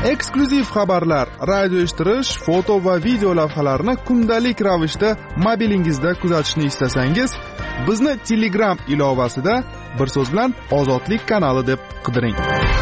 Eksklyuziv xabarlar, radio eshittirish, foto va video lavhalarni kundalik ravishda mobilingizda kuzatishni istasangiz, bizni Telegram ilovasida bir so'z bilan Ozodlik kanali deb qidiring.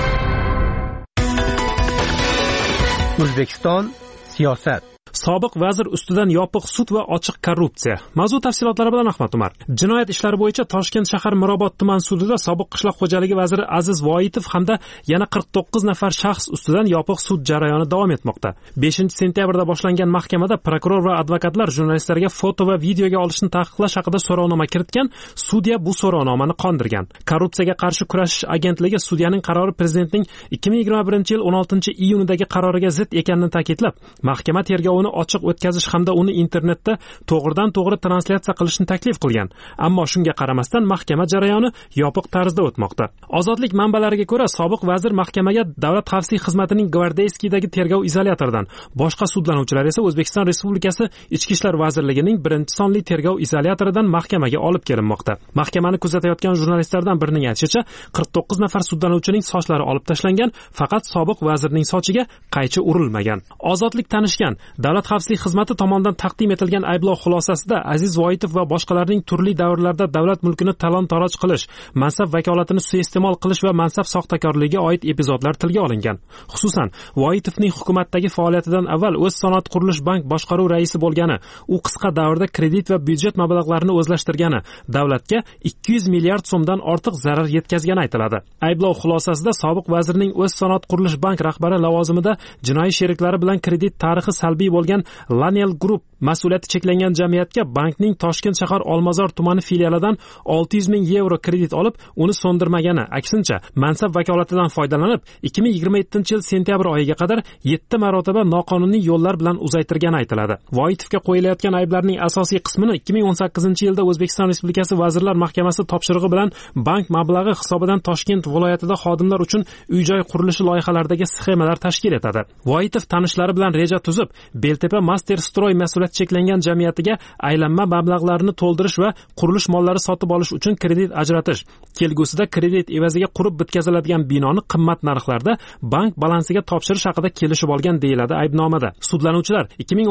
O'zbekiston siyosat. Sobiq vazir ustidan yopiq sud va ochiq korrupsiya. Mavzu tafsilotlari bilan Ahmad Umar. Jinoyat ishlari bo'yicha Toshkent shahar Mirobod tuman sudida sobiq qishloq xo'jaligi vaziri Aziz Voitov hamda yana 49 nafar shaxs ustidan yopiq sud jarayoni davom etmoqda. 5-sentyabrda boshlangan mahkamada prokuror va advokatlar jurnalistlarga foto va videoga olishni taqiqlash haqida so'rovnoma kiritgan, sudya bu so'rovnomani qondirgan. Korrupsiyaga qarshi kurashish agentligi sudyaning qarori prezidentning 2021-yil 16-iyunidagi qaroriga zid ekanini ta'kidlab, mahkama tergovini ochiq o'tkazish hamda uni internetda to'g'ridan-to'g'ri translyatsiya qilishni taklif qilgan. Ammo shunga qaramasdan mahkama jarayoni yopiq tarzda o'tmoqda. Ozodlik manbalariga ko'ra, sobiq vazir mahkamaga Davlat xavfsizlik xizmatining Gvardeskiydagi tergov izolyatoridan, boshqa sudlanuvchilar esa O'zbekiston Respublikasi Ichki ishlar vazirligining 1-sonli tergov izolyatoridan mahkamaga olib kelinmoqda. Mahkamani kuzatayotgan jurnalistlardan birining aytishicha, 49 nafar sudlanuvchining sochlari olib tashlangan, faqat sobiq vazirning sochiga qaychi urilmagan. Ozodlik tanishgan Davlat xavfsizlik xizmati tomonidan taqdim etilgan ayblov xulosasida Aziz Voitov va boshqalarning turli davrlarda davlat mulkini talon-taroj qilish, mansab vakolatini suiiste'mol qilish va mansab soxtakorligiga oid epizodlar tilga olingan. Xususan, Voitovning hukumatdagi faoliyatidan avval O'zsanoat qurilish bank boshqaruv raisi bo'lgani, u qisqa davrda kredit va byudjet mablag'larini o'zlashtirgani, davlatga 200 milliard so'mdan ortiq zarar yetkazgani aytiladi. Ayblov xulosasida sobiq vazirning O'zsanoat qurilish bank rahbari lavozimida jinoiy sheriklari bilan kredit tarixi salbiy bo'lgan Lanel Group mas'uliyati cheklangan jamiyatga bankning Toshkent shahar Olmazor tumani filialidan 600 ming yevro kredit olib, uni so'ndirmagani, aksincha mansab vakolatidan foydalanib 2027-yil sentyabr oyiga qadar 7 marotaba noqonuniy yo'llar bilan uzaytirgani aytiladi. Voitovga qo'yilayotgan ayblarning asosiy qismini 2018-yilda O'zbekiston Respublikasi Vazirlar Mahkamasi topshirig'i bilan bank mablag'i hisobidan Toshkent viloyatida xodimlar uchun uy-joy qurilishi loyihalaridagi sxemalar tashkil etadi. Voitov tanishlari bilan reja tuzib, Beltepa Master Stroy mas'uliyati cheklangan jamiyatiga aylanma mablag'larni to'ldirish va qurilish mollari sotib olish uchun kredit ajratish, kelgusida kredit evaziga qurib bitkaziladigan binoni qimmat narxlarda bank balansiga topshirish haqida kelishib olgan deyiladi aybnomada. Sudlanuvchilar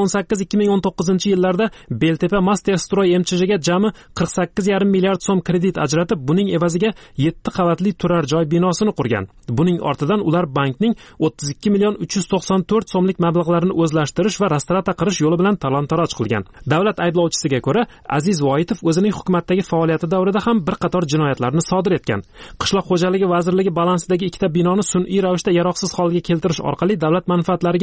2018-2019-yillarda Beltepa Master Stroy MCHga jami 48,5 milliard so'm kredit ajratib, buning evaziga 7 qavatli turar joy binosini qurgan. Buning ortidan ular bankning 32 million 394 so'mlik mablag'larini o'zlashtirish va restavratsiya qilish yo'li bilan talon-taroj qilgan. Davlat ayblovchisiga ko'ra, Aziz Voitov o'zining hukumatdagi faoliyati davrida ham bir qator jinoyatlarni sodir etgan. Qishloq xo'jaligi vazirligi balansidagi ikkita binoni sun'iy ravishda yaroqsiz holga keltirish orqali davlat manfaatlariga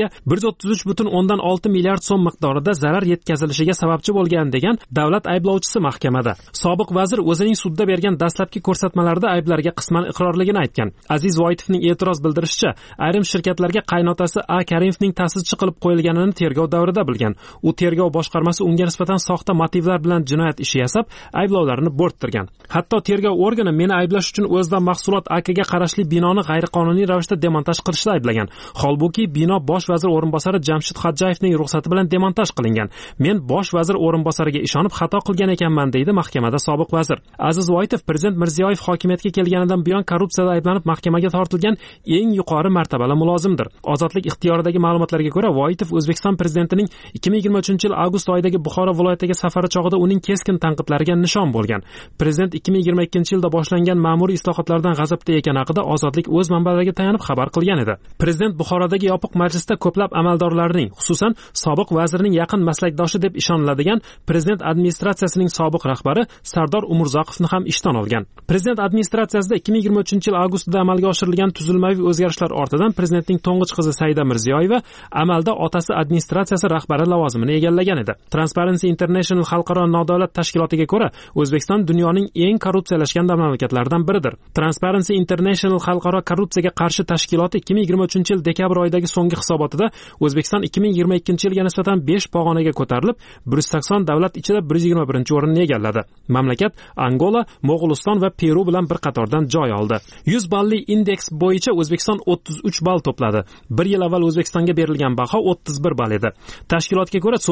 133,6 milliard so'm miqdorida zarar yetkazilishiga sababchi bo'lgan degan davlat ayblovchisi mahkamada. Sobiq vazir o'zining sudda bergan dastlabki ko'rsatmalarida ayblarga qisman iqrorligini aytgan. Aziz Voitovning e'tiroz bildirishicha, ayrim shirkatlarga qaynotasi A. Karimovning ta'sischi qilib qo'yilganini tergov davrida bilgan. U tergov boshqarmasi unga nisbatan soxta motivlar bilan jinoyat ishi yasab, ayblovlarini bo'rttirgan. Hatto tergov organi meni ayblash uchun o'zida mahsulot AKga qarashli binoni g'ayriqonuniy ravishda demontaj qilishda ayblagan. Holbuki bino bosh vazir o'rinbosari Jamshid Xodjayevning ruxsati bilan demontaj qilingan. Men bosh vazir o'rinbosariga ishonib xato qilgan ekanman, deydi mahkamada sobiq vazir. Aziz Voitov Prezident Mirziyoyev hokimiyatga kelganidan buyon korrupsiyada ayblanib mahkamaga tortilgan eng yuqori martabali mulozimdir. Ozodlik ixtiyoridagi ma'lumotlarga ko'ra, Voitov O'zbekiston prezidentining 2023-yil avgust oyidagi Buxoro viloyatiga safari chog'ida uning keskin tanqidlariga nishon bo'lgan. Prezident 2022-yilda boshlangan ma'muriy islohotlardan g'azabda ekani haqida Ozodlik o'z manbalariga tayanib xabar qilgan edi. Prezident Buxorodagi yopiq majlisda ko'plab amaldorlarning, xususan sobiq vazirning yaqin maslakdoshi deb ishoniladigan prezident administratsiyasining sobiq rahbari Sardor Umurzoqovni ham ishdan olgan. Prezident administratsiyasida 2023-yil avgustida amalga oshirilgan tuzilmaviy o'zgarishlar ortidan prezidentning to'ng'ich qizi Saida Mirziyoyeva amalda otasi administratsiyasi rahbari lavozimini egallagan edi. Transparency International xalqaro nodavlat tashkilotiga ko'ra, O'zbekiston dunyoning eng korrupsiyalashgan mamlakatlaridan biridir. Transparency International xalqaro korrupsiyaga qarshi tashkiloti 2023-yil dekabr oyidagi so'nggi hisobotida O'zbekiston 2022-yilga nisbatan 5 pog'onaga ko'tarilib, 180 davlat ichida 121-o'rinni egalladi. Mamlakat Angola, Mo'g'uliston va Peru bilan bir qatordan joy oldi. 100 balli indeks bo'yicha O'zbekiston 33 ball to'pladi. Bir yil avval O'zbekistonga berilgan baho 31 ball edi. Tashkilotga ko'ra,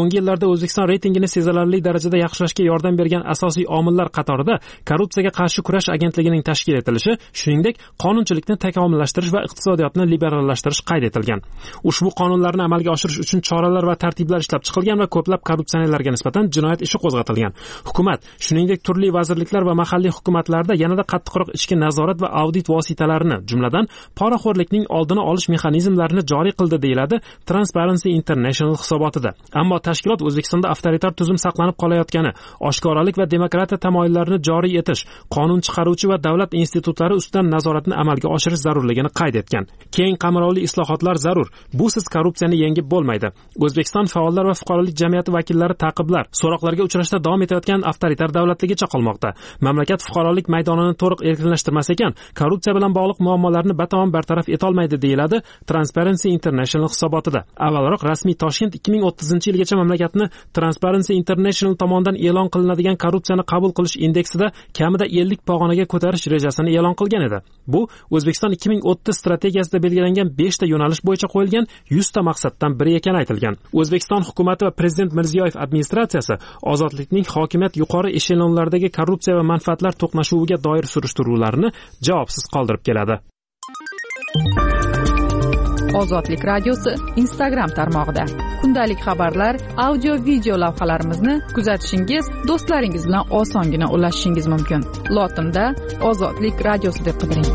so'nggi yillarda O'zbekiston reytingini sezilarli darajada yaxshilashga yordam bergan asosiy omillar qatorida korrupsiyaga qarshi kurash agentligining tashkil etilishi, shuningdek, qonunchilikni takomillashtirish va iqtisodiyotni liberallashtirish qayd etilgan. Ushbu qonunlarni amalga oshirish uchun choralar va tartiblar ishlab chiqilgan va ko'plab korrupsionerlarga nisbatan jinoyat ishi qo'zg'atilgan. Hukumat, shuningdek, turli vazirliklar va mahalliy hukumatlarda yanada qattiqroq ichki nazorat va audit vositalarini, jumladan poraxo'rlikning oldini olish mexanizmlarini joriy qildi, deyiladi Transparency International hisobotida. Ammo tashkilot O'zbekistonda avtoritar tuzum saqlanib qolayotgani, oshkoralik va demokratiya tamoyillarini joriy etish, qonun chiqaruvchi va davlat institutlari ustidan nazoratni amalga oshirish zarurligini qayd etgan. Keng qamrovli islohotlar zarur. Busiz korrupsiyani yengib bo'lmaydi. O'zbekiston faollar va fuqarolik jamiyati vakillari ta'qiblar, so'roqlarga uchrashda davom etayotgan avtoritar davlatligicha qolmoqda. Mamlakat fuqarolik maydonini to'liq erkinlashtirmas ekan, korrupsiya bilan bog'liq muammolarni batamom bartaraf etolmaydi, deyiladi Transparency International hisobotida. Avvalroq rasmiy Toshkent 2030-yilgacha mamlakatni Transparency International tomonidan e'lon qilinadigan korrupsiyani qabul qilish indeksida kamida 50 pog'onaga ko'tarish rejasini e'lon qilgan edi. Bu O'zbekiston 2030 strategiyasida belgilangan 5 ta yo'nalish bo'yicha qo'yilgan 100 ta maqsaddan biri ekani aytilgan. O'zbekiston hukumatı va prezident Mirziyoyev administratsiyasi ozodlikning hokimiyat yuqori eshelonlaridagi korrupsiya va manfaatlar to'qnashuviga doir surishtiruvlarni javobsiz qoldirib keladi. Ozodlik radiosi Instagram tarmog'ida kundalik xabarlar, audio, video lavhalarimizni kuzatishingiz, do'stlaringiz bilan osongina ulashishingiz mumkin. Lotinda Ozodlik radiosi deb qidiring.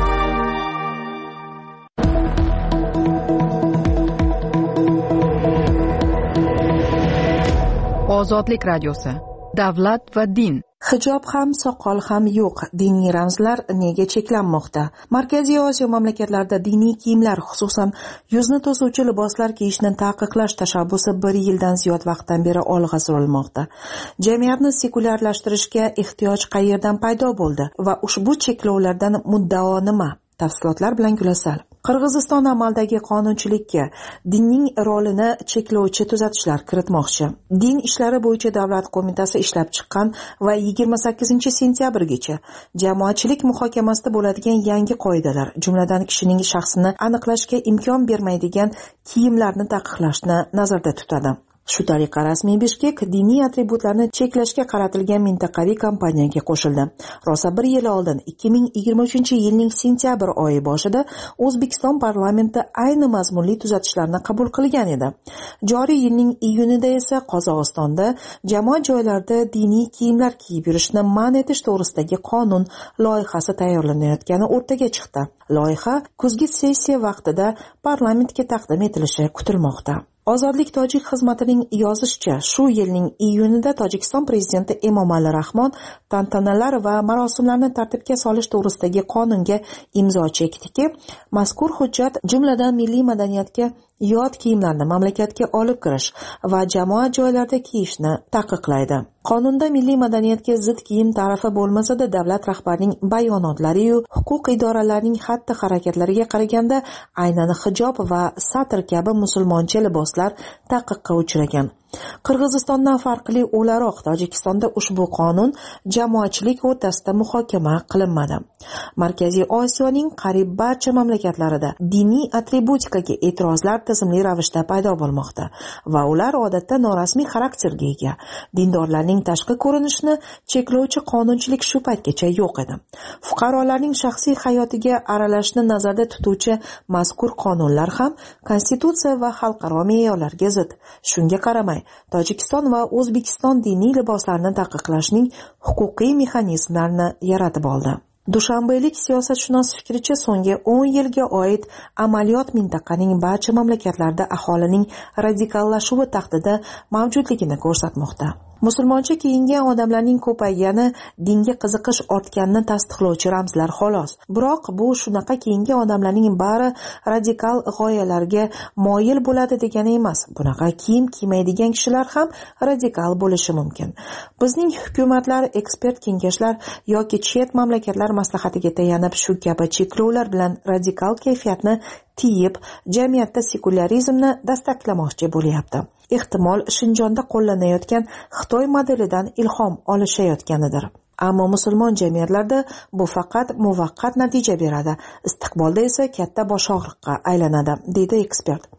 Ozodlik radiosi. Davlat va din. Hijob ham, soqol ham yo'q. Diniy ramzlar nega cheklanmoqda? Markaziy Osiyo mamlakatlarida diniy kiyimlar, xususan yuzni to'suvchi liboslar kiyishni taqiqlash tashabbusi 1 yildan ziyod vaqtdan beri olg'a surilmoqda. Jamiyatni sekulyarlashtirishga ehtiyoj qayerdan paydo bo'ldi va ushbu cheklovlardan muddao nima? Tafsilotlar bilan Gulasal. Qirg'iziston amaldagi qonunchilikka dinning rolini cheklovchi tuzatishlar kiritmoqchi. Din ishlari bo'yicha davlat qo'mitasi ishlab chiqqan va 28-sentyabrgacha jamoatchilik muhokamasida bo'ladigan yangi qoidalar, jumladan kishining shaxsini aniqlashga imkon bermaydigan kiyimlarni taqiqlashni nazarda tutadi. Shu tariqa rasmiy Bishkek diniy atributlarni cheklashga qaratilgan mintaqaviy kampaniyaga qo'shildi. Rosa 1 yil oldin 2023-yilning sentyabr oyi boshida O'zbekiston parlamenti ayni mazmunli tuzatishlarni qabul qilgan edi. Joriy yilning iyunida esa Qozog'istonda jamoat joylarida diniy kiyimlar kiyib yurishni man etish to'g'risidagi qonun loyihasi tayyorlanayotgani o'rtaga chiqdi. Loyiha kuzgi sessiya vaqtida parlamentga taqdim etilishi kutilmoqda. Ozodlik tojik xizmatining yozishicha, shu yilning iyunida Tojikiston prezidenti Emomali Rahmon tantanalar va marosimlarni tartibga solish to'g'risidagi qonunga imzo chekdiki, mazkur hujjat jumladan milliy madaniyatga yot kiyimlarni mamlakatga olib kirish va jamoat joylarida kiyishni taqiqlaydi. Qonunda milliy madaniyatga zid kiyim ta'rifi bo'lmasa-da, davlat rahbarining bayonotlari-yu huquq idoralarining xatti-harakatlariga qaraganda aynan hijob va satr kabi musulmoncha liboslar taqiqqa uchragan. Qirg'izistondan farqli o'laroq Tojikistonda ushbu qonun jamoatchilik o'rtasida muhokama qilinmadi. Markaziy Osiyoning qariyb barcha mamlakatlarida diniy atributikaga e'tirozlar tizimli ravishda paydo bo'lmoqda va ular odatda norasmiy xarakterga ega. Dindorlarning tashqi ko'rinishini cheklovchi qonunchilik shu paytgacha yo'q edi. Fuqarolarning shaxsiy hayotiga aralashishni nazarda tutuvchi mazkur qonunlar ham konstitutsiya va xalqaro me'yorlarga zid. Shunga qaramay Tojikiston va O'zbekiston diniy liboslarni taqiqlashning huquqiy mexanizmlarini yaratib oldi. Dushanbelik siyosatshunos fikricha, so'nggi 10 yilga oid amaliyot mintaqaning barcha mamlakatlarida aholining radikallashuvi tahdidi mavjudligini ko'rsatmoqda. Musulmoncha kiyingan odamlarning ko'paygani dinga qiziqish ortganini tasdiqlovchi ramzlar xolos. Biroq bu shunaqa kiyingan odamlarning bari radikal g'oyalarga moyil bo'ladi degani emas. Bunaqa kiyim kiymaydigan kishilar ham radikal bo'lishi mumkin. Bizning hukumatlar, ekspert kengashlar yoki chet mamlakatlar maslahatiga tayanib shu kabi cheklovlar bilan radikal kayfiyatni tiyib, jamiyatda sekularizmni dastaklamoqchi bo'lyapti. Ehtimol Shinjonda qo'llanayotgan Xitoy modelidan ilhom olishayotganidir. Ammo musulmon jamiyatlarda bu faqat muvaqqat natija beradi, istiqbolda esa katta bosh og'riqqa aylanadi, deydi ekspert.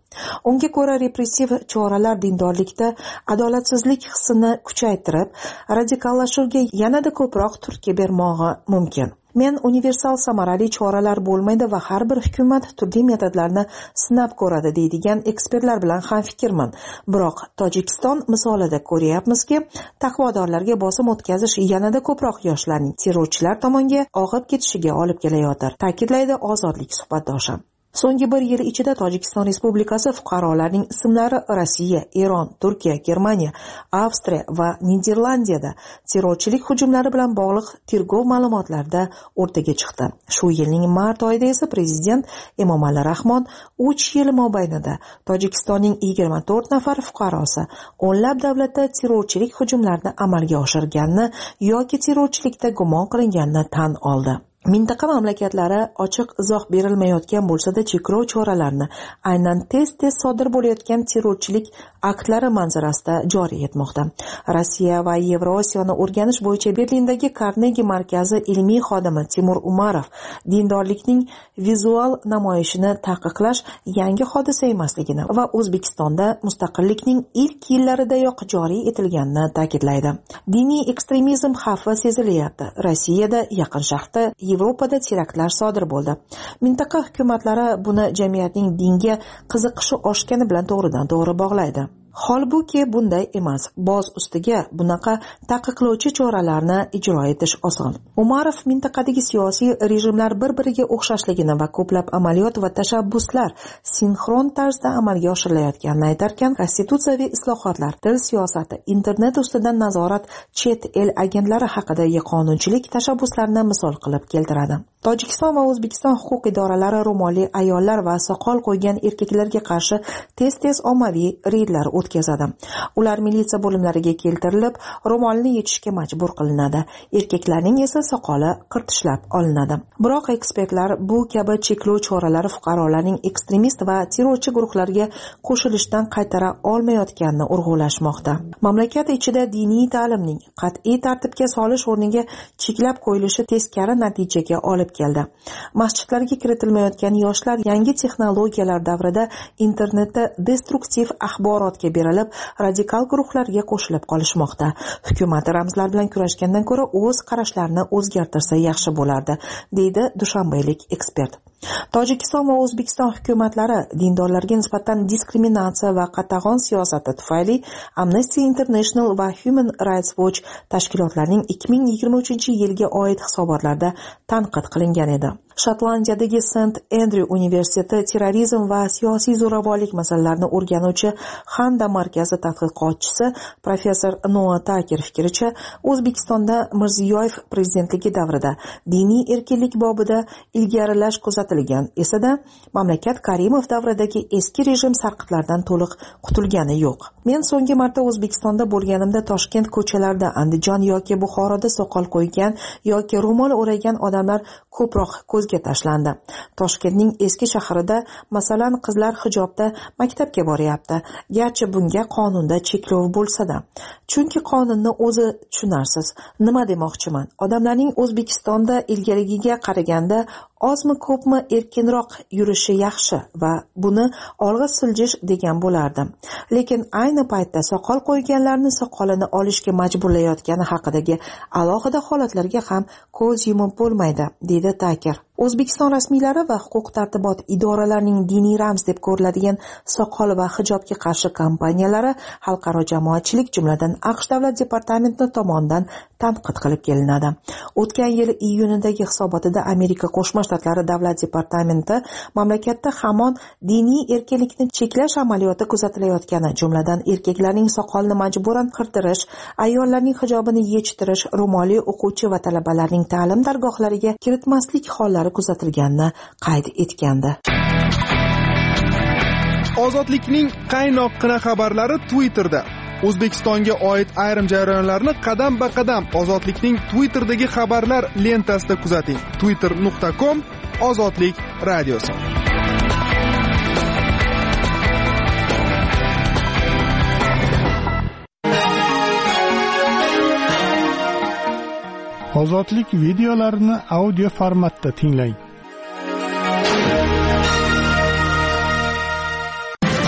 Unga ko'ra, repressiv choralar dindorlikda adolatsizlik hissini kuchaytirib, radikallashuvga yanada ko'proq turtki bermog'i mumkin. Men universal samarali choralar bo'lmaydi va har bir hukumat turli metodlarni sinab ko'radi deydigan ekspertlar bilan ham fikrman. Biroq Tojikiston misolida ko'ryapmizki, taqvodorlarga bosim o'tkazish yanada ko'proq yoshlarning terrorchilar tomonga og'ib ketishiga olib kelayotir, ta'kidlaydi Ozodlik suhbatdoshi. So'nggi bir yil ichida Tojikiston Respublikasi fuqarolarining ismlari Rossiya, Eron, Turkiya, Germaniya, Avstriya va Niderlandiyada terrorchilik hujumlari bilan bog'liq tergov ma'lumotlarida o'rtaga chiqdi. Shu yilning mart oyida esa prezident Emomali Rahmon 3 yil mobaynida Tojikistonning 24 nafar fuqarosi o'nlab davlatda terrorchilik hujumlarini amalga oshirganini yoki terrorchilikda gumon qilinganini tan oldi. Mintaqa mamlakatlari ochiq izoh berilmayotgan bo'lsa-da, cheklov choralarini aynan tez-tez sodir bo'layotgan terrorchilik aktlari manzarasida joriy etmoqda. Rossiya va Yevrosiyoni o'rganish bo'yicha Berlindagi Carnegie markazi ilmiy xodimi Timur Umarov dindorlikning vizual namoyishini taqiqlash yangi hodisa emasligini va O'zbekistonda mustaqillikning ilk yillaridayoq joriy etilganini ta'kidlaydi. Diniy ekstremizm xavfi sezilyapti. Rossiyada, Yaqin Sharqda, Yevropada teraktlar sodir bo'ldi. Mintaqa hukumatlari buni jamiyatning dinga qiziqishi oshgani bilan to'g'ridan-to'g'ri bog'laydi. Holbuki bunday emas. Boz ustiga bunaqa taqiqlovchi choralarni ijro etish oson. Umarov mintaqadagi siyosiy rejimlar bir-biriga o'xshashligini va ko'plab amaliyot va tashabbuslar sinxron tarzda amalga oshirilayotganini aytarkan, konstitutsiyaviy islohotlar, til siyosati, internet ustidan nazorat, chet el agentlari haqidagi qonunchilik tashabbuslarini misol qilib keltiradi. Tojikiston va O'zbekiston huquq idoralari ro'molli ayollar va soqol qo'ygan erkaklarga qarshi tez-tez ommaviy reydlar o'tkazadi. Ular militsiya bo'limlariga keltirilib, ro'molni yechishga majbur qilinadi. Erkaklarning esa soqoli qirtishlab olinadi. Biroq ekspertlar bu kabi cheklov choralari fuqarolarning ekstremist va terrorchi guruhlarga qo'shilishdan qaytara olmayotganini urg'ulashmoqda. Mamlakat ichida diniy ta'limning qat'iy tartibga solish o'rniga cheklab qo'yilishi teskari natijaga olib keldi. Masjidlarga kiritilmayotgan yoshlar yangi texnologiyalar davrida internetda destruktiv axborotga berilib, radikal guruhlarga qo'shilib qolishmoqda. Hukumat ramzlar bilan kurashgandan ko'ra o'z qarashlarini o'zgartirsa yaxshi bo'lardi, deydi dushanbeylik ekspert. Tojikiston va O'zbekiston hukumatlari dindorlarga nisbatan diskriminatsiya va qatag'on siyosati tufayli Amnesty International va Human Rights Watch tashkilotlarining 2023-yilga oid hisobotlarda tanqid qilingan edi. Shotlandiyadagi St. Andrew universiteti terrorizm va siyosiy zo'ravonlik masalalarini o'rganuvchi Handa markazi tadqiqotchisi professor Noah Tucker fikricha, O'zbekistonda Mirziyoyev prezidentligi davrida diniy erkinlik bobida ilgarilash kuzatilgan esa-da, mamlakat Karimov davridagi eski rejim sarqitlardan to'liq qutulgani yo'q. Men so'nggi marta O'zbekistonda bo'lganimda Toshkent ko'chalarida, Andijon yoki Buxoroda soqol qo'ygan yoki ro'mol o'ragan odamlar ko'proq ko'zga tashlandi. Toshkentning eski shahrida, masalan, qizlar hijobda maktabga boryapti. Garchi bunga qonunda cheklov bo'lsa-da. Chunki qonunni o'zi tushunarsiz. Nima demoqchiman? Odamlarning O'zbekistonda ilgarigiga qaraganda ozmi ko'pmi erkinroq yurishi yaxshi va buni olg'a siljish degan bo'lardim. Lekin ayni paytda soqol qo'yganlarni soqolini olishga majburlayotgani haqidagi alohida holatlarga ham ko'z yumib bo'lmaydi, deydi Tucker. O'zbekiston rasmiylari va huquq-tartibot idoralarining diniy ramz deb ko'riladigan soqol va hijobga qarshi kampaniyalari xalqaro jamoatchilik, jumladan AQSh davlat departamenti tomonidan tanqid qilib kelinadi. O'tgan yil iyunidagi hisobotida Amerika Qo'shma Shtatlari davlat departamenti mamlakatda hamon diniy erkinlikni cheklash amaliyoti kuzatilayotgani, jumladan erkaklarning soqolini majburan qirtirish, ayollarning hijobini yechtirish, ro'molli o'quvchi va talabalarning ta'lim dargohlariga kiritmaslik hollari kuzatilganini qayd etgandi. Ozodlikning qaynoqqina xabarlari Twitterda. O'zbekistonga oid ayrim jarayonlarni qadam-ba-qadam Ozodlikning Twitterdagi xabarlar lentasida kuzating. twitter.com/ozodlik radiosi. Ozodlik videolarini audio formatda tinglang.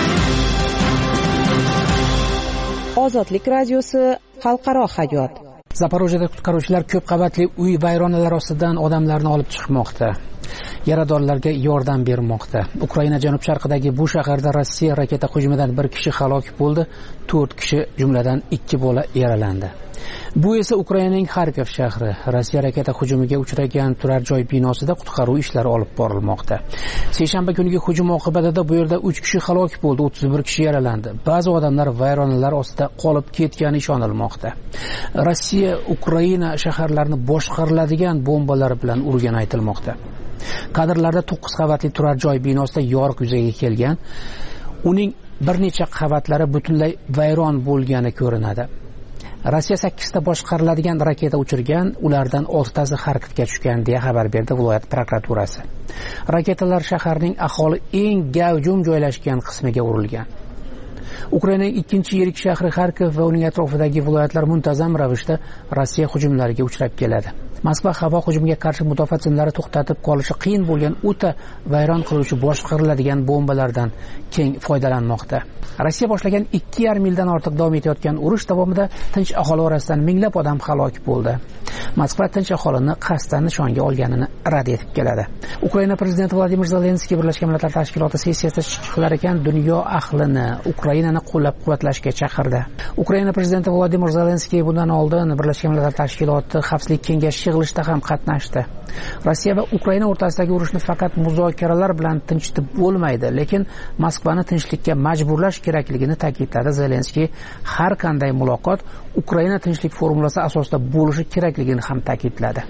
Ozodlik radiosi xalqaro hayot. Zaporojyeda qutqaruvchilar ko'p qavatli uy vayronalari ostidan odamlarni olib chiqmoqda. Yaradorlarga yordam bermoqda. Ukraina janub-sharqidagi bu shaharda Rossiya raketa hujumidan 1 kishi halok bo'ldi, 4 kishi jumladan 2 bola yaralandi. Bu esa Ukrainaning Xarkov shahri. Rossiya raketa hujumiga uchragan turar joy binosida qutqaruv ishlari olib borilmoqda. Seshanba kuniga hujum oqibatida bu yerda 3 kishi halok bo'ldi, 31 kishi yaralandi. Ba'zi odamlar vayronalar ostida qolib ketgani ishonilmoqda. Rossiya Ukraina shaharlarini boshqariladigan bombalar bilan urgani aytilmoqda. Kadrlarda 9 qavatli turar joy binosida yoriq yuzaga kelgan. Uning bir necha qavatlari butunlay vayron bo'lgani ko'rinadi. Rossiya 8 ta boshqariladigan raketa uchirgan, ulardan 6 tasi Xarkovga tushgan deya xabar berdi viloyat prokuraturasi. Raketalar shaharning aholi eng gavjum joylashgan qismiga urilgan. Ukrainaning ikkinchi yirik shahri Xarkov va uning atrofidagi viloyatlar muntazam ravishda Rossiya hujumlariga uchrab keladi. Moskva havo hujumiga qarshi mudofaa tizimlari to'xtatib qolishi qiyin bo'lgan o'ta vayron qiluvchi boshqariladigan bombalardan keng foydalanmoqda. Rossiya boshlagan 2,5 yildan ortiq davom etayotgan urush davomida tinch aholi orasidan minglab odam halok bo'ldi. Moskva tinch aholini qasddan nishonga olganini rad etib keladi. Ukraina prezidenti Vladimir Zelenskiy Birlashgan Millatlar Tashkiloti sessiyasida chiqishlar ekan dunyo ahlini Ukrainani qo'llab-quvvatlashga chaqirdi. Ukraina prezidenti Vladimir Zelenskiy bundan oldin Birlashgan Millatlar Tashkiloti Xavfsizlik kengashi yig'ilishida ham qatnashdi. Rossiya va Ukraina o'rtasidagi urushni faqat muzokaralar bilan tinchitib bo'lmaydi, lekin Moskvani tinchlikka majburlash kerakligini ta'kidladi Zelenskiy. Har qanday muloqot Ukraina tinchlik formulasi asosida bo'lishi kerakligini ham ta'kidladi.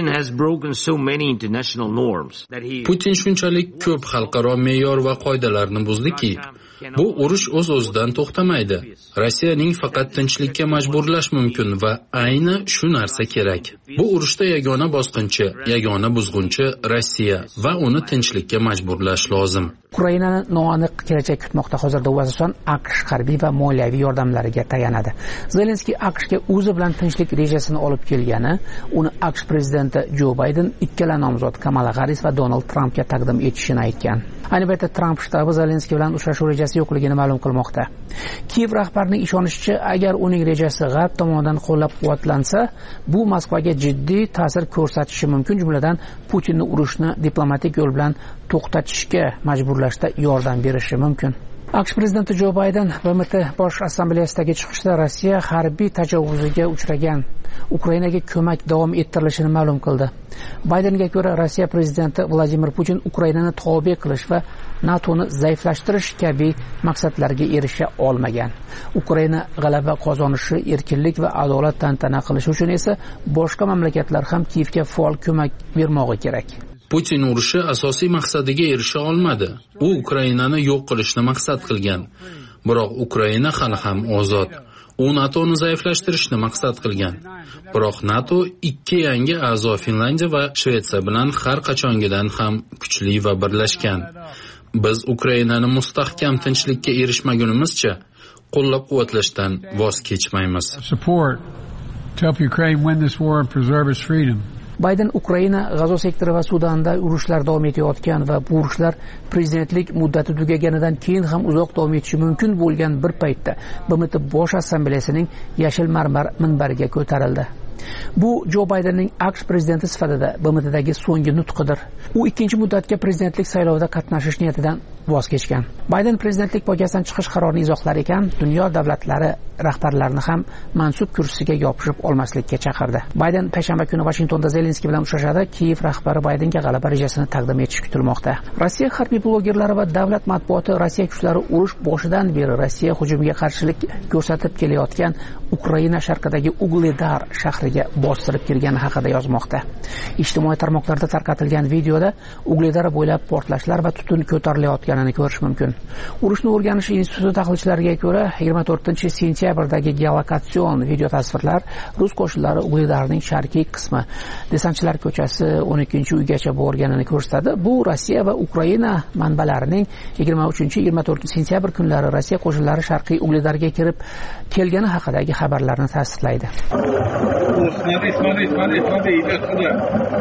Putin shunchalik ko'p xalqaro me'yor va qoidalarni buzdiki, bu urush o'z-o'zidan to'xtamaydi. Rossiyaning faqat tinchlikka majburlash mumkin va ayni shu narsa kerak. Bu urushda yagona bosqinchi, yagona buzg'unchi Rossiya va uni tinchlikka majburlash lozim. Ukrainani noaniq kelajak kutmoqda. Hozirda u asosan AQSh harbiy va moliyaviy yordamlariga tayanadi. Zelenskiy AQShga o'zi bilan tinchlik rejasini olib kelgani, uni AQSh prezidenti Jo Bayden ikkala nomzod Kamala Harris va Donald Trampga taqdim etishini aytgan. Ayni paytda Tramp shtabi Zelenskiy bilan uchrashuv rejasi yo'qligini ma'lum qilmoqda. Kiyev rahbarining ishonishicha, agar uning rejasi G'arb tomonidan qo'llab-quvvatlansa, bu Moskvaga jiddiy ta'sir ko'rsatishi mumkin, jumladan Putinni urushni diplomatik yo'l bilan to'xtatishga majburlashda yordam berishi mumkin. AQSh prezidenti Jo Bayden BMT bosh assambleyasidagi chiqishda Rossiya harbiy tajovuziga uchragan Ukrainaga ko'mak davom ettirilishini ma'lum qildi. Baydenga ko'ra, Rossiya prezidenti Vladimir Putin Ukrainani tobe qilish va NATOni zaiflashtirish kabi maqsadlarga erisha olmagan. Ukraina g'alaba qozonishi, erkinlik va adolat tantana qilishi uchun esa boshqa mamlakatlar ham Kiyevga faol ko'mak bermog'i kerak. Putin urushi asosiy maqsadiga erisha olmadi. U Ukrainani yo'q qilishni maqsad qilgan. Biroq Ukraina hali ham ozod. U NATOni zaiflashtirishni maqsad qilgan. Biroq NATO 2 yangi a'zo Finlandiya va Shvetsiya bilan har qachongidan ham kuchli va birlashgan. Biz Ukrainani mustahkam tinchlikka erishmagunimizcha qo'llab-quvvatlashdan voz kechmaymiz. Bayden Ukraina, G'azo sektori va Sudanda urushlar davom etayotgan va bu urushlar prezidentlik muddati tugaganidan keyin ham uzoq davom etishi mumkin bo'lgan bir paytda BMT bosh assambleyasining yashil marmar minbariga ko'tarildi. Bu Jo Baydenning AQSh prezidenti sifatida BMTdagi so'nggi nutqidir. U ikkinchi muddatga prezidentlik saylovida qatnashish niyatidan voz kechgan. Bayden prezidentlik poygasidan chiqish qarorini izohlar ekan, dunyo davlatlari rahbarlarini ham mansub kursisiga yopishib olmaslikka chaqirdi. Bayden payshanba kuni Washingtonda Zelenskiy bilan uchrashadi. Kiyev rahbari Baydenga g'alaba rejasini taqdim etishi kutilmoqda. Rossiya harbiy blogerlari va davlat matbuoti Rossiya kuchlari urush boshidan beri Rossiya hujumiga qarshilik ko'rsatib kelayotgan Ukraina sharqidagi Ugledar shahriga bostirib kirgani haqida yozmoqda. Ijtimoiy tarmoqlarda tarqatilgan videoda Ugledar bo'ylab portlashlar va tutun ko'tarilayotganini ko'rish mumkin. Urushni o'rganish instituti tahlilchilariga ko'ra, 24-sentyabrdagi geolokatsion video tasvirlar rus qo'shinlari Ugledarning sharqiy qismi, desantchilar ko'chasi 12-uygacha borganini ko'rsatadi. Bu Rossiya va Ukraina manbalarining 23-24-sentyabr kunlari Rossiya qo'shinlari sharqiy Ugledarga kirib kelgani haqidagi xabarlarni tasdiqlaydi.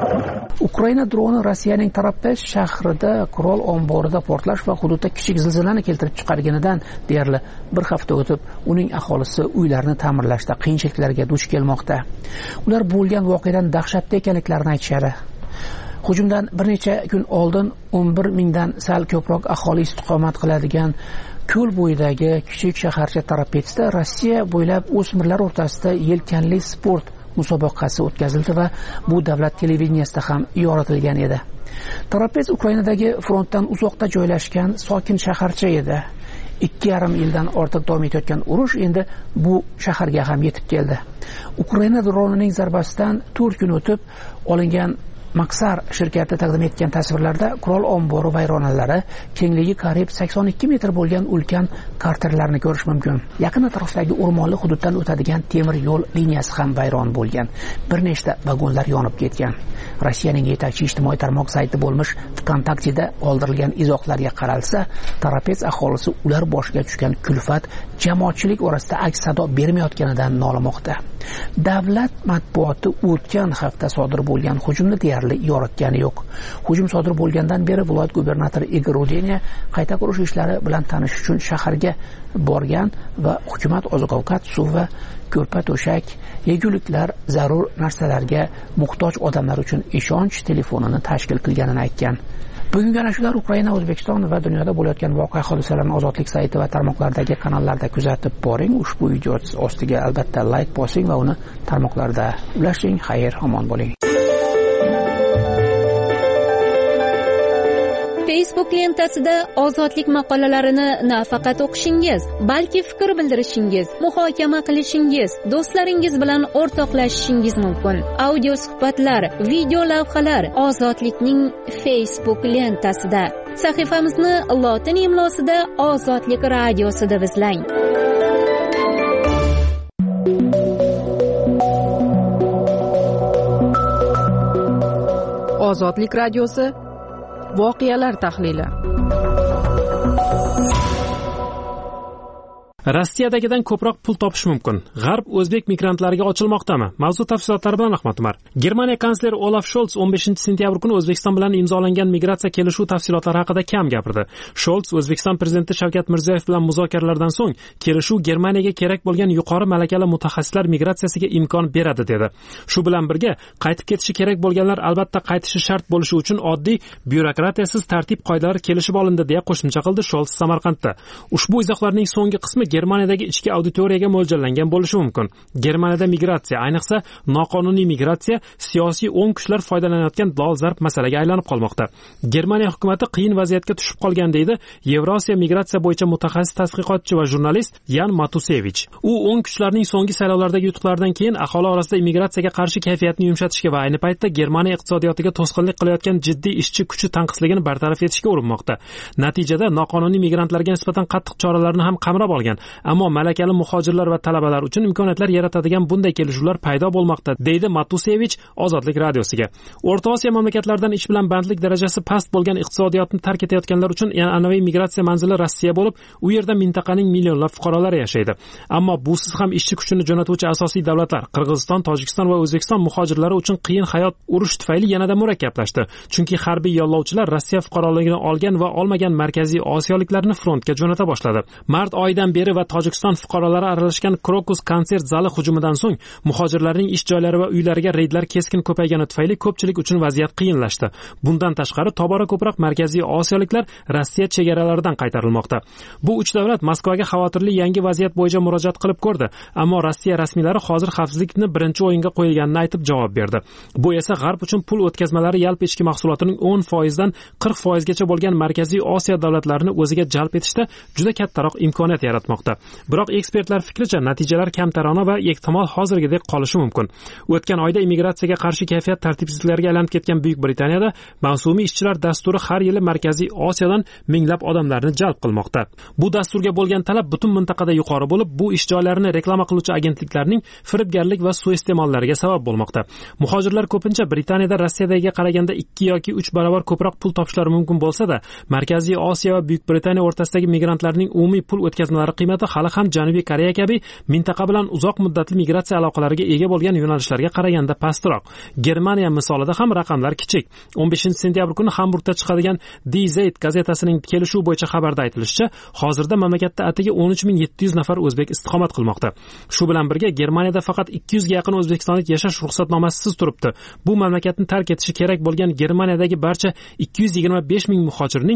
Ukraina droni Rossiyaning Tarapes shahrida qurol omborida portlash va hududda kichik zilzilani keltirib chiqarganidan deyarli bir hafta o'tib, uning aholisi uylarni ta'mirlashda qiyinchiliklarga duch kelmoqda. Ular bo'lgan voqeadan dahshatli ekanliklarini aytishadi. Hujumdan bir necha kun oldin 11 mingdan sal ko'proq aholi istiqomat qiladigan ko'l bo'yidagi kichik shaharcha Tarapetsda Rossiya bo'ylab o'smirlar o'rtasida yelkanli sport musobaqasi o'tkazildi va bu davlat televideniyasida ham yoritilgan edi. Tarapets Ukrainadagi frontdan uzoqda joylashgan sokin shaharcha edi. 2,5 yildan ortiq davom etayotgan urush endi bu shaharga ham yetib keldi. Ukraina dronining zarbasidan 4 kun o'tib olingan Maxar shirkati taqdim etgan tasvirlarda qurol ombori vayronalari, kengligi qariyb 82 metr bo'lgan ulkan karterlarni ko'rish mumkin. Yaqin atrofdagi o'rmonli hududdan o'tadigan temir yo'l liniyasi ham vayron bo'lgan. Bir nechta vagonlar yonib ketgan. Rossiyaning yetakchi ijtimoiy tarmoq sayti bo'lmish VKontakte'da qoldirilgan izohlarga qaralsa, Tarapets aholisi ular boshiga tushgan kulfat jamoatchilik orasida aks sado bermayotganidan nolimoqda. Davlat matbuoti o'tgan hafta sodir bo'lgan hujumni deyarli yoritgani yo'q. Hujum sodir bo'lgandan beri viloyat gubernatori Igor Udeniya qayta qurish ishlari bilan tanishish uchun shaharga borgan va hukumat oziq-ovqat, suv va ko'rpa-to'shak, yeguliklar, zarur narsalarga muhtoj odamlar uchun ishonch telefonini tashkil qilganini aytgan. Bugungi ana shular Ukraina, O'zbekiston va dunyoda bo'layotgan voqea hodisalarini Ozodlik sayti va tarmoqlardagi kanallarda kuzatib boring. Ushbu video ostiga albatta like bosing va uni tarmoqlarda ulashing. Xayr, omon bo'ling. Facebook lentasida ozodlik maqolalarini nafaqat o'qishingiz, balki fikr bildirishingiz, muhokama qilishingiz, do'stlaringiz bilan o'rtoqlashishingiz mumkin. Audio suhbatlar, video lavhalar Ozodlikning Facebook lentasida. Sahifamizni lotin imlosida Ozodlik radiosida izlang. Ozodlik radiosi voqealar tahlili. Rossiyadagidan ko'proq pul topish mumkin. G'arb o'zbek migrantlariga ochilmoqdami? Mavzu tafsilotlari bilan Ahmad Umar. Germaniya kansleri Olaf Scholz 15-sentyabr kuni O'zbekiston bilan imzolangan migratsiya kelishuv tafsilotlari haqida kam gapirdi. Scholz O'zbekiston prezidenti Shavkat Mirziyoyev bilan muzokaralardan so'ng kelishuv Germaniyaga kerak bo'lgan yuqori malakali mutaxassislar migratsiyasiga imkon beradi dedi. Shu bilan birga qaytib ketishi kerak bo'lganlar albatta qaytishi shart bo'lishi uchun oddiy byurokratiyasiz tartib-qoidalar kelishib olindi deya qo'shimcha qildi Scholz Samarqandda. Ushbu izohlarning so'nggi qismi Germaniyadagi ichki auditoriyaga mo'ljallangan bo'lishi mumkin. Germaniyada migratsiya, ayniqsa noqonuniy migratsiya siyosiy o'ng kuchlar foydalanayotgan dolzarb masalaga aylanib qolmoqda. Germaniya hukumatı qiyin vaziyatga tushib qolgan deydi Yevrosiya migratsiya bo'yicha mutaxassis tadqiqotchi va jurnalist Yan Matusevich. U o'ng kuchlarning so'nggi saylovlardagi yutuqlaridan keyin aholi orasida immigratsiyaga qarshi kayfiyatni yumshatishga va ayni paytda Germaniya iqtisodiyotiga to'sqinlik qilayotgan jiddiy ishchi kuchi tanqisligini bartaraf etishga urinmoqda. Natijada noqonuniy migrantlarga nisbatan qattiq choralarni ham qamrab olgan. Ammo malakali muhojirlar va talabalar uchun imkoniyatlar yaratadigan bunday kelishuvlar paydo bo'lmoqda, deydi Matusevich Ozodlik radiosiga. O'rta Osiyo mamlakatlaridan ish bilan bandlik darajasi past bo'lgan iqtisodiyotni tark etayotganlar uchun an'anaviy migratsiya manzili Rossiya bo'lib, u yerda mintaqaning millionlab fuqarolari yashaydi. Ammo busiz ham ishchi kuchini jo'natuvchi asosiy davlatlar Qirg'iziston, Tojikiston va O'zbekiston muhojirlari uchun qiyin hayot urush tufayli yanada murakkablashdi. Chunki harbiy yo'llovchilar Rossiya fuqaroligini olgan va olmagan markaziy osiyoliklarni frontga jo'nata boshladi. Mart oyidan beri va Tojikiston fuqarolari aralashgan Krokus konsert zali hujumidan so'ng muhojirlarning ish joylari va uylariga reydlar keskin ko'paygani tufayli ko'pchilik uchun vaziyat qiyinlashdi. Bundan tashqari tobora ko'proq markaziy osiyoliklar Rossiya chegaralaridan qaytarilmoqda. Bu uch davlat Moskvaga xavotirli yangi vaziyat bo'yicha murojaat qilib ko'rdi, ammo Rossiya rasmiylari hozir xavfsizlikni birinchi o'yinga qo'yilganini aytib javob berdi. Bu esa G'arb uchun pul o'tkazmalari yalpi ichki mahsulotining 10% dan 40% gacha bo'lgan markaziy Osiyo davlatlarini o'ziga jalb etishda juda kattaroq imkoniyat yaratmoqda. Biroq ekspertlar fikricha natijalar kamtarona va ehtimol hozirgidek qolishi mumkin. O'tgan oyda immigratsiyaga qarshi kayfiyat tartibsizliklarga aylanib ketgan Buyuk Britaniyada mavsumiy ishchilar dasturi har yili markaziy Osiyodan minglab odamlarni jalb qilmoqda. Bu dasturga bo'lgan talab butun mintaqada yuqori bo'lib, bu ish joylarini reklama qiluvchi agentliklarning firibgarlik va suiiste'mollariga sabab bo'lmoqda. Muhojirlar ko'pincha Britaniyada Rossiyadagiga qaraganda 2 yoki 3 barobar ko'proq pul topishlari mumkin bo'lsa-da, markaziy Osiyo va Buyuk Britaniya o'rtasidagi migrantlarning umumiy pul o'tkazmalari hokimiyati hali ham Janubiy Koreya kabi mintaqa bilan uzoq muddatli migratsiya aloqalariga ega bo'lgan yo'nalishlarga qaraganda pastroq. Germaniya misolida ham raqamlar kichik. 15-sentyabr kuni Hamburgda chiqadigan Die Zeit gazetasining kelishuv bo'yicha xabarda aytilishicha, hozirda mamlakatda atigi 13700 nafar o'zbek istiqomat qilmoqda. Shu bilan birga Germaniyada faqat 200 ga yaqin o'zbekistonlik yashash ruxsatnomasisiz turibdi. Bu mamlakatni tark etishi kerak bo'lgan Germaniyadagi barcha 225 ming muhojirning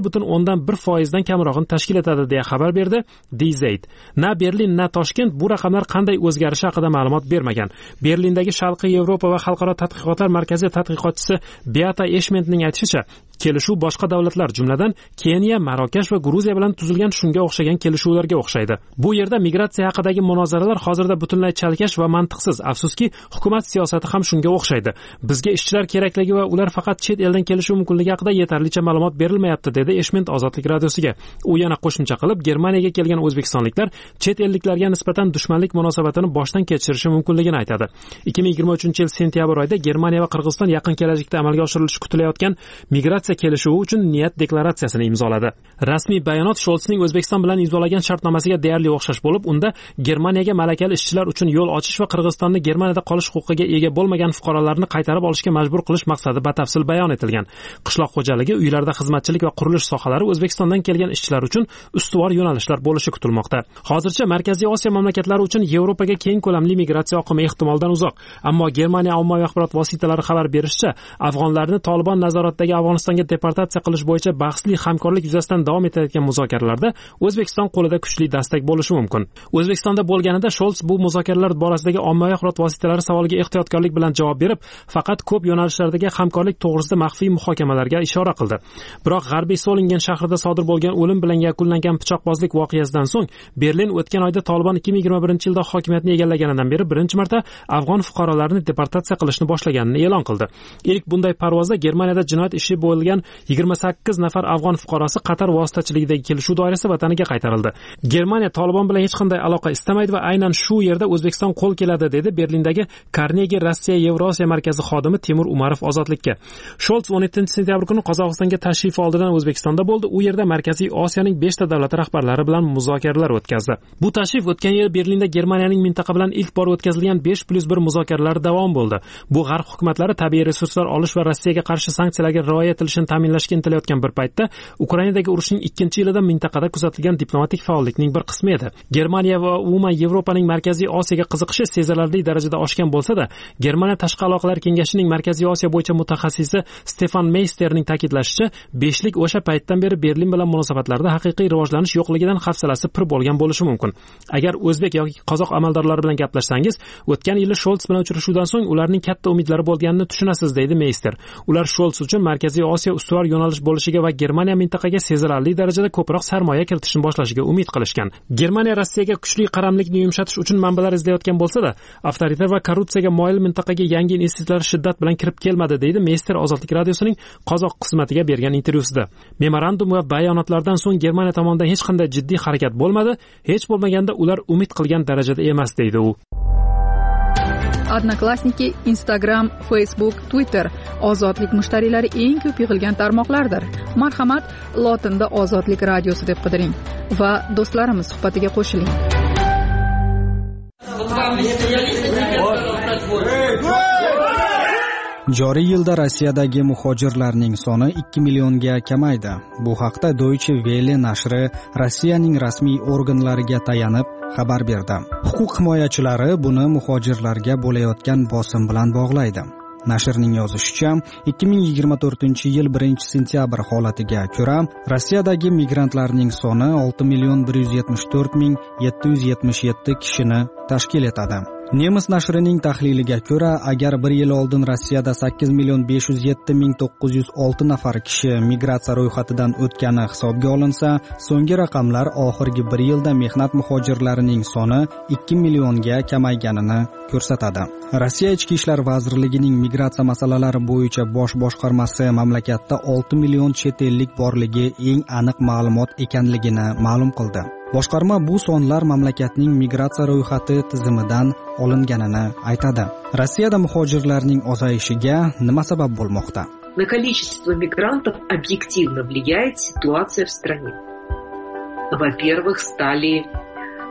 0.1% dan kamrog'ini tashkil etadi deya xabar berdi Die Zeit. Na Berlin, na Toshkent bu raqamlar qanday o'zgarishi haqida ma'lumot bermagan. Berlindagi Sharqiy Yevropa va xalqaro tadqiqotlar markazi tadqiqotchisi Beata Eshmentning aytishicha, kelishuv boshqa davlatlar, jumladan Keniya, Marokash va Gruziya bilan tuzilgan shunga o'xshagan kelishuvlarga o'xshaydi. Bu yerda migratsiya haqidagi munozaralar hozirda butunlay chalkash va mantiqsiz. Afsuski, hukumat siyosati ham shunga o'xshaydi. Bizga ishchilar kerakligi va ular faqat chet eldan kelishi mumkinligi haqida yetarlicha ma'lumot berilmayapti, dedi Eshment Ozodlik radiosiga. U yana qo'shimcha qilib, Germaniyaga kelgan o'zbekistonliklar chet elliklarga nisbatan dushmanlik munosabatini boshdan kechirishi mumkinligini aytadi. 2023-yil sentyabr oyida Germaniya va Qirg'iziston yaqin kelajakda amalga oshirilishi kutilayotgan migratsiya kelishuvi uchun niyat deklaratsiyasini imzoladi. Rasmiy bayonot Sholsning O'zbekiston bilan imzolagan shartnomasiga deyarli o'xshash bo'lib, unda Germaniyaga malakali ishchilar uchun yo'l ochish va Qirg'izistonni Germaniyada qolish huquqiga ega bo'lmagan fuqarolarni qaytarib olishga majbur qilish maqsadi batafsil bayon etilgan. Qishloq xo'jaligi, uylarda xizmatchilik va qurilish sohalari O'zbekistondan kelgan ishchilar uchun ustuvor yo'nalishlar bo'lishi kutilmoqda. Hozircha Markaziy Osiyo mamlakatlari uchun Yevropaga keng ko'lamli migratsiya oqimi ehtimoldan uzoq. Ammo Germaniya ommaviy axborot vositalari xabar berishicha, afg'onlarni Tolibon nazoratidagi Afg'onistonga deportatsiya qilish bo'yicha bahsli hamkorlik yuzasidan davom etayotgan muzokaralarda O'zbekiston qo'lida kuchli dastak bo'lishi mumkin. O'zbekistonda bo'lganida Shols bu muzokaralar borasidagi ommaviy axborot vositalari savoliga ehtiyotkorlik bilan javob berib, faqat ko'p yo'nalishlardagi hamkorlik to'g'risida maxfiy muhokamalarga ishora qildi. Biroq G'arbiy Solingen shahrida sodir bo'lgan o'lim bilan yakunlangan pichoqbozlik voqeasidan so'ng Berlin o'tgan oyda Tolibon 2021-yilda hokimiyatni egallaganidan beri birinchi marta afg'on fuqarolarini deportatsiya qilishni boshlaganini e'lon qildi. Ilk bunday parvozda Germaniyada jinoyat ishi bo'lgan 28 nafar afg'on fuqarosi Qatar vositachiligidagi kelishuv doirasida vataniga qaytarildi. Germaniya Tolibon bilan hech qanday aloqa istamaydi va aynan shu yerda O'zbekiston qo'l keladi, dedi Berlindagi Carnegie Rossiya Yevrosiya markazi xodimi Timur Umarov Ozodlikka. Shols 17-sentyabr kuni Qozog'istonga tashrif oldidan O'zbekistonda bo'ldi. U yerda Markaziy Osiyoning 5 ta davlati rahbarlari bilan muzokaralar o'tkazdi. Bu tashrif o'tgan yil Berlinda Germaniyaning mintaqa bilan ilk bor o'tkazilgan 5+1 muzokaralari davom bo'ldi. Bu g'arb hukumatlari tabiiy resurslar olish va Rossiyaga qarshi sanksiyalarga rioya etilishini ta'minlashga intilayotgan bir paytda Ukrainadagi urushning 2-yilida mintaqada kuzatilgan diplomatik faollikning bir qismi edi. Germaniya va umuman Yevropaning Markaziy Osiyoga qiziqishi sezilarli darajada oshgan bo'lsa-da, Germaniya tashqi aloqalar kengashining Markaziy Osiyo bo'yicha mutaxassisi Stefan Meisterning ta'kidlashicha, beshlik o'sha paytdan beri Berlin bilan munosabatlarda haqiqiy rivojlanish yo'qligidan hafsalasi pir bo'lgan bo'lishi mumkin. Agar o'zbek yoki qozoq amaldorlari bilan gaplashsangiz, o'tgan yili Shols bilan uchrashuvdan so'ng ularning katta umidlari bo'lganini tushunasiz, deydi Meister. Ular Shols uchun Markaziy Osiyo ustuvor yo'nalish bo'lishiga va Germaniya mintaqaga sezilarli darajada ko'proq sarmoya kiritishni boshlashiga umid qilishgan. Germaniya Rossiyaga kuchli qaramlikni yumshatish uchun manbalar izlayotgan bo'lsa-da, avtoritar va korrupsiyaga moyil mintaqaga yangi investitsiyalar shiddat bilan kirib kelmadi, deydi Meister Ozodlik radiosining qozoq qismatiga bergan intervyusida. Memorandum va bayonotlardan so'ng Germaniya tomonidan hech qanday jiddiy harakat bo'lmadi, hech bo'lmaganda ular umid qilgan darajada emas, deydi u. Odnoklassniki, Instagram, Facebook, Twitter ozodlik mushtariylari eng ko'p yig'ilgan tarmoqlardir. Marhamat, lotinda Ozodlik radiosi deb qidiring va do'stlarimiz suhbatiga qo'shiling. Joriy yilda Rossiyadagi muhojirlarning soni 2 millionga kamaydi. Bu haqda Deutsche Welle nashri Rossiyaning rasmiy organlariga tayanib xabar berdi. Huquq himoyachilari buni muhojirlarga bo'layotgan bosim bilan bog'laydi. Nashrning yozishicha, 2024-yil 1-sentyabr holatiga ko'ra, Rossiyadagi migrantlarning soni 6,174,777 kishini tashkil etadi. Nemis nashrining tahliliga ko'ra, agar bir yil oldin Rossiyada 8,507,906 nafar kishi migratsiya ro'yxatidan o'tgani hisobga olinsa, so'nggi raqamlar oxirgi bir yilda mehnat muhojirlarining soni 2 millionga kamayganini ko'rsatadi. Rossiya Ichki ishlar vazirligining migratsiya masalalari bo'yicha bosh boshqarmasi mamlakatda 6 million chet ellik borligi eng aniq ma'lumot ekanligini ma'lum qildi. Boshqarma bu sonlar mamlakatning migratsiya ro'yxati tizimidan olinganini aytadi. Rossiyada muhojirlarning ozayishiga nima sabab bo'lmoqda? На количество мигрантов объективно влияет ситуация в стране. Во-первых, стали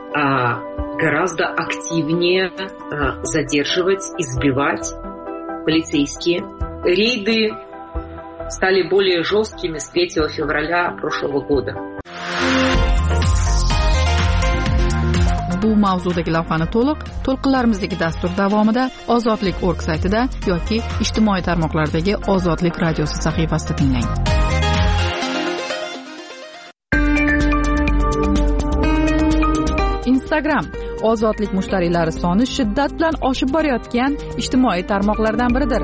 гораздо активнее задерживать, избивать полицейские. Рейды стали более жесткими с 3 февраля прошлого года. Bu mavzudagi lavhani to'lqinlarimizdagi dastur davomida Ozodlik.org saytida yoki ijtimoiy tarmoqlardagi Ozodlik radiosi sahifasida tinglang. Instagram ozodlik mushtariylari soni shiddat bilan oshib borayotgan ijtimoiy tarmoqlardan biridir.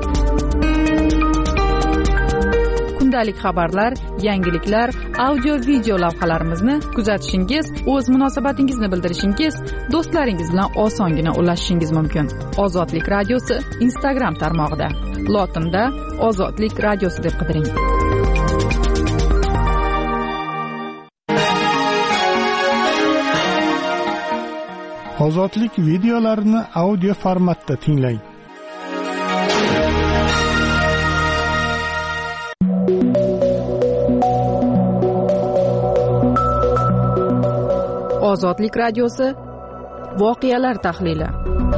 Kundalik xabarlar, yangiliklar, audio-video lavhalarimizni kuzatishingiz, o'z munosabatingizni bildirishingiz, do'stlaringiz bilan osongina ulashishingiz mumkin. Ozodlik radiosi Instagram tarmog'ida. Lotinda Ozodlik radiosi deb qidiring. Ozodlik videolarini audio formatda tinglang. Ozodlik radiosi voqealar tahlili.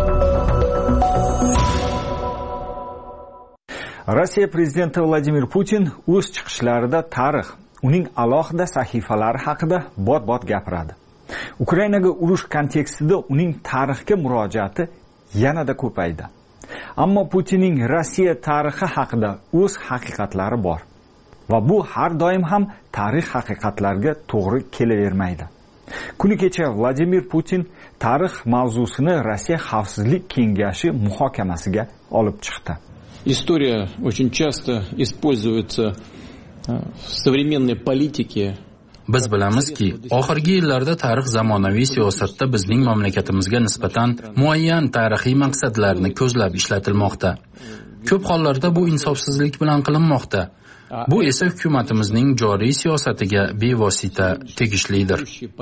Rossiya prezidenti Vladimir Putin o'z chiqishlarida tarix, uning alohida sahifalari haqida bot-bot gapiradi. Ukrainaga urush kontekstida uning tarixga murojaati yanada ko'paydi. Ammo Putinning Rossiya tarixi haqida o'z haqiqatlari bor. Va bu har doim ham tarix haqiqatlariga to'g'ri kelavermaydi. Kuni kecha Vladimir Putin tarix mavzusini Rossiya Xavfsizlik kengashi muhokamasiga olib chiqdi. История очень часто используется в современной политике. Biz bilamizki, oxirgi yillarda tarix zamonaviy siyosatda bizning mamlakatimizga nisbatan muayyan tarixiy maqsadlarni ko'zlab ishlatilmoqda. Ko'p hollarda bu insofsizlik bilan qilinmoqda. Bu esa hukumatimizning joriy siyosatiga bevosita tegishlidir.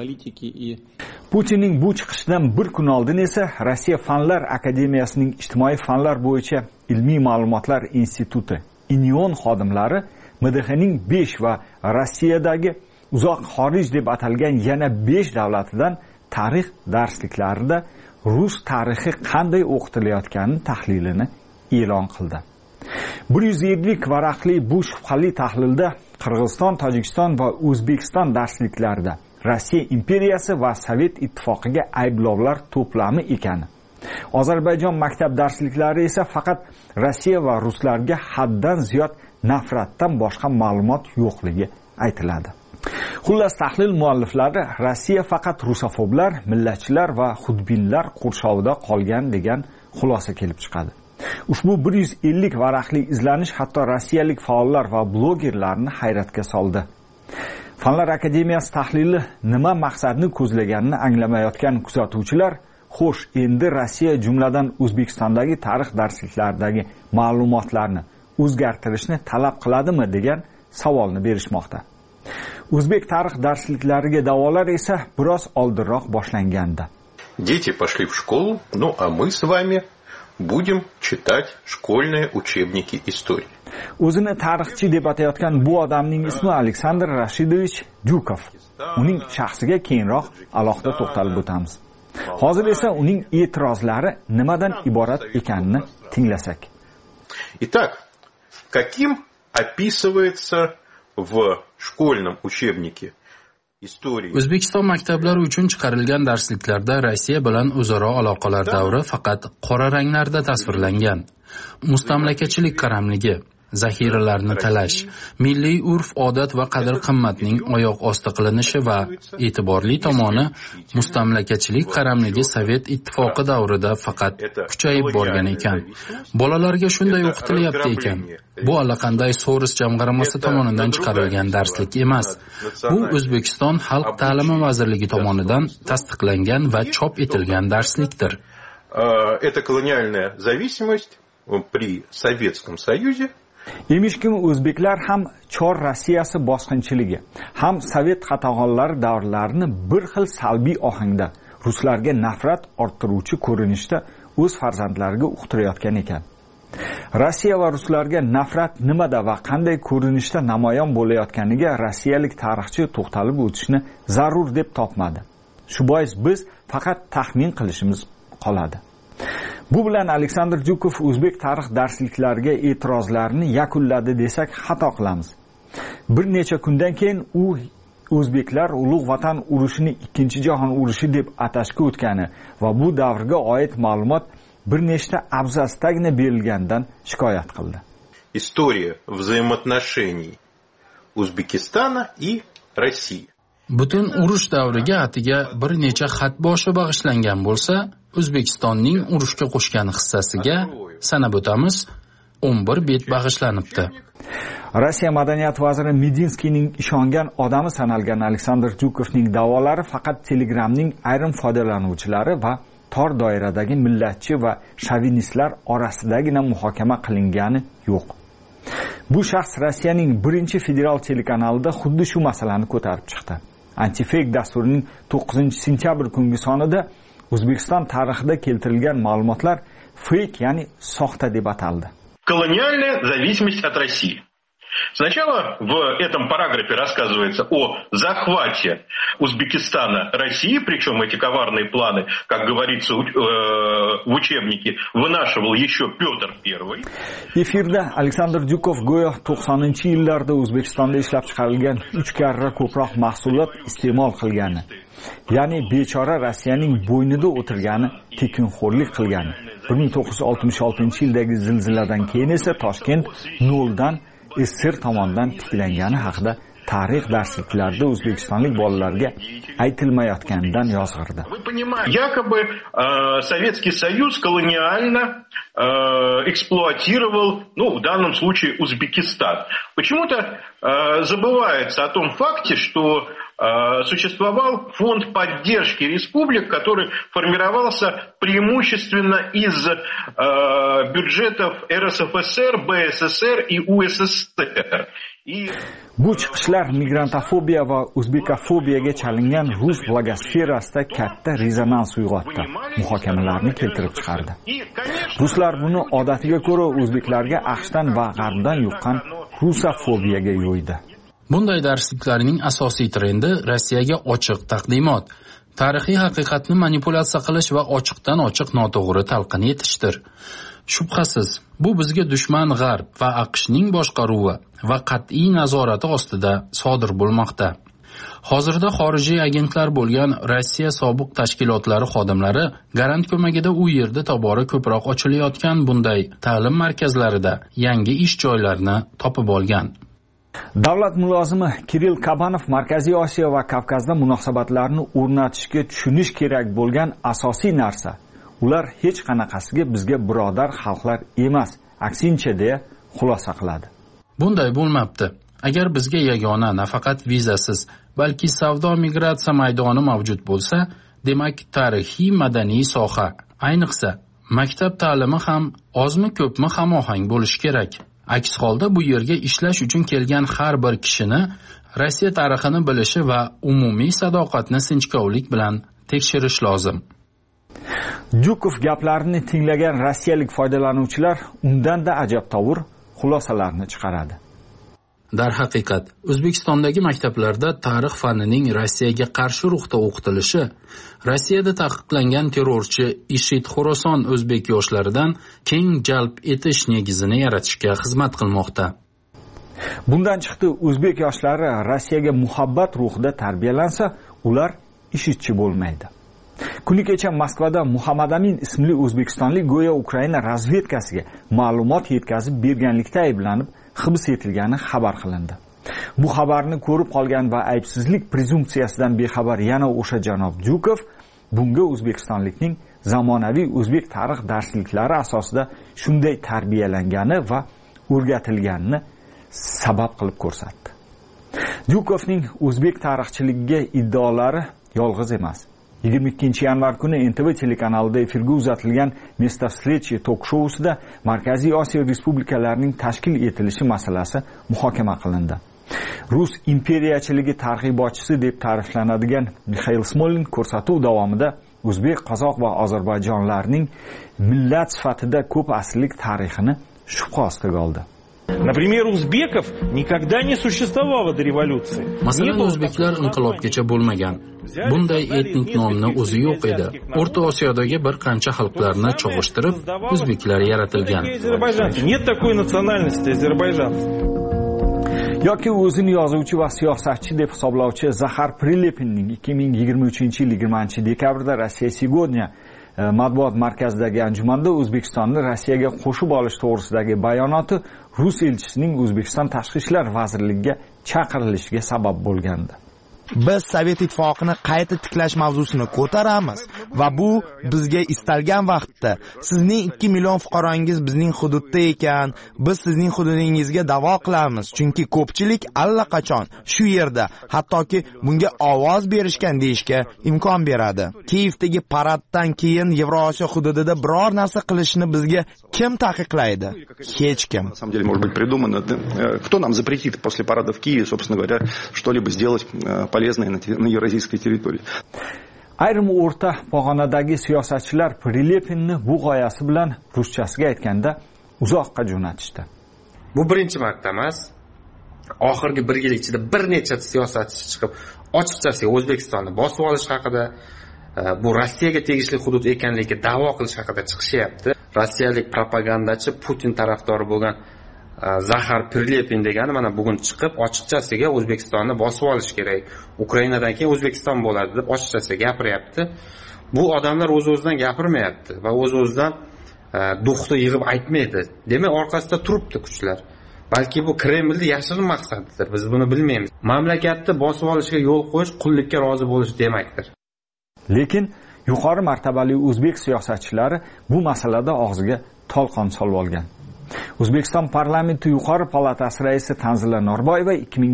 Putinning bu chiqishidan bir kun oldin esa Rossiya Fanlar akademiyasining ijtimoiy fanlar bo'yicha ilmiy ma'lumotlar instituti INION xodimlari MDHning 5 va Rossiyadagi uzoq xorij deb atalgan yana 5 davlatidan tarix darsliklarida rus tarixi qanday o'qitilayotgani tahlilini e'lon qildi. 150 varaqli bu shubhali tahlilda Qirg'iziston, Tojikiston va O'zbekiston darsliklarida Rossiya imperiyasi va Sovet ittifoqiga ayblovlar to'plami ekani. Ozarbayjon maktab darsliklari esa faqat Rossiya va ruslarga haddan ziyod nafratdan boshqa ma'lumot yo'qligi aytiladi. Xullas, tahlil mualliflari Rossiya faqat rusofoblar, millatchilar va xudbinlar qurshovida qolgan degan xulosa kelib chiqadi. Ushbu 150 varaqli izlanish hatto rossiyalik faollar va blogerlarni hayratga soldi. Fanlar akademiyasi tahlili nima maqsadni ko'zlaganini anglamayotgan kuzatuvchilar, xo'sh, endi Rossiya jumladan O'zbekistondagi tarix darsliklaridagi ma'lumotlarni o'zgartirishni talab qiladimi degan savolni berishmoqda. O'zbek tarix darsliklariga da'volar esa biroz oldinroq boshlangandi. Дети пошли в школу, ну а мы с вами будем читать школьные учебники истории. O'zini tarixchi deb atayotgan bu odamning ismi Aleksandr Rashidovich Dyukov. Uning shaxsiga keyinroq alohida to'xtalib o'tamiz. Hozir esa uning e'tirozlari nimadan iborat ekanini tinglasak. Итак, каким описывается в школьном учебнике O'zbekiston maktablari uchun chiqarilgan darsliklarda Rossiya bilan o'zaro aloqalar davri faqat qora ranglarda tasvirlangan. Mustamlakachilik qaramligi, zaxiralarni talash, milliy urf-odat va qadr-qimmatning oyoq osti qilinishi va e'tiborli tomoni mustamlakachilik qaramligi Sovet ittifoqi davrida faqat kuchayib borgan ekan. Bolalarga shunday o'qitilyapti ekan. Bu allaqanday Soros jamg'armasi tomonidan chiqarilgan darslik emas. Bu O'zbekiston Xalq ta'limi vazirligi tomonidan tasdiqlangan va chop etilgan darslikdir. Это колониальная зависимость при Советском Союзе. Emishkim o'zbeklar ham Chor Rossiyasi bosqinchiligi, ham Sovet qatag'onlari davrlarini bir xil salbiy ohangda ruslarga nafrat orttiruvchi ko'rinishda o'z farzandlariga uqtirayotgan ekan. Rossiya va ruslarga nafrat nimada va qanday ko'rinishda namoyon bo'layotganiga rossiyalik tarixchi to'xtalib o'tishni zarur deb topmadi. Shu bois biz faqat taxmin qilishimiz qoladi. Bu bilan Aleksandr Jukov o'zbek tarix darsliklariga e'tirozlarini yakunladi desak xato qilamiz. Bir necha kundan keyin u o'zbeklar Ulug' Vatan urushini Ikkinchi jahon urushi deb atashga o'tgani va bu davrga oid ma'lumot bir nechta abzasdagina berilganidan shikoyat qildi. История взаимоотношений O'zbekistona и России. Butun urush davriga atiga bir necha xat boshi bag'ishlangan bo'lsa, O'zbekistonning urushga qo'shgan hissasiga sanab o'tamiz 11 bet bag'ishlanibdi. Rossiya madaniyat vaziri Medinskiyning ishongan odami sanalgan Aleksandr Jukovning da'volari faqat Telegramning ayrim foydalanuvchilari va tor doiradagi millatchi va shovinistlar orasidagina muhokama qilingani yo'q. Bu shaxs Rossiyaning birinchi federal telekanalida xuddi shu masalani ko'tarib chiqdi. Antifake dasturining 9-sentyabr kungi sonida O'zbekiston tarixida keltirilgan ma'lumotlar fake, ya'ni soxta deb ataldi. Колониальная зависимость от России. Сначала в этом параграфе рассказывается о захвате Узбекистана России, причем эти коварные планы, как говорится в учебнике, вынашивал еще Петр I. Efirda Aleksandr Jukov go'yo 90-yillarda O'zbekistonda ishlab chiqarilgan 3 karra ko'proq mahsulot iste'mol qilgani, ya'ni bechora Rossiyaning bo'ynida o'tirgani, tekinxo'rlik qilgani. 1966-yildagi zilziladan keyin esa Toshkent noldan SSR tomonidan tiklangani haqida tarix darsliklarida o'zbekistonlik bolalarga aytilmayotganidan yozg'irdi. Якобы Советский Союз колониально эксплуатировал, в данном случае Узбекистан. Почему-то забывается о том факте, что существовал фонд поддержки республик, который формировался преимущественно из бюджетов РСФСР, БССР и УССР. Bu chiqishlar migrantofobiya va o'zbekofobiyaga chalingan rus blogosferasida katta rezonans uyg'otdi, muhokamalarni keltirib chiqardi. Ruslar buni odatiga ko'ra o'zbeklarga aqshdan va g'arbdan yuqqan rusofobiyaga yo'ydi. Bunday darsliklarning asosiy trendi Rossiyaga ochiq taqdimot, tarixiy haqiqatni manipulyatsiya qilish va ochiqdan ochiq noto'g'ri talqin etishdir. Shubhasiz, bu bizga dushman G'arb va AQShning boshqaruvi va qat'iy nazorati ostida sodir bo'lmoqda. Hozirda xorijiy agentlar bo'lgan Rossiya sobiq tashkilotlari xodimlari garant ko'magida u yerda tobora ko'proq ochilayotgan bunday ta'lim markazlarida yangi ish joylarini topib olgan. Davlat mulozimi Kirill Kabanov Markaziy Osiyo va Kavkazda munosabatlarni o'rnatishga tushunish kerak bo'lgan asosiy narsa, ular hech qanaqasiga bizga birodar xalqlar emas, aksincha deya xulosa qiladi. Bunday bo'lmabdi. Agar bizga yagona nafaqat vizasiz, balki savdo migratsiya maydoni mavjud bo'lsa, demak tarixiy madaniy soha, ayniqsa maktab ta'limi ham ozmi ko'pmi hamohang bo'lishi kerak. Aks holda bu yerga ishlash uchun kelgan har bir kishini Rossiya tarixini bilishi va umumiy sadoqatni sinchkovlik bilan tekshirish lozim. Jukov gaplarini tinglagan rossiyalik foydalanuvchilar undan-da ajabtovur xulosalarni chiqaradi. Darhaqiqat, O'zbekistondagi maktablarda tarix fanining Rossiyaga qarshi ruhda o'qitilishi Rossiyada taqiqlangan terrorchi IShID Xorason o'zbek yoshlaridan keng jalb etish negizini yaratishga xizmat qilmoqda. Bundan chiqdi, o'zbek yoshlari Rossiyaga muhabbat ruhida tarbiyalansa, ular IShIDchi bo'lmaydi. Kuni kecha Moskvada Muhammad Amin ismli o'zbekistonlik go'yo Ukraina razvedkasiga ma'lumot yetkazib berganlikda ayblanib hibs etilgani xabar qilindi. Bu xabarni ko'rib qolgan va aybsizlik prezumsiyasidan bexabar yana o'sha janob Jukov bunga O'zbekistonlikning zamonaviy o'zbek tarix darsliklari asosida shunday tarbiyalangani va o'rgatilganini sabab qilib ko'rsatdi. Jukovning o'zbek tarixchiligiga iddaolari yolg'iz emas. 22-yanvar kuni NTV telekanalida efirga uzatilgan Место встречи tok-shousida Markaziy Osiyo respublikalarining tashkil etilishi masalasi muhokama qilindi. Rus imperiyachiligi targ'ibotchisi deb ta'riflanadigan Mikhail Smolin ko'rsatuv davomida o'zbek, qozoq va ozarbayjonlarning millat sifatida ko'p asrlik tarixini shubha ostiga oldi. Например, узбеков никогда не существовало до революции. Masalan, o'zbeklar inqilobgacha bo'lmagan. Bunday etnik nomni o'zi yo'q edi. O'rta Osiyodagi bir qancha xalqlarni cho'g'ishtirib, o'zbeklar yaratilgan. Нет такой национальности озербайджанцев. yoki o'zini yozuvchi va siyosatchi deb hisoblovchi Zahar Prilepinning 2023-yil 20-dekabrda Rossiya Сегодня matbuot markazidagi anjumanda O'zbekistonni Rossiyaga qo'shib olish to'g'risidagi bayonoti Rus elchisining O'zbekiston Tashqi ishlar vazirligiga chaqirilishiga sabab bo'lgandi. Biz Sovet ittifoqini qayta tiklash mavzusini ko'taramiz va bu bizga istalgan vaqtda sizning 2 million fuqarongiz bizning hududda ekan, biz sizning hududingizga da'vo qilamiz, chunki ko'pchilik allaqachon shu yerda, hattoki bunga ovoz berishgan deyishga imkon beradi. Kiyevdagi paraddan keyin Yevrosiyo hududida biror narsa qilishni bizga kim taqiqlaydi? Hech kim. На самом деле, может быть придумано, кто нам запретит после парада в Киеве, собственно говоря, что-либо сделать полезное на евразийской территории. Ayrim o'rta pog'onadagi siyosatchilar Prilepinni bu g'oyasi bilan ruschasiga aytganda uzoqqa jo'natishdi. Bu birinchi marta emas. Oxirgi 1 yil ichida bir necha siyosatchi chiqib, ochiqchasiga O'zbekistonni bosib olish haqida, bu Rossiyaga tegishli hudud ekanligiga da'vo qilish haqida chiqishyapti. Rossiyalik propagandachi Putin tarafdori bo'lgan Zahar Prilepin degani mana bugun chiqib ochiqchasiga O'zbekistonni bosib olish kerak. Ukrainadan keyin O'zbekiston bo'ladi deb ochiqchasiga gapiryapti. Bu odamlar o'z-o'zidan gapirmayapti va o'z-o'zidan duxni yig'ib aytmaydi. Demak, orqasida turibdi kuchlar. Balki bu Kremlning yashirin maqsadidir. Biz buni bilmaymiz. Mamlakatni bosib olishga yo'l qo'yish qullikka rozi bo'lish demakdir. Lekin yuqori martabali o'zbek siyosatchilari bu masalada og'ziga tolqon solib olgan. O'zbekiston parlamenti yuqori palatasi raisi Tanzila Norboyeva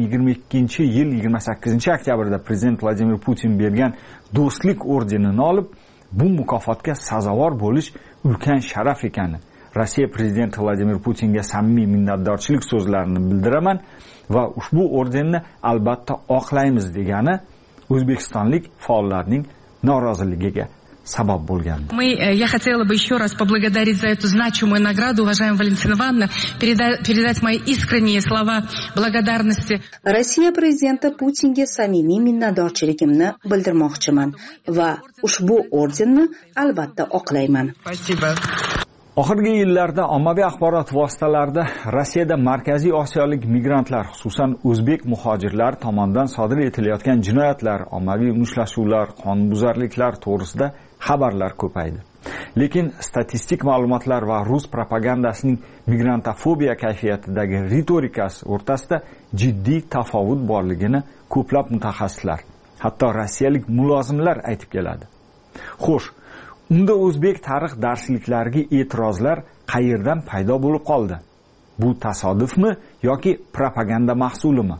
2022-yil 28-oktyabrda prezident Vladimir Putin bergan do'stlik ordenini olib, bu mukofotga sazovor bo'lish ulkan sharaf ekani, Rossiya prezidenti Vladimir Putinga samimiy minnatdorchilik so'zlarini bildiraman va ushbu ordenni albatta oqlaymiz degani o'zbekistonlik faollarning noroziligiga sabab bo'lgandi. Я хотела бы еще раз поблагодарить за эту значимую награду, уважаемая Валентина Ивановна, передать мои искренние слова благодарности. Rossiya prezidenti Putinga samimiy minnatdorchiligimni bildirmoqchiman va ushbu ordenni albatta oqlayman. Спасибо. Oxirgi yillarda ommaviy axborot vositalarida Rossiyada Markaziy Osiyolik migrantlar, xususan o'zbek muhojirlar tomonidan sodir etilayotgan jinoyatlar, ommaviy mushtlashuvlar, qonunbuzarliklar to'g'risida xabarlar ko'paydi. Lekin statistik ma'lumotlar va rus propagandasining migrantofobiya kayfiyatidagi ritorikasi o'rtasida jiddiy tafovut borligini ko'plab mutaxassislar, hatto rossiyalik mulozimlar aytib keladi. Xo'sh, unda o'zbek tarix darsliklariga e'tirozlar qayerdan paydo bo'lib qoldi? Bu tasodifmi yoki propaganda mahsulimi?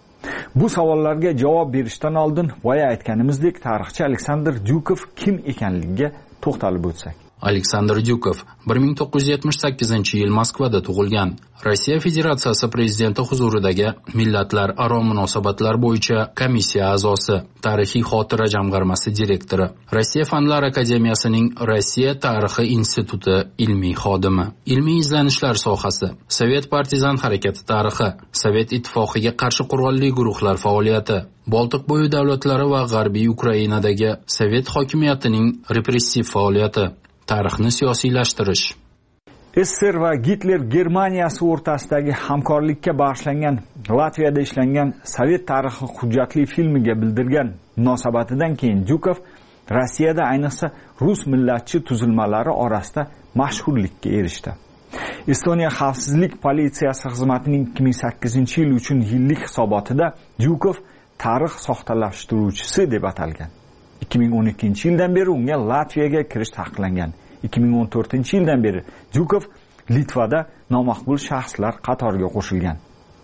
Bu savollarga javob berishdan oldin boya aytganimizdek tarixchi Aleksandr Dyukov kim ekanligiga to'xtalib o'tsak. Aleksandr Dyukov 1978-yil Moskvada tug'ilgan. Rossiya Federatsiyasi prezidenti huzuridagi millatlararo munosabatlar bo'yicha komissiya a'zosi, tarixiy xotira jamg'armasi direktori, Rossiya Fanlar akademiyasining Rossiya tarixi instituti ilmiy xodimi, ilmiy izlanishlar sohasi, Sovet partizan harakati tarixi, Sovet ittifoqiga qarshi qurolli guruhlar faoliyati, Boltiqbo'yi davlatlari va G'arbiy Ukrainadagi Sovet hokimiyatining repressiv faoliyati, tarixni siyosiylashtirish. SSR va Gitler Germaniyasi o'rtasidagi hamkorlikka bag'ishlangan Latviyada ishlangan Sovet tarixi hujjatli filmiga bildirgan munosabatidan keyin Dyukov Rossiyada ayniqsa rus millatchi tuzilmalari orasida mashhurlikka erishdi. Estoniya xavfsizlik politsiyasi xizmatining 2008-yil uchun yillik hisobotida Dyukov tarix soxtalashtiruvchisi deb atalgan. 2012-yildan beri unga Latviyaga kirish taqiqlangan. 2014-yildan beri Dyukov Litvada nomaqbul shaxslar qatoriga qo'shilgan.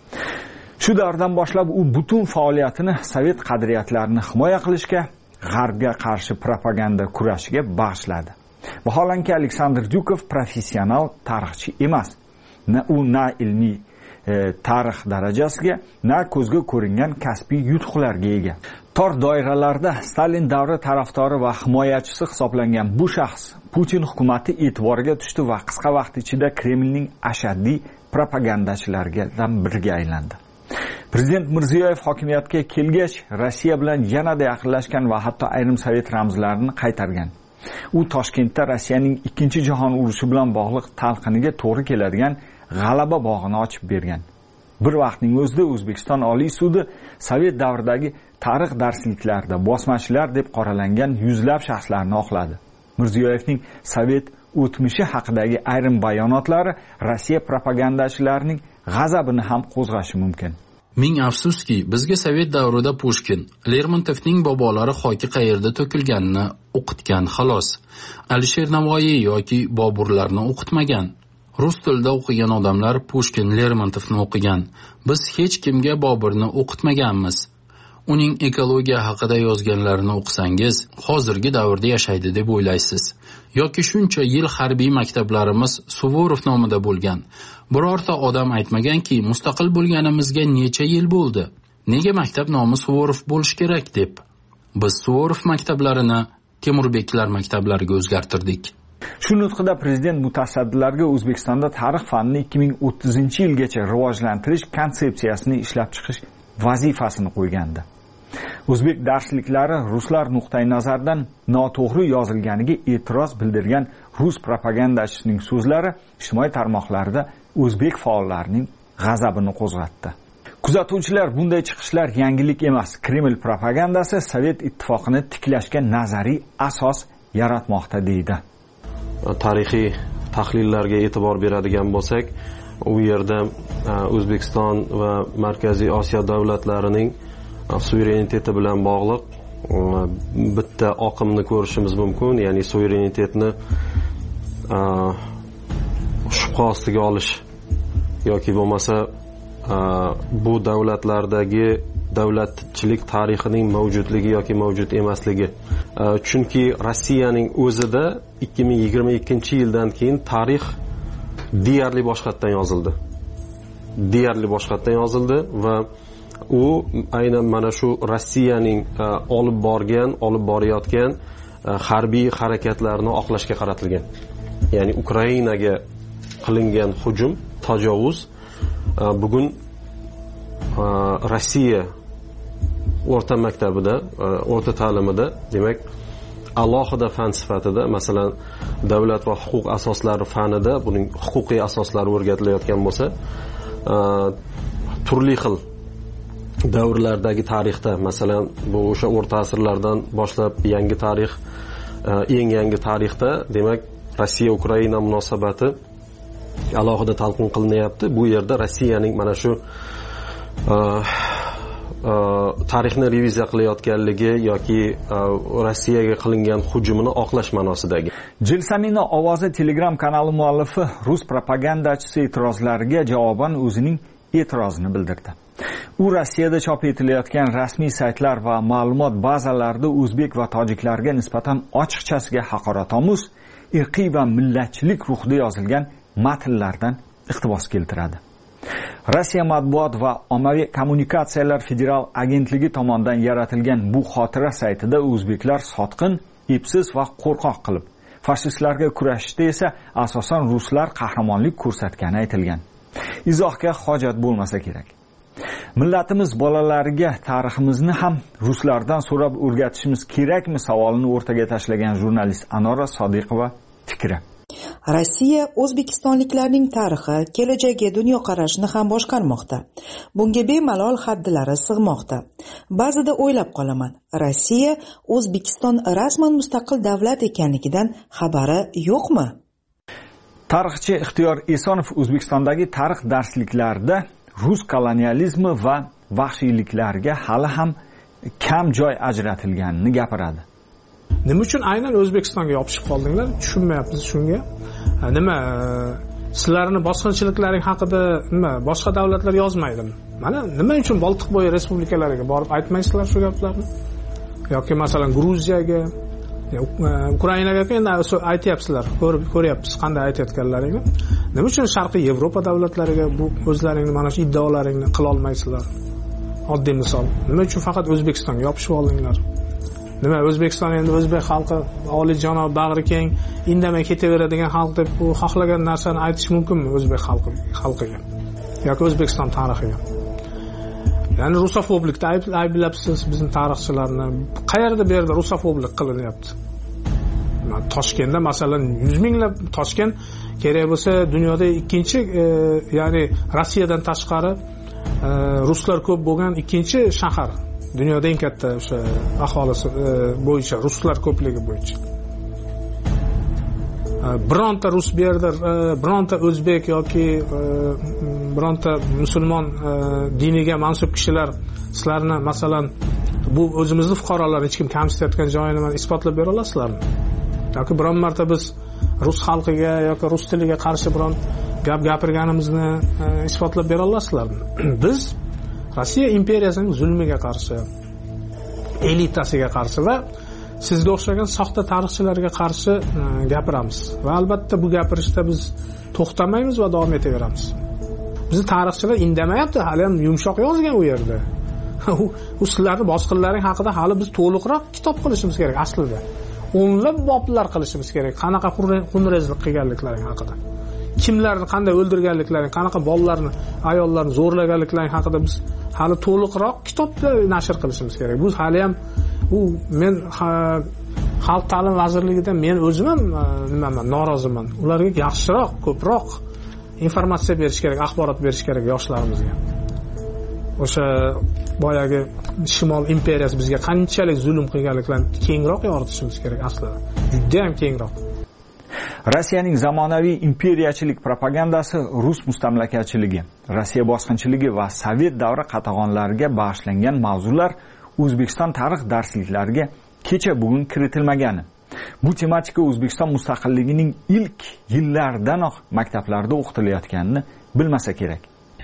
Shu davrdan boshlab u butun faoliyatini Sovet qadriyatlarini himoya qilishga, G'arbga qarshi propaganda kurashiga bag'ishladi. Vaholanki Aleksandr Dyukov professional tarixchi emas. Na ilmiy tarix darajasiga, na ko'zga ko'ringan kasbiy yutuqlarga ega. Tor doiralarda Stalin davri tarafdori va himoyachisi hisoblangan bu shaxs Putin hukumati e'tiboriga tushdi va qisqa vaqt ichida Kremlning ashaddiy propagandachilardan biriga aylandi. Prezident Mirziyoyev hokimiyatga kelgach, Rossiya bilan yanada yaqinlashgan va hatto ayrim sovet ramzlarini qaytargan. U Toshkentda Rossiyaning 2-jahon urushi bilan bog'liq talqiniga to'g'ri keladigan g'alaba bog'ini ochib bergan. Bir vaqtning o'zida O'zbekiston Oliy sudi sovet davridagi tarix darsliklarida bosmachilar deb qoralangan yuzlab shaxslarni oqladi. Mirziyoyevning sovet o'tmishi haqidagi ayrim bayonotlari Rossiya propagandachilarining g'azabini ham qo'zg'ashi mumkin. Ming afsuski, bizga sovet davrida Pushkin, Lermontovning bobolari xoki qayerda to'kilganini o'qitgan xolos. Alisher Navoiy yoki Boburlarni o'qitmagan. Rus tilida o'qigan odamlar Pushkin, Lermontovni o'qigan. Biz hech kimga Boburni o'qitmaganmiz. Uning ekologiya haqida yozganlarini o'qisangiz, hozirgi davrda yashaydi deb o'ylaysiz. Yoki shuncha yil harbiy maktablarimiz Suvorov nomida bo'lgan. Birorta odam aytmaganki, mustaqil bo'lganimizga necha yil bo'ldi. Nega maktab nomi Suvorov bo'lish kerak deb. Biz Suvorov maktablarini Temurbeklar maktablariga o'zgartirdik. Shu nutqida prezident mutasaddilarga O'zbekistonda tarix fanini 2030-yilgacha rivojlantirish konsepsiyasini ishlab chiqish vazifasini qo'ygandi. O'zbek darsliklari ruslar nuqtai nazaridan noto'g'ri yozilganiga e'tiroz bildirgan rus propagandachisining so'zlari ijtimoiy tarmoqlarda o'zbek faollarining g'azabini qo'zg'atdi. Kuzatuvchilar bunday chiqishlar yangilik emas. Kreml propagandasi Sovet ittifoqini tiklashga nazariy asos yaratmoqda deydi. Tarixiy tahlillarga e'tibor beradigan bo'lsak, u yerda O'zbekiston va Markaziy Osiyo davlatlarining suvereniteti bilan bog'liq bitta oqimni ko'rishimiz mumkin, ya'ni suverenitetni shubha ostiga olish yoki bo'lmasa bu davlatlardagi davlatchilik tarixining mavjudligi yoki mavjud emasligi. Chunki Rossiyaning o'zida 2022-yildan keyin tarix deyarli boshqatdan yozildi va u aynan mana shu Rossiyaning olib borayotgan harbiy harakatlarini oqlashga qaratilgan. Ya'ni Ukrainaga qilingan hujum, tajovuz bugun Rossiya o'rta maktabida, o'rta ta'limida, demak, alohida fan sifatida, masalan, davlat va huquq asoslari fanida buning huquqiy asoslari o'rgatilayotgan bo'lsa, turli xil davrlardagi tarixda, masalan, bu o'sha o'rta asrlardan boshlab yangi tarix, eng yangi tarixda, demak, Rossiya Ukraina munosabati alohida talqin qilinyapti. Bu yerda Rossiyaning mana shu tarixni reviziya qilayotganligi yoki Rossiyaga qilingan hujumini oqlash ma'nosidagi. Jilsamino ovozi Telegram kanali muallifi rus propagandachisi e'tirozlariga javoban o'zining e'tirozini bildirdi. U Rossiyada chop etilayotgan rasmiy saytlar va ma'lumot bazalarida o'zbek va tojiklarga nisbatan ochiqchasiga haqoratomuz, irqiy va millatchilik ruhida yozilgan matnlardan iqtibos keltiradi. Rossiya matbuot va ommaviy kommunikatsiyalar federal agentligi tomonidan yaratilgan bu xotira saytida o'zbeklar sotqin, epsiz va qo'rqoq qilib, fashistlarga kurashishda esa asosan ruslar qahramonlik ko'rsatgani aytilgan. Izohga hojat bo'lmasa kerak. Millatimiz bolalariga tariximizni ham ruslardan so'rab o'rgatishimiz kerakmi savolini o'rtaga tashlagan jurnalist Anora Sodiqova fikri. Rossiya o'zbekistonliklarning tarixi, kelajagi, dunyoqarashini ham boshqarmoqda. Bunga bemalol haddilari sig'moqda. Ba'zida o'ylab qolaman, Rossiya O'zbekiston rasman mustaqil davlat ekanligidan xabari yo'qmi? Tarixchi Ixtiyor Esonov O'zbekistondagi tarix darsliklarida rus kolonializmi va vahshiyliklarga hali ham kam joy ajratilganini gapiradi. Nima uchun aynan O'zbekistonga yopishib qoldinglar? Tushunmayapmiz shunga. Nima sizlarning bosqinchiliklaring haqida nima boshqa davlatlar yozmaydimi? Mana nima uchun Boltiqbo'yi respublikalariga borib aytmaysizlar shu gaplarni? Yoki masalan Gruziyaga, Ukrainaga endi aytyapsizlar, ko'ryapmiz qanday aytayotganlaringni. Nima uchun Sharqiy Yevropa davlatlariga bu o'zlaringning mana shu iddaolaringni qila olmaysizlar? Oddiy misol. Nima uchun faqat O'zbekistonga yopishib oldinglar? nima O'zbekiston endi o'zbek xalqi oliyjanob bag'ri keng indamay ketaveradigan xalq deb u xohlagan narsani aytish mumkinmi o'zbek xalqiga yoki O'zbekiston tarixiga? Ya'ni rusofoblikda ayblabsiz bizning tarixchilarni. Qayerda bu yerda rusofoblik qilinyapti? Toshkentda masalan 100 minglab Toshkent kerak bo'lsa dunyoda ikkinchi, ya'ni Rossiyadan tashqari ruslar ko'p bo'lgan ikkinchi shahar. Dunyoda eng katta o'sha aholisi bo'yicha, ruslar ko'pligi bo'yicha. Bironta rus bu yerda, bironta o'zbek yoki bironta musulmon diniga mansub kishilar sizlarni masalan bu o'zimizning fuqarolar hech kim kamsitayotgan joyini isbotlab bera olasizlarmi? Yoki biron marta biz rus xalqiga yoki rus tiliga qarshi biron gap gapirganimizni isbotlab bera olasizlarmi? Biz Rossiya imperiyasining zulmiga qarshi, elitasiga qarshi va sizga o'xshagan soxta tarixchilarga qarshi gapiramiz. Va albatta bu gapirishda biz to'xtamaymiz va davom etaveramiz. Bizni tarixchilar indamayapti, hali ham yumshoq yozgan u yerda. U sizlarning bosqinlaring haqida hali biz to'liqroq kitob qilishimiz kerak aslida. O'nlab boblar qilishimiz kerak. Qanaqa xunrezlik qilganliklaring haqida. Kimlarni qanday o'ldirganliklaring, qanaqa bolalarni, ayollarni zo'rlaganliklaring haqida biz hali to'liqroq kitoblar nashr qilishimiz kerak. Bu hali ham men Xalq ta'lim vazirligidan men o'zim ham noroziman. Ularga yaxshiroq, ko'proq informatsiya berish kerak, axborot berish kerak yoshlarimizga. O'sha boyagi Shimol imperiyasi bizga qanchalik zulm qilganliklarini kengroq yoritishimiz kerak aslida. Juda ham kengroq. Rossiyaning zamonaviy imperiyachilik propagandasi rus mustamlakachiligi, Rossiya bosqinchiligi va Sovet davri qatag'onlariga bag'ishlangan mavzular O'zbekiston tarix darsliklariga kecha bugun kiritilmagani. Bu tematika O'zbekiston mustaqilligining ilk yillardanoq maktablarda o'qitilayotganini bilmasa kerak.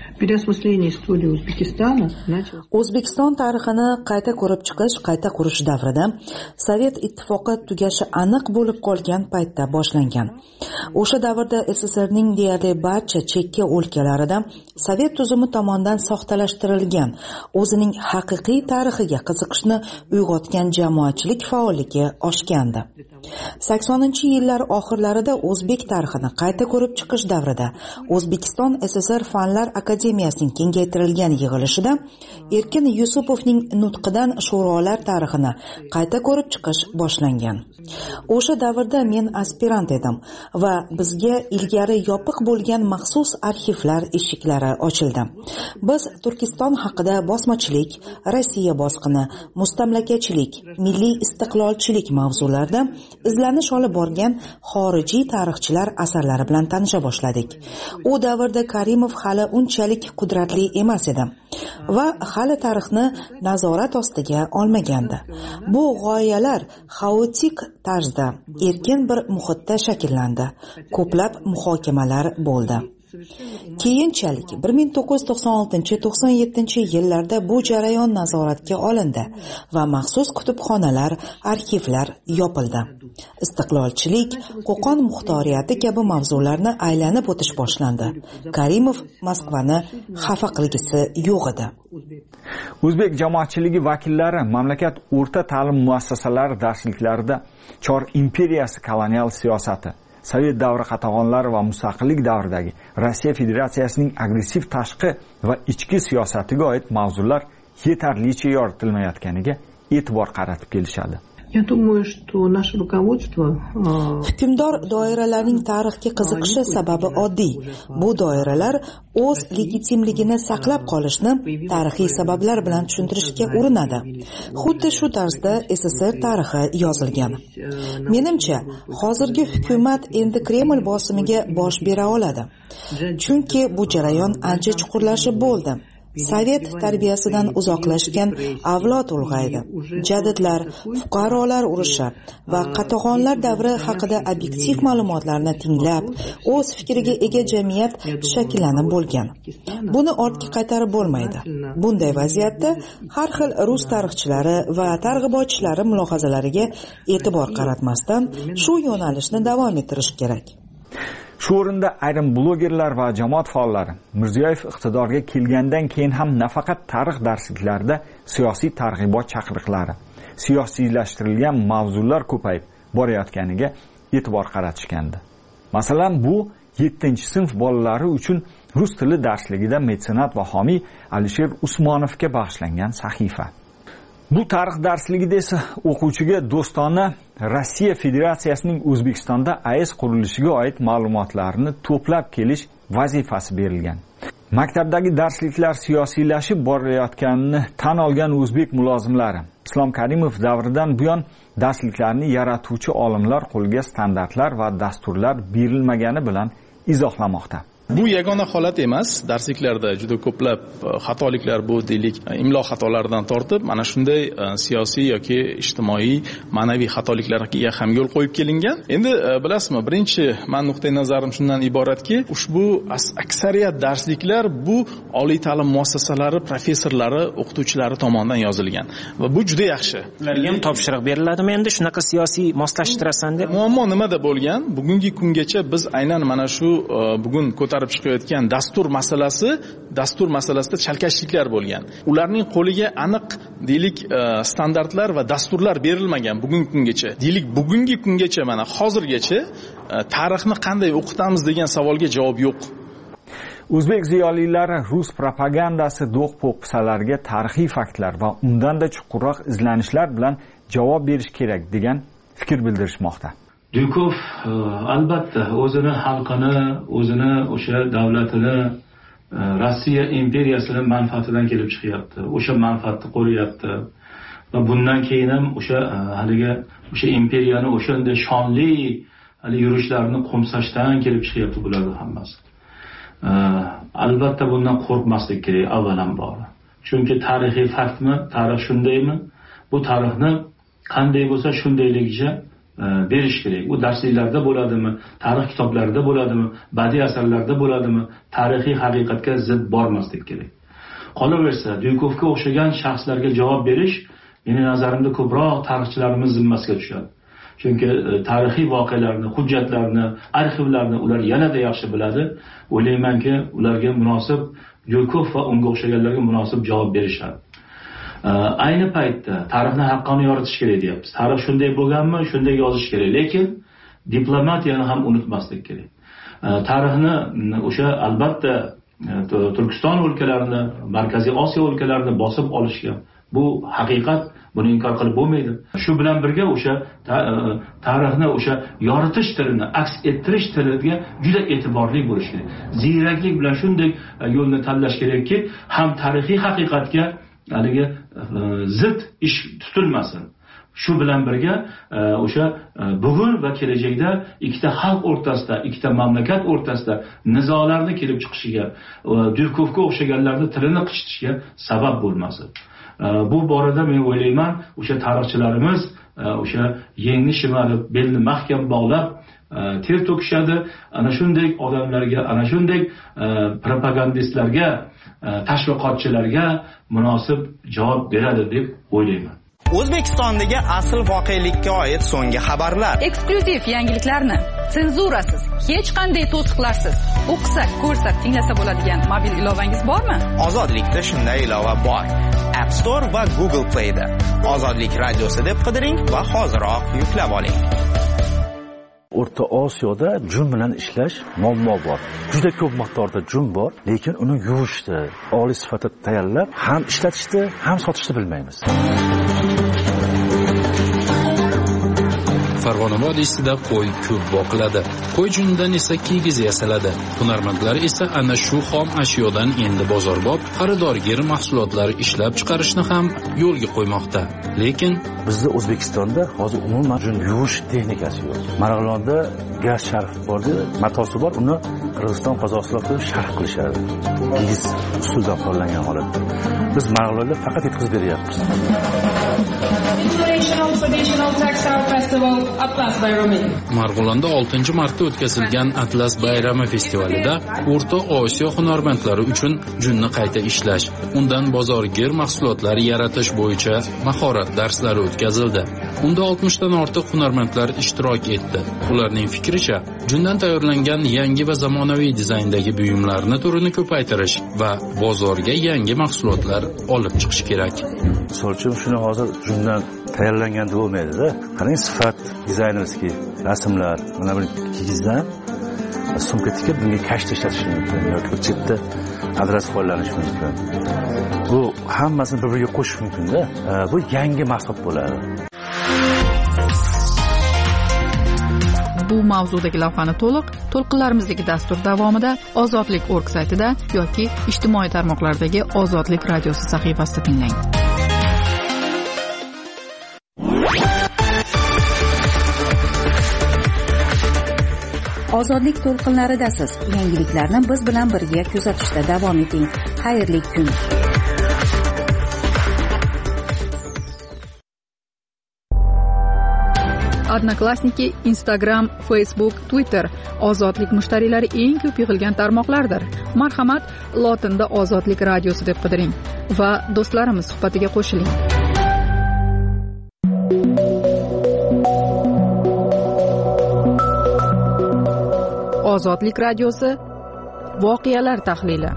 O'zbekiston tarixini qayta ko'rib chiqish, qayta qurish davrida Sovet ittifoqi tugashi aniq bo'lib qolgan paytda boshlangan. O'sha davrda SSRning deyarli barcha chekka o'lkalarida Sovet tuzumi tomonidan soxtalashtirilgan, o'zining haqiqiy tarixiga qiziqishni uyg'otgan jamoatchilik faolligi oshgandi. 80-yillar oxirlarida o'zbek tarixini qayta ko'rib chiqish davrida O'zbekiston SSR Fanlar Akademiyasining kengaytirilgan yig'ilishida Erkin Yusupovning nutqidan sho'rolar tarixini qayta ko'rib chiqish boshlangan. O'sha davrda men aspirant edim va bizga ilgari yopiq bo'lgan maxsus arxivlar eshiklari ochildi. Biz Turkiston haqida bosmachilik, Rossiya bosqini, mustamlakachilik, milliy istiqlolchilik mavzularida izlanish olib borgan xorijiy tarixchilar asarlari bilan tanisha boshladik. U davrda Karimov hali unchalik qudratli emas edi va hali tarixni nazorat ostiga olmagandi. Bu g'oyalar xaotik tarzda erkin bir muhitda shakllandi. Ko'plab muhokamalar bo'ldi. Keyinchalik 1996-97 yillarda bu jarayon nazoratga olindi va maxsus kutubxonalar, arxivlar yopildi. Istiqlolchilik, Qo'qon muxtoriyati kabi mavzularni aylanib o'tish boshlandi. Karimov Moskvani xafa qilgisi yo'q edi. O'zbek jamoatchiligi vakillari mamlakat o'rta ta'lim muassasalari darsliklarida Chor imperiyasi kolonial siyosati, Sovet davri qatag'onlari va mustaqillik davridagi Rossiya Federatsiyasining agressiv tashqi va ichki siyosatiga oid mavzular yetarlicha yoritilmayotganiga e'tibor qaratib kelishadi. Hukmdor doiralarning tarixga qiziqishi sababi oddiy. Bu doiralar o'z legitimligini saqlab qolishni tarixiy sabablar bilan tushuntirishga urinadi. Xuddi shu tarzda SSR tarixi yozilgan. Menimcha, hozirgi hukumat endi Kreml bosimiga bosh bera oladi. Chunki bu jarayon ancha chuqurlashib bo'ldi. Sovet tarbiyasidan uzoqlashgan avlod ulg'aydi. Jadidlar, fuqarolar urushi va qatag'onlar davri haqida obyektiv ma'lumotlarni tinglab, o'z fikriga ega jamiyat shakllanib bo'lgan. Buni ortga qaytarib bo'lmaydi. Bunday vaziyatda har xil rus tarixchilari va targ'ibotchilari mulohazalariga e'tibor qaratmasdan shu yo'nalishni davom ettirish kerak. Shu o'rinda ayrim blogerlar va jamoat faollari Mirziyoyev iqtidorga kelgandan keyin ham nafaqat tarix darsliklarida siyosiy targ'ibot chaqiriqlari, siyosiylashtirilgan mavzular ko'payib borayotganiga e'tibor qaratishgandi. Masalan, bu 7-sinf bolalari uchun rus tili darsligida metsenat va homiy Alisher Usmonovga bag'ishlangan sahifa. Bu tarix darsligida esa o'quvchiga do'stona Rossiya Federatsiyasining O'zbekistonda AES qurilishiga oid ma'lumotlarni to'plab kelish vazifasi berilgan. Maktabdagi darsliklar siyosiylashib borayotganini tan olgan o'zbek mulozimlari Islom Karimov davridan buyon darsliklarni yaratuvchi olimlar qo'liga standartlar va dasturlar berilmagani bilan izohlamoqda. Bu yagona holat emas. Darsliklarda juda ko'plab xatoliklar bu deylik imlo xatolaridan tortib, mana shunday siyosiy yoki ijtimoiy, ma'naviy xatoliklarga ham yo'l qo'yib kelingan. Endi bilasizmi, birinchi men nuqtai nazarim shundan iboratki, ushbu aksariyat darsliklar bu oliy ta'lim muassasalari professorlari, o'qituvchilari tomonidan yozilgan va bu juda yaxshi. Ularga ham topshiriq beriladimi endi shunaqa siyosiy moslashtirasan deb? Muammo nimada bo'lgan? Bugungi kungacha biz aynan mana shu bugun ko'tarib chiqayotgan dastur masalasida chalkashliklar bo'lgan. Ularning qo'liga aniq deylik standartlar va dasturlar berilmagan bugungi kungacha. Deylik bugungi kungacha mana hozirgacha tarixni qanday o'qitamiz degan savolga javob yo'q. O'zbek ziyolilari rus propagandasi do'q-po'pisalarga tarixiy faktlar va undanda chuqurroq izlanishlar bilan javob berish kerak degan fikr bildirishmoqda. Dukov albatta o'zini xalqini, o'zini o'sha davlatini, Rossiya imperiyasini manfaatidan kelib chiqyapti. O'sha manfaatni qo'riyapti. Va bundan keyin ham o'sha imperiyani o'shanday shonli yurishlarini qo'msashdan kelib chiqyapti bularning hammasi. Albatta bundan qo'rqmaslik kerak avvalambor. Chunki tarixiy faktmi, tarix shundaymi? Bu tarixni qanday bo'lsa shundayligicha berish kerak. Bu darsliklarda bo'ladimi, tarix kitoblarida bo'ladimi, badiiy asarlarda bo'ladimi, tarixiy haqiqatga zid bormaslik kerak. Qolaversa, Dukovga o'xshagan shaxslarga javob berish meni nazarimda ko'proq tarixchilarimiz zimmasiga tushadi. Chunki tarixiy voqealarni, hujjatlarni, arxivlarni ular yanada yaxshi biladi. O'ylaymanki, ularga munosib Dukov va unga o'xshaganlarga munosib javob berishadi. Ayni paytda tarixni haqqoniy yoritish kerak deyapmiz. Tarix shunday bo'lganmi, shunday yozish kerak, lekin diplomatiyani ham unutmaslik kerak. Tarixni o'sha albatta Turkiston o'lkalarini, Markaziy Osiyo o'lkalarini bosib olishgan bu haqiqat, buni inkor qilib bo'lmaydi. Shu bilan birga o'sha tarixni o'sha yoritish tilini, aks ettirish tiliga juda e'tiborli bo'lish kerak. Ziyraklik bilan shunday yo'lni tanlash kerakki, ham tarixiy haqiqatga zid ish tutilmasin. Shu bilan birga o'sha bugun va kelajakda ikkita xalq o'rtasida, ikkita mamlakat o'rtasida nizolarni kelib chiqishiga, Dukovga o'xshaganlarning tilini qichitishga sabab bo'lmasin. Bu borada men o'ylayman, o'sha tarixchilarimiz o'sha yengni shimarib, belni mahkam bog'lab ter to'kishadi. Ana shunday odamlarga, ana shunday propagandistlarga, tashviqotchilarga munosib javob beradi deb o'ylayman. O'zbekistondagi asl voqelikka oid so'nggi xabarlar, eksklyuziv yangiliklarni senzurasiz, hech qanday to'siqlarsiz o'qisak, ko'rsak, tinglasa bo'ladigan mobil ilovangiz bormi? Ozodlikda shunday ilova bor. App Store va Google Play da Ozodlik radiosi deb qidiring va hoziroq yuklab oling. O'rta Osiyoda jun bilan ishlash muammo bor. Juda ko'p miqdorda jun bor, lekin uni yuvishni, oliy sifatda tayyorlab, ham ishlatishni, ham sotishni bilmaymiz. Farg'ona vodiysida qo'y ko'p boqiladi. Qo'y junidan esa kigiz yasaladi. Hunarmandlar esa ana shu xom ashyodan endi bozorbop xaridorgir mahsulotlar ishlab chiqarishni ham yo'lga qo'ymoqda. Lekin bizda O'zbekistonda hozir umuman jun yuvish texnikasi yo'q. Marg'ilonda gaz sharf bordi, matosi bor, uni Qirg'iziston, Qozog'iston qilib sharf qilishadi. Kigiz usuldan qo'llangan holatda. Biz Marg'ilonda faqat yetkazib beryapmiz. National Traditional Textile Festival Atlas bayrami. Marg'ilonda 6-marta o'tkazilgan Atlas bayrami festivalida O'rta Osiyo hunarmandlari uchun junni qayta ishlash, undan bozorgir mahsulotlar yaratish bo'yicha mahorat darslari o'tkazildi. Unda 60 dan ortiq hunarmandlar ishtirok etdi. Ularning fikricha, jundan tayyorlangan yangi va zamonaviy dizayndagi buyumlarni turini ko'paytirish va bozorga yangi mahsulotlar olib chiqish kerak. Misol uchun shuni hozir jundan tayyorlangan deb bo'lmaydi-da. Qarang, sifat, dizaynerskiy rasmlar, mana bu kigizdan sumka tikib bunga kashta ishlatish mumkin yoki chetda adres qo'llanish mumkin. Bu hammasini bir-biriga qo'shish mumkin-da. Bu yangi mahsulot bo'ladi. Bu mavzudagi lavhani to'lqinlarimizdagi dastur davomida Ozodlik.org saytida yoki ijtimoiy tarmoqlardagi Ozodlik radiosi sahifasida tinglang. Ozodlik to'lqinlaridasiz. Yangiliklarni biz bilan birga kuzatishda davom eting. Xayrli kun. Odnoklassniki, Instagram, Facebook, Twitter Ozodlik mushtariylari eng ko'p yig'ilgan tarmoqlardir. Marhamat, lotinda Ozodlik radiosi deb qidiring va do'stlarimiz suhbatiga qo'shiling. Ozodlik radiosi voqealar tahlili.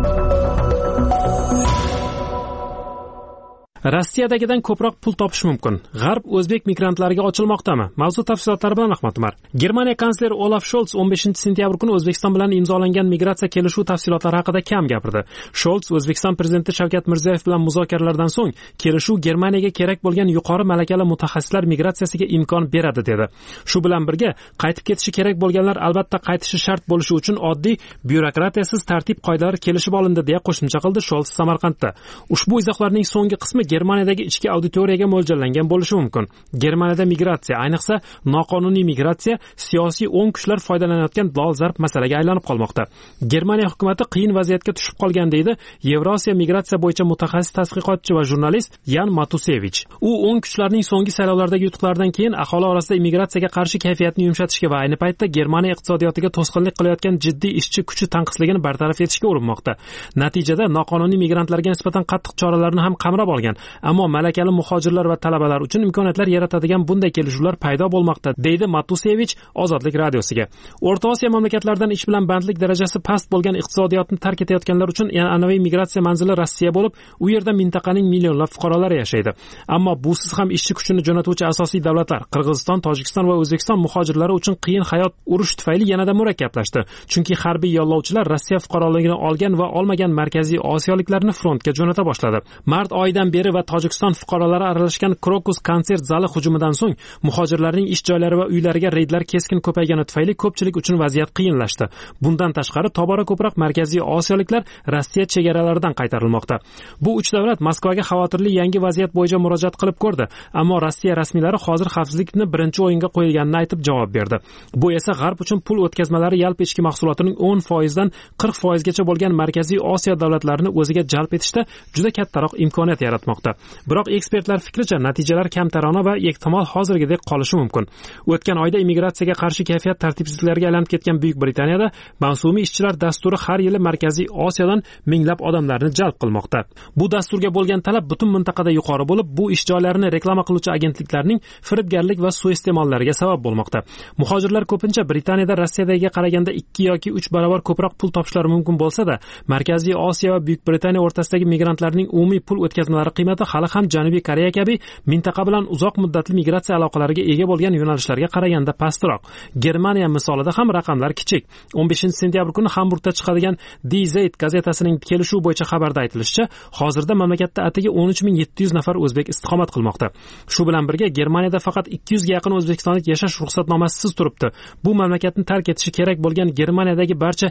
Rossiyadagidan ko'proq pul topish mumkin. G'arb o'zbek migrantlariga ochilmoqdami? Mavzu tafsilotlari bilan Ahmad Umar. Germaniya kansleri Olaf Scholz 15-sentyabr kuni O'zbekiston bilan imzolangan migratsiya kelishuv tafsilotlari haqida kam gapirdi. Scholz O'zbekiston prezidenti Shavkat Mirziyoyev bilan muzokaralardan so'ng kelishuv Germaniyaga kerak bo'lgan yuqori malakali mutaxassislar migratsiyasiga imkon beradi dedi. Shu bilan birga qaytib ketishi kerak bo'lganlar albatta qaytishi shart bo'lishi uchun oddiy byurokratiyasiz tartib-qoidalar kelishib olindi deya qo'shimcha qildi Scholz Samarqandda. Ushbu izohlarning so'nggi qismi Germaniyadagi ichki auditoriyaga mo'ljallangan bo'lishi mumkin. Germaniyada migratsiya, ayniqsa noqonuniy migratsiya, siyosiy o'ng kuchlar foydalanayotgan dolzarb masalaga aylanib qolmoqda. Germaniya hukumatı qiyin vaziyatga tushib qolgan deydi Yevrosiyo migratsiya bo'yicha mutaxassis tadqiqotchi va jurnalist Yan Matusevich. U o'ng kuchlarning so'nggi saylovlardagi yutuqlaridan keyin aholi orasida immigratsiyaga qarshi kayfiyatni yumshatishga va ayni paytda Germaniya iqtisodiyotiga to'sqinlik qilayotgan jiddiy ishchi kuchi tanqisligini bartaraf etishga urinmoqda. Natijada noqonuniy migrantlarga nisbatan qattiq choralarni ham qamrab olgan. Ammo malakali muhojirlar va talabalar uchun imkoniyatlar yaratadigan bunday kelishuvlar paydo bo'lmoqda, deydi Matusevich Ozodlik radiosiga. O'rta Osiyo mamlakatlaridan ish bilan bandlik darajasi past bo'lgan iqtisodiyotni tark etayotganlar uchun an'anaviy migratsiya manzili Rossiya bo'lib, u yerda mintaqaning millionlab fuqarolari yashaydi. Ammo busiz ham ishchi kuchini jo'natuvchi asosiy davlatlar Qirg'iziston, Tojikiston va O'zbekiston muhojirlari uchun qiyin hayot urush tufayli yanada murakkablashdi. Chunki harbiy yollovchilar Rossiya fuqaroligini olgan va olmagan markaziy osiyoliklarni frontga jo'nata boshladi. Mart oyidan beri va Tojikiston fuqarolari aralashgan Krokus konsert zali hujumidan so'ng muhojirlarning ish joylari va uylariga reydlar keskin ko'paygani tufayli ko'pchilik uchun vaziyat qiyinlashdi. Bundan tashqari tobora ko'proq markaziy osiyoliklar Rossiya chegaralaridan qaytarilmoqda. Bu uch davlat Moskvaga xavotirli yangi vaziyat bo'yicha murojaat qilib ko'rdi, ammo Rossiya rasmiylari hozir xavfsizlikni birinchi o'yinga qo'yilganini aytib javob berdi. Bu esa G'arb uchun pul o'tkazmalari yalpi ichki mahsulotining 10% dan 40% gacha bo'lgan markaziy Osiyo davlatlarini o'ziga jalb etishda juda kattaroq imkoniyat yaratmoqda. Biroq ekspertlar fikricha natijalar kamtarona va ehtimol hozirgidek qolishi mumkin. O'tgan oyda immigratsiyaga qarshi kayfiyat tartibsizliklarga aylanib ketgan Buyuk Britaniyada mavsumiy ishchilar dasturi har yili markaziy Osiyodan minglab odamlarni jalb qilmoqda. Bu dasturga bo'lgan talab butun mintaqada yuqori bo'lib, bu ish joylarini reklama qiluvchi agentliklarning firibgarlik va suiiste'mollariga sabab bo'lmoqda. Muhojirlar ko'pincha Britaniyada Rossiyadagiga qaraganda 2 yoki 3 barobar ko'proq pul topishlari mumkin bo'lsa-da, markaziy Osiyo va Buyuk Britaniya o'rtasidagi migrantlarning umumiy pul o'tkazmalari qiymati hali ham Janubiy Koreya kabi mintaqa bilan uzoq muddatli migratsiya aloqalariga ega bo'lgan yo'nalishlarga qaraganda pastroq. Germaniya misolida ham raqamlar kichik. 15-sentyabr kuni Hamburgda chiqadigan Die Zeit gazetasining kelishuv bo'yicha xabarda aytilishicha, hozirda mamlakatda atigi 13700 nafar o'zbek istiqomat qilmoqda. Shu bilan birga Germaniyada faqat 200 ga yaqin o'zbekistonlik yashash ruxsatnomasisiz turibdi. Bu mamlakatni tark etishi kerak bo'lgan Germaniyadagi barcha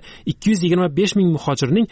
225 ming muhojirning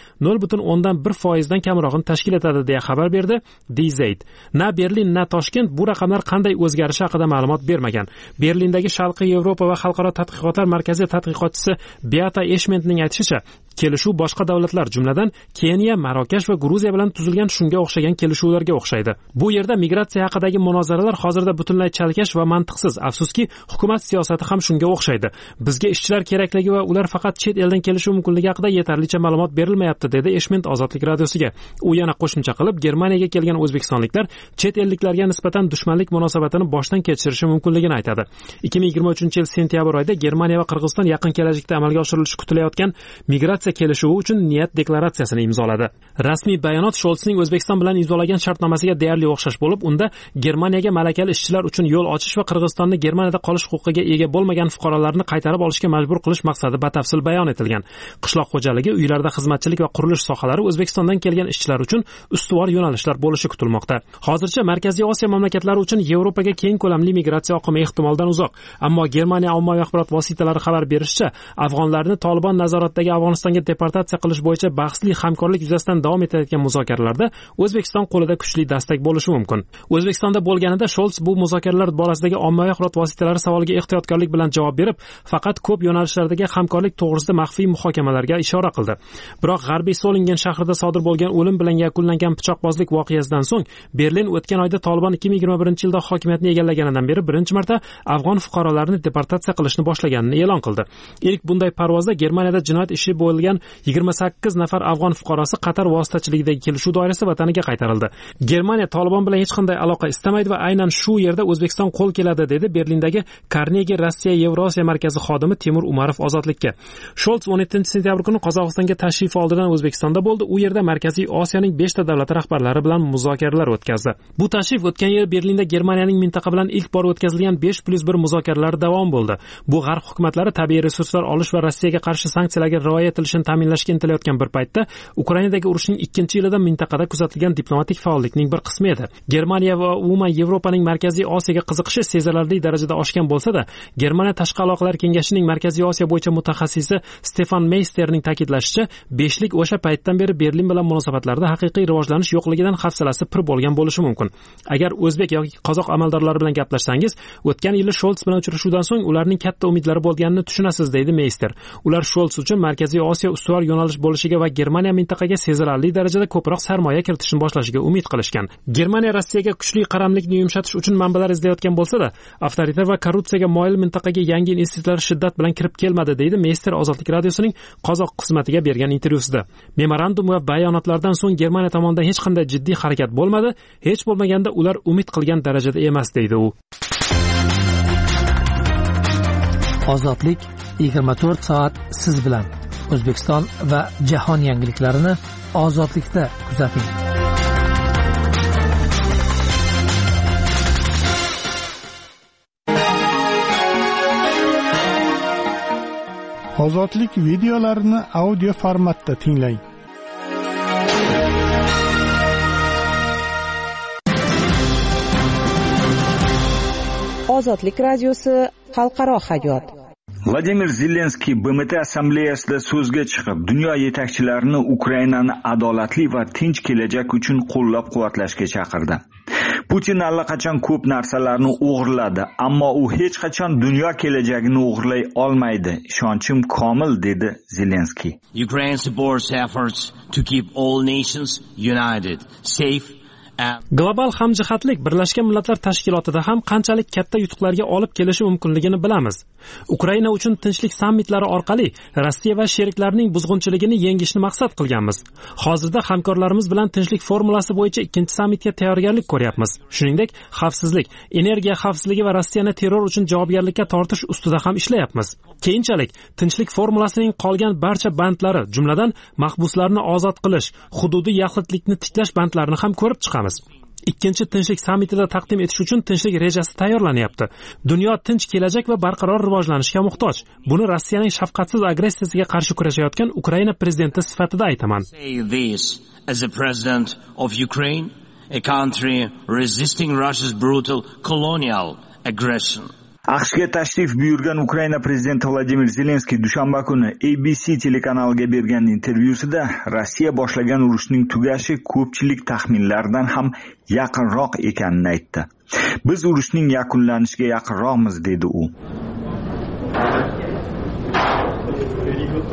0.1% dan kamrog'ini tashkil etadi deya xabar berdi Die Zeit. Na Berlin, na Toshkent bu raqamlar qanday o'zgarishi haqida ma'lumot bermagan. Berlindagi Sharqiy Yevropa va xalqaro tadqiqotlar markazi tadqiqotchisi Beata Eshmentning aytishicha, kelishuv boshqa davlatlar, jumladan Keniya, Marokash va Gruziya bilan tuzilgan shunga o'xshagan kelishuvlarga o'xshaydi. Bu yerda migratsiya haqidagi munozaralar hozirda butunlay chalkash va mantiqsiz. Afsuski, hukumat siyosati ham shunga o'xshaydi. Bizga ishchilar kerakligi va ular faqat chet eldan kelishi mumkinligi haqida yetarlicha ma'lumot berilmayapti, dedi Eshment Ozodlik radiosiga. U yana qo'shimcha qilib, Germaniyaga kelgan o'zbekistonliklar chet elliklarga nisbatan dushmanlik munosabatini boshdan kechirishi mumkinligini aytadi. 2023-yil sentyabr oyida Germaniya va Qirg'iziston yaqin kelajakda amalga oshirilishi kutilayotgan migratsiya kelishuvi uchun niyat deklaratsiyasini imzoladi. Rasmiy bayonot Sholtsning O'zbekiston bilan imzolagan shartnomasiga deyarli o'xshash bo'lib, unda Germaniyaga malakali ishchilar uchun yo'l ochish va Qirg'izistonni Germaniyada qolish huquqiga ega bo'lmagan fuqarolarni qaytarib olishga majbur qilish maqsadi batafsil bayon etilgan. Qishloq xo'jaligi, uylarda xizmatchilik va qurilish sohalari O'zbekistondan kelgan ishchilar uchun ustuvor yo'nalishlar bo'lishi kutilmoqda. Hozircha Markaziy Osiyo mamlakatlari uchun Yevropaga keng ko'lamli migratsiya oqimi ehtimoldan uzoq. Ammo Germaniya ommaviy axborot vositalari xabar berishicha, afg'onlarni Tolibon nazoratidagi Afg'onistonga deportatsiya qilish bo'yicha bahsli hamkorlik yuzasidan davom etayotgan muzokaralarda O'zbekiston qo'lida kuchli dastak bo'lishi mumkin. O'zbekistonda bo'lganida Sholts bu muzokaralar borasidagi ommaviy axborot vositalari savoliga ehtiyotkorlik bilan javob berib, faqat ko'p yo'nalishlardagi hamkorlik to'g'risida maxfiy muhokamalarga ishora qildi. Biroq G'arbiy Solingen shahrida sodir bo'lgan o'lim bilan yakunlangan pichoqbozlik voqeasidan so'ng Berlin o'tgan oyda Tolibon 2021-yilda hokimiyatni egallaganidan beri birinchi marta afg'on fuqarolarini deportatsiya qilishni boshlaganini e'lon qildi. Ilk bunday parvozda Germaniyada jinoyat ishi bo'lgan 28 nafar afg'on fuqarosi Qatar vositachiligidagi kelishuv doirasida vataniga qaytarildi. Germaniya Tolibon bilan hech qanday aloqa istamaydi va aynan shu yerda O'zbekiston qo'l keladi, dedi Berlindagi Carnegie Rossiya Yevrosiya markazi xodimi Timur Umarov Ozodlikka. Sholts 17-sentyabr kuni Qozog'istonga tashrif oldidan O'zbekistonda bo'ldi. U yerda Markaziy Osiyoning 5 ta davlati rahbarlari bilan muzokaralar o'tkazdi. Bu tashrif o'tgan yil Berlinda Germaniyaning mintaqa bilan ilk bor o'tkazilgan 5+1 muzokaralari davom bo'ldi. Bu g'arb hukumatlari tabiiy resurslar olish va Rossiyaga qarshi sanksiyalarga rioya etilishini ta'minlashga intilayotgan bir paytda Ukrainadagi urushning 2-yilida mintaqada kuzatilgan diplomatik faollikning bir qismi edi. Germaniya va umuman Yevropaning Markaziy Osiyoga qiziqishi sezilarli darajada oshgan bo'lsa-da, Germaniya Tashqi aloqalar kengashining Markaziy Osiyo bo'yicha mutaxassisi Stefan Meisterning ta'kidlashicha, beshlik o'sha paytdan beri Berlin bilan munosabatlarda haqiqiy rivojlanish yo'qligidan hafsalasi pir bo'lgan bo'lishi mumkin. Agar o'zbek yoki qozoq amaldorlari bilan gaplashsangiz, o'tgan yili Sholts bilan uchrashuvdan so'ng ularning katta umidlari bo'lganini tushunasiz, deydi Meister. Ular Sholts uchun Markaziy Osiyo ustuvor yo'nalish bo'lishiga va Germaniya mintaqaga sezilarli darajada ko'proq sarmoya kiritishni boshlashiga umid qilishgan. Germaniya Rossiyaga kuchli qaramlikni yumshatish uchun manbalar izlayotgan bo'lsa-da, avtoritar va korrupsiyaga moyil mintaqaga yangi institutlar shiddat bilan kirib kelmadi, deydi Meister Ozodlik radiosining qozoq xizmatiga bergan intervyusida. Memorandum va bayonotlardan so'ng Germaniya tomonidan hech qanday jiddiy harakat bo'lmadi, hech bo'lmaganda ular umid qilgan darajada emas, deydi u. Ozodlik 24 soat siz bilan. O'zbekiston va jahon yangiliklarini Ozodlikda kuzating. Ozodlik videolarini audio formatda tinglang. Ozodlik radiosi xalqaro hayot. Vladimir Zelenskiy BMT assambleyasida so'zga chiqib, dunyo yetakchilarini Ukrainani adolatli va tinch kelajak uchun qo'llab-quvvatlashga chaqirdi. Putin allaqachon ko'p narsalarni o'g'irladi, ammo u hech qachon dunyo kelajagini o'g'irlay olmaydi. Ishonchim komil, dedi Zelenskiy. Ukraine supports efforts to keep all nations united, safe. Global hamjihatlik Birlashgan Millatlar Tashkilotida ham qanchalik katta yutuqlarga olib kelishi mumkinligini bilamiz. Ukraina uchun tinchlik sammitlari orqali Rossiya va sheriklarining buzg'unchiligini yengishni maqsad qilganmiz. Hozirda hamkorlarimiz bilan tinchlik formulasi bo'yicha ikkinchi sammitga tayyorgarlik ko'ryapmiz. Shuningdek, xavfsizlik, energiya xavfsizligi va Rossiyani terror uchun javobgarlikka tortish ustida ham ishlayapmiz. Keyinchalik tinchlik formulasining qolgan barcha bandlari, jumladan mahbuslarni ozod qilish, hududiy yaxlitlikni tiklash bandlarini ham ko'rib chiqamiz. Ikkinchi tinchlik sammitida taqdim etish uchun tinchlik rejasi tayyorlanyapti. Dunyo tinch kelajak va barqaror rivojlanishga muhtoj. Buni Rossiyaning shafqatsiz agressiyasiga qarshi kurashayotgan Ukraina prezidenti sifatida aytaman. As a president of Ukraine, a country resisting Russia's brutal colonial aggression. AQShga tashrif buyurgan Ukraina prezidenti Vladimir Zelenskiy dushanba kuni ABC telekanaliga bergan intervyusida Rossiya boshlagan urushning tugashi ko'pchilik taxminlardan ham yaqinroq ekanini aytdi. Biz urushning yakunlanishiga yaqinroqmiz, dedi u.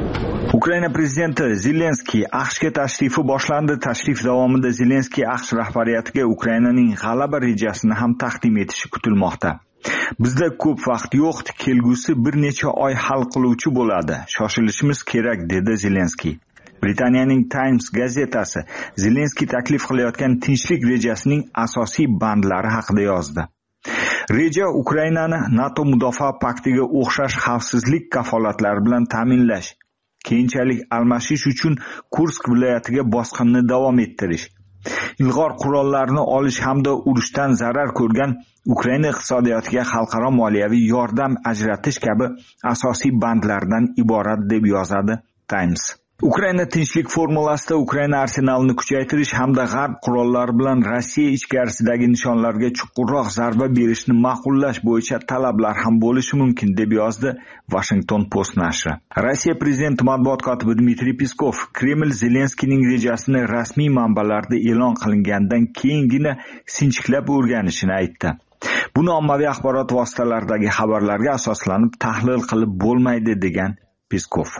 Ukraina prezidenti Zelenskiy AQShga tashrifi boshlandi. Tashrif davomida Zelenskiy AQSh rahbariyatiga Ukrainaning g'alaba rejasini ham taqdim etishi kutilmoqda. Bizda ko'p vaqt yo'q, kelgusi bir necha oy hal qiluvchi bo'ladi. Shoshilishimiz kerak, dedi Zelenskiy. Britaniyaning Times gazetasi Zelenskiy taklif qilayotgan tinchlik rejasining asosiy bandlari haqida yozdi. Reja Ukrainani NATO mudofaa paktiga o'xshash xavfsizlik kafolatlari bilan ta'minlash, keyinchalik almashish uchun Kursk viloyatiga bosqinni davom ettirish, ilg'or qurollarni olish hamda urushdan zarar ko'rgan Ukraina iqtisodiyotiga xalqaro moliyaviy yordam ajratish kabi asosiy bandlardan iborat, deb yozadi Times. Ukraina tinchlik formulasida Ukraina arsenalini kuchaytirish hamda g'arb qurollari bilan Rossiya ichkarisidagi nishonlarga chuqurroq zarba berishni ma'qullash bo'yicha talablar ham bo'lishi mumkin, deb yozdi Washington Post nashri. Rossiya prezidenti matbuot kotibi Dmitriy Peskov Kreml Zelenskiyning rejasini rasmiy manbalarda e'lon qilingandan keyingina sinchiklab o'rganishini aytdi. Buni ommaviy axborot vositalaridagi xabarlarga asoslanib tahlil qilib bo'lmaydi, degan Peskov.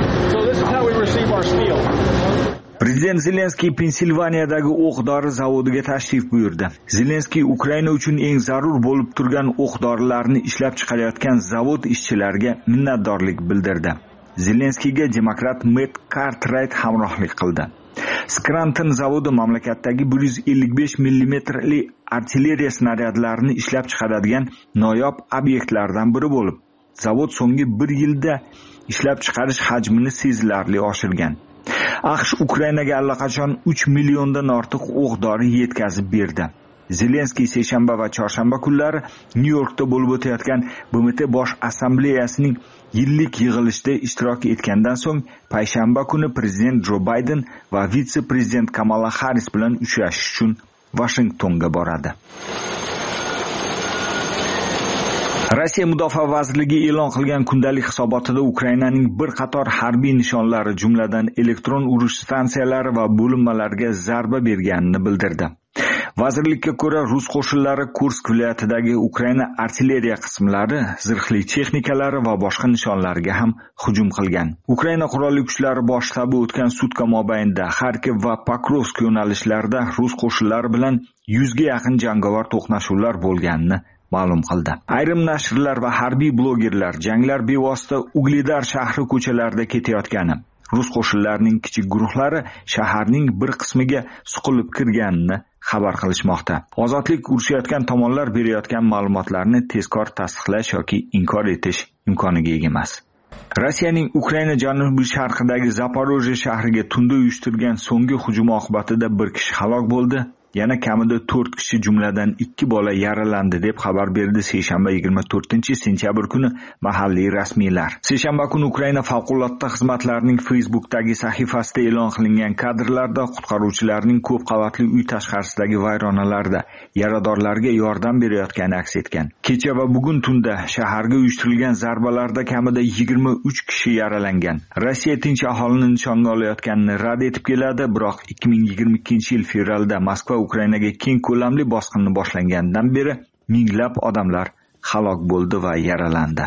Prezident Zelenskiy Pensilvaniyadagi o'q-dori zavodiga tashrif buyurdi. Zelenskiy Ukraina uchun eng zarur bo'lib turgan o'q-dorilarni ishlab chiqarayotgan zavod ishchilariga minnatdorlik bildirdi. Zelenskiyga demokrat Matt Cartwright hamrohlik qildi. Scranton zavodi mamlakatdagi 155 mm artilleriya snaryadlarini ishlab chiqaradigan noyob obyektlardan biri bo'lib, zavod so'nggi 1 yilda ishlab chiqarish hajmini sezilarli oshirgan. AQSh Ukrainaga allaqachon 3 milliondan ortiq o'q-dori yetkazib berdi. Zelenskiy seshanba va chorshanba kunlari Nyu-Yorkda bo'lib o'tayotgan BMT bosh assambleyasining yillik yig'ilishida ishtirok etgandan so'ng payshanba kuni prezident Jo Bayden va vitse-prezident Kamala Harris bilan uchrashish uchun Vashingtonga boradi. Rossiya Mudofaa vazirligi e'lon qilgan kundalik hisobotida Ukrainaning bir qator harbiy nishonlari, jumladan elektron urush stansiyalari va bo'linmalariga zarba berganini bildirdi. Vazirlikka ko'ra, rus qo'shinlari Kursk viloyatidagi Ukraina artilleriya qismlari, zirhli texnikalari va boshqa nishonlarga ham hujum qilgan. Ukraina qurolli kuchlari bosh shtabi o'tgan sutka mobaynida Kharkiv va Pokrovsk yo'nalishlarida rus qo'shinlari bilan 100 ga yaqin jangovar to'qnashuvlar bo'lganini ma'lum qildi. Ayrim nashrlar va harbiy blogerlar janglar bevosita Ugledar shahri ko'chalarida ketayotgani, rus qo'shinlarining kichik guruhlari shaharning bir qismiga suqilib kirganini xabar qilishmoqda. Ozodlik urushayotgan tomonlar berayotgan ma'lumotlarni tezkor tasdiqlash yoki inkor etish imkoniga ega emas. Rossiyaning Ukraina janubiy sharqidagi Zaporojye shahriga tunda uyushtirgan so'nggi hujum oqibatida bir kishi halok bo'ldi. Yana kamida 4 kishi jumladan 2 bola yaralandi, deb xabar berdi seshanba 24-sentyabr kuni mahalliy rasmiylar. Seshanba kuni Ukraina favqulodda xizmatlarining Facebookdagi sahifasida e'lon qilingan kadrlarda qutqaruvchilarning ko'p qavatli uy tashqarisidagi vayronalarda yaradorlarga yordam berayotgani aks etgan. Kecha va bugun tunda shaharga uyushtirilgan zarbalarda kamida 23 kishi yaralangan. Rossiya tinch aholini nishonga olayotganini rad etib keladi, biroq 2022-yil fevralda Moskva Ukrainaga keng ko'lamli bosqinni boshlangandan beri minglab odamlar halok bo'ldi va yaralandi.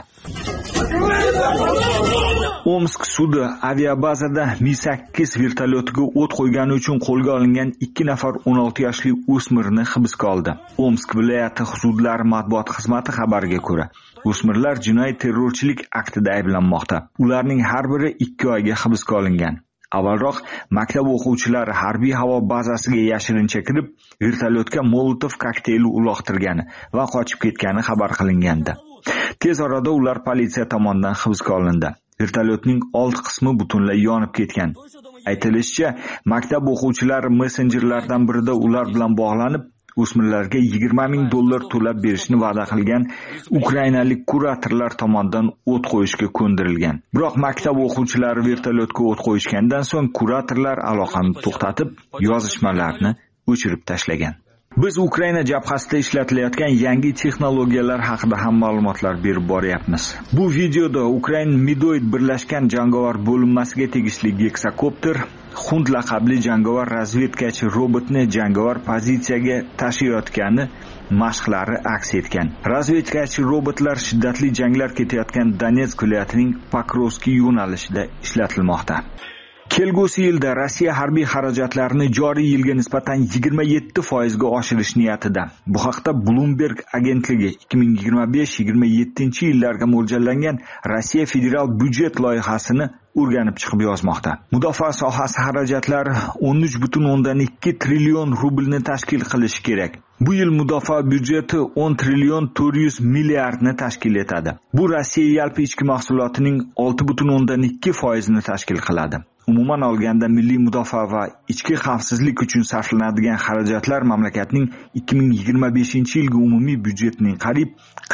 Omsk sudi aviabazada Mi-8 vertolyotiga o't qo'ygani uchun qo'lga olingan 2 nafar 16 yoshli o'smirni hibsga oldi. Omsk viloyati hududlari matbuot xizmati xabariga ko'ra, o'smirlar jinoiy terrorchilik aktida ayblanmoqda. Ularning har biri 2 oyga hibsga olingan. Avvalroq maktab o'quvchilari harbiy havo bazasiga yashirincha kirib, vertolyotga Molotov kokteyli uloqtirgani va qochib ketgani xabar qilingandi. Tez orada ular politsiya tomonidan hibsga olindi. Vertolyotning old qismi butunlay yonib ketgan. Aytilishicha, maktab o'quvchilari messenjerlardan birida ular bilan bog'lanib, o'smirlarga $20,000 to'lab berishni va'da qilgan ukrainalik kuratorlar tomonidan o't qo'yishga ko'ndirilgan. Biroq maktab o'quvchilari vertolyotga o't qo'yishgandan so'ng kuratorlar aloqani to'xtatib, yozishmalarni o'chirib tashlagan. Biz Ukraina jabhasida ishlatilayotgan yangi texnologiyalar haqida ham ma'lumotlar berib boryapmiz. Bu videoda Ukraina Midoid birlashgan jangovar bo'linmasiga tegishli Geksakopter, Xunt laqabli jangovar razvedkachi robotni jangovar pozitsiyaga tashiyotgani mashqlari aks etgan. Razvedkachi robotlar shiddatli janglar ketayotgan Donetsk viloyatining Pokrovskiy yo'nalishida ishlatilmoqda. Kelgusi yilda Rossiya harbiy xarajatlarini joriy yilga nisbatan 27% ga oshirish niyatida. Bu haqda Bloomberg agentligi 2025-27 yillarga mo'ljallangan Rossiya federal byudjet loyihasini o'rganib chiqib yozmoqda. Mudofaa sohasi xarajatlari 13,2 trillion rublni tashkil qilishi kerak. Bu yil mudofaa byudjeti 10 trillion 400 milliardni tashkil etadi. Bu Rossiya yalpi ichki mahsulotining 6,2% ni tashkil qiladi. Umuman olganda milliy mudofaa va ichki xavfsizlik uchun sarflanadigan xarajatlar mamlakatning 2025-yilgi umumiy byudjetining qariyb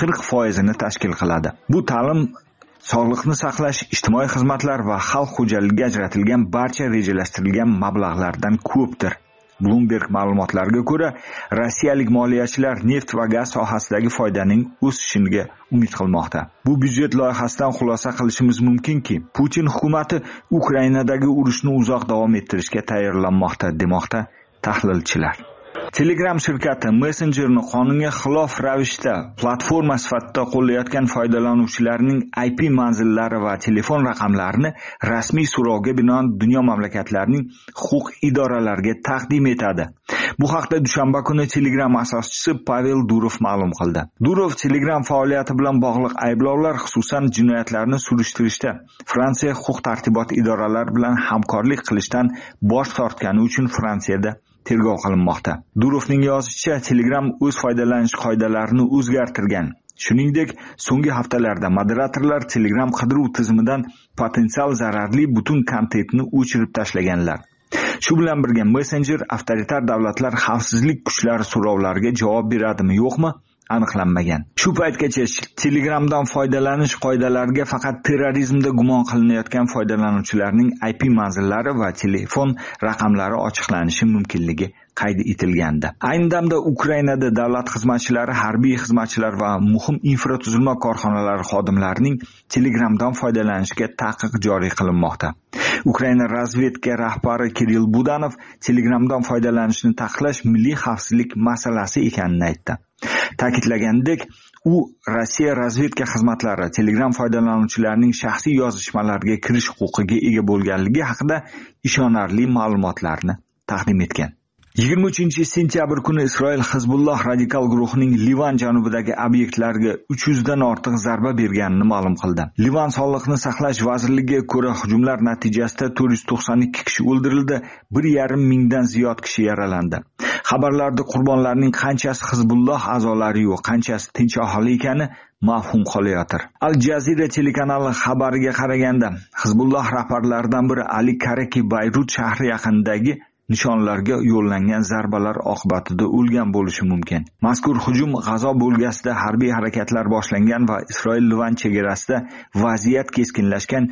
40% ni tashkil qiladi. Bu ta'lim, sog'liqni saqlash, ijtimoiy xizmatlar va xalq xo'jaligiga ajratilgan barcha rejalashtirilgan mablag'lardan ko'pdir. Bloomberg ma'lumotlariga ko'ra, rossiyalik moliyachilar neft va gaz sohasidagi foydaning o'sishiga umid qilmoqda. Bu byudjet loyihasidan xulosa qilishimiz mumkinki, Putin hukumati Ukrainadagi urushni uzoq davom ettirishga tayyorlanmoqda, demoqda tahlilchilar. Telegram shirkati Messengerni qonunga xilof ravishda platforma sifatida qo'llayotgan foydalanuvchilarning IP manzillari va telefon raqamlarini rasmiy so'rovga binoan dunyo mamlakatlarining huquq idoralariga taqdim etadi. Bu haqda dushanba kuni Telegram asoschisi Pavel Durov ma'lum qildi. Durov Telegram faoliyati bilan bog'liq ayblovlar, xususan jinoyatlarni surishtirishda Fransiya huquq-tartibot idoralari bilan hamkorlik qilishdan bosh tortgani uchun Fransiyada tergov qilinmoqda. Durovning yozishicha, Telegram o'z foydalanish qoidalarini o'zgartirgan. Shuningdek, so'nggi haftalarda moderatorlar Telegram qidiruv tizimidan potensial zararli butun kontentni o'chirib tashlaganlar. Shu bilan birga Messenger avtoritar davlatlar xavfsizlik kuchlari so'rovlariga javob beradimi, yo'qmi? Aniqlanmagan. Shu paytgacha Telegramdan foydalanish qoidalariga faqat terrorizmda gumon qilinayotgan foydalanuvchilarning IP manzillari va telefon raqamlari ochiqlanishi mumkinligi qayd etilgandi. Ayni damda Ukrainada davlat xizmatchilari, harbiy xizmatchilar va muhim infratuzilma korxonalari xodimlarining Telegramdan foydalanishiga taqiq joriy qilinmoqda. Ukraina razvedka rahbari Kirill Budanov Telegramdan foydalanishni taqiqlash milliy xavfsizlik masalasi ekanini aytdi. Ta'kidlagandek, u Rossiya razvedka xizmatlari Telegram foydalanuvchilarining shaxsiy yozishmalariga kirish huquqiga ega bo'lganligi haqida ishonarli ma'lumotlarni taqdim etgan. 23-sentyabr kuni Isroil Hizbulloh radikal guruhining Livan janubidagi obyektlarga 300 dan ortiq zarba berganini ma'lum qildi. Livan Sog'liqni saqlash vazirligiga ko'ra, hujumlar natijasida 492 kishi o'ldirildi, 1,5 mingdan ziyod kishi yaralandi. Xabarlarda qurbonlarning qanchasi Hizbulloh a'zolari yo'q, qanchasi tinch aholi ekani mavhum qolayotir. Al Jazeera telekanali xabariga qaraganda, Hizbulloh rahbarlaridan biri Ali Karaki Bayrut shahri yaqinidagi nishonlarga yo'llangan zarbalar oqibatida o'lgan bo'lishi mumkin. Mazkur hujum G'azo bo'lgasida harbiy harakatlar boshlangan va Isroil-Livan chegarasida vaziyat keskinlashgan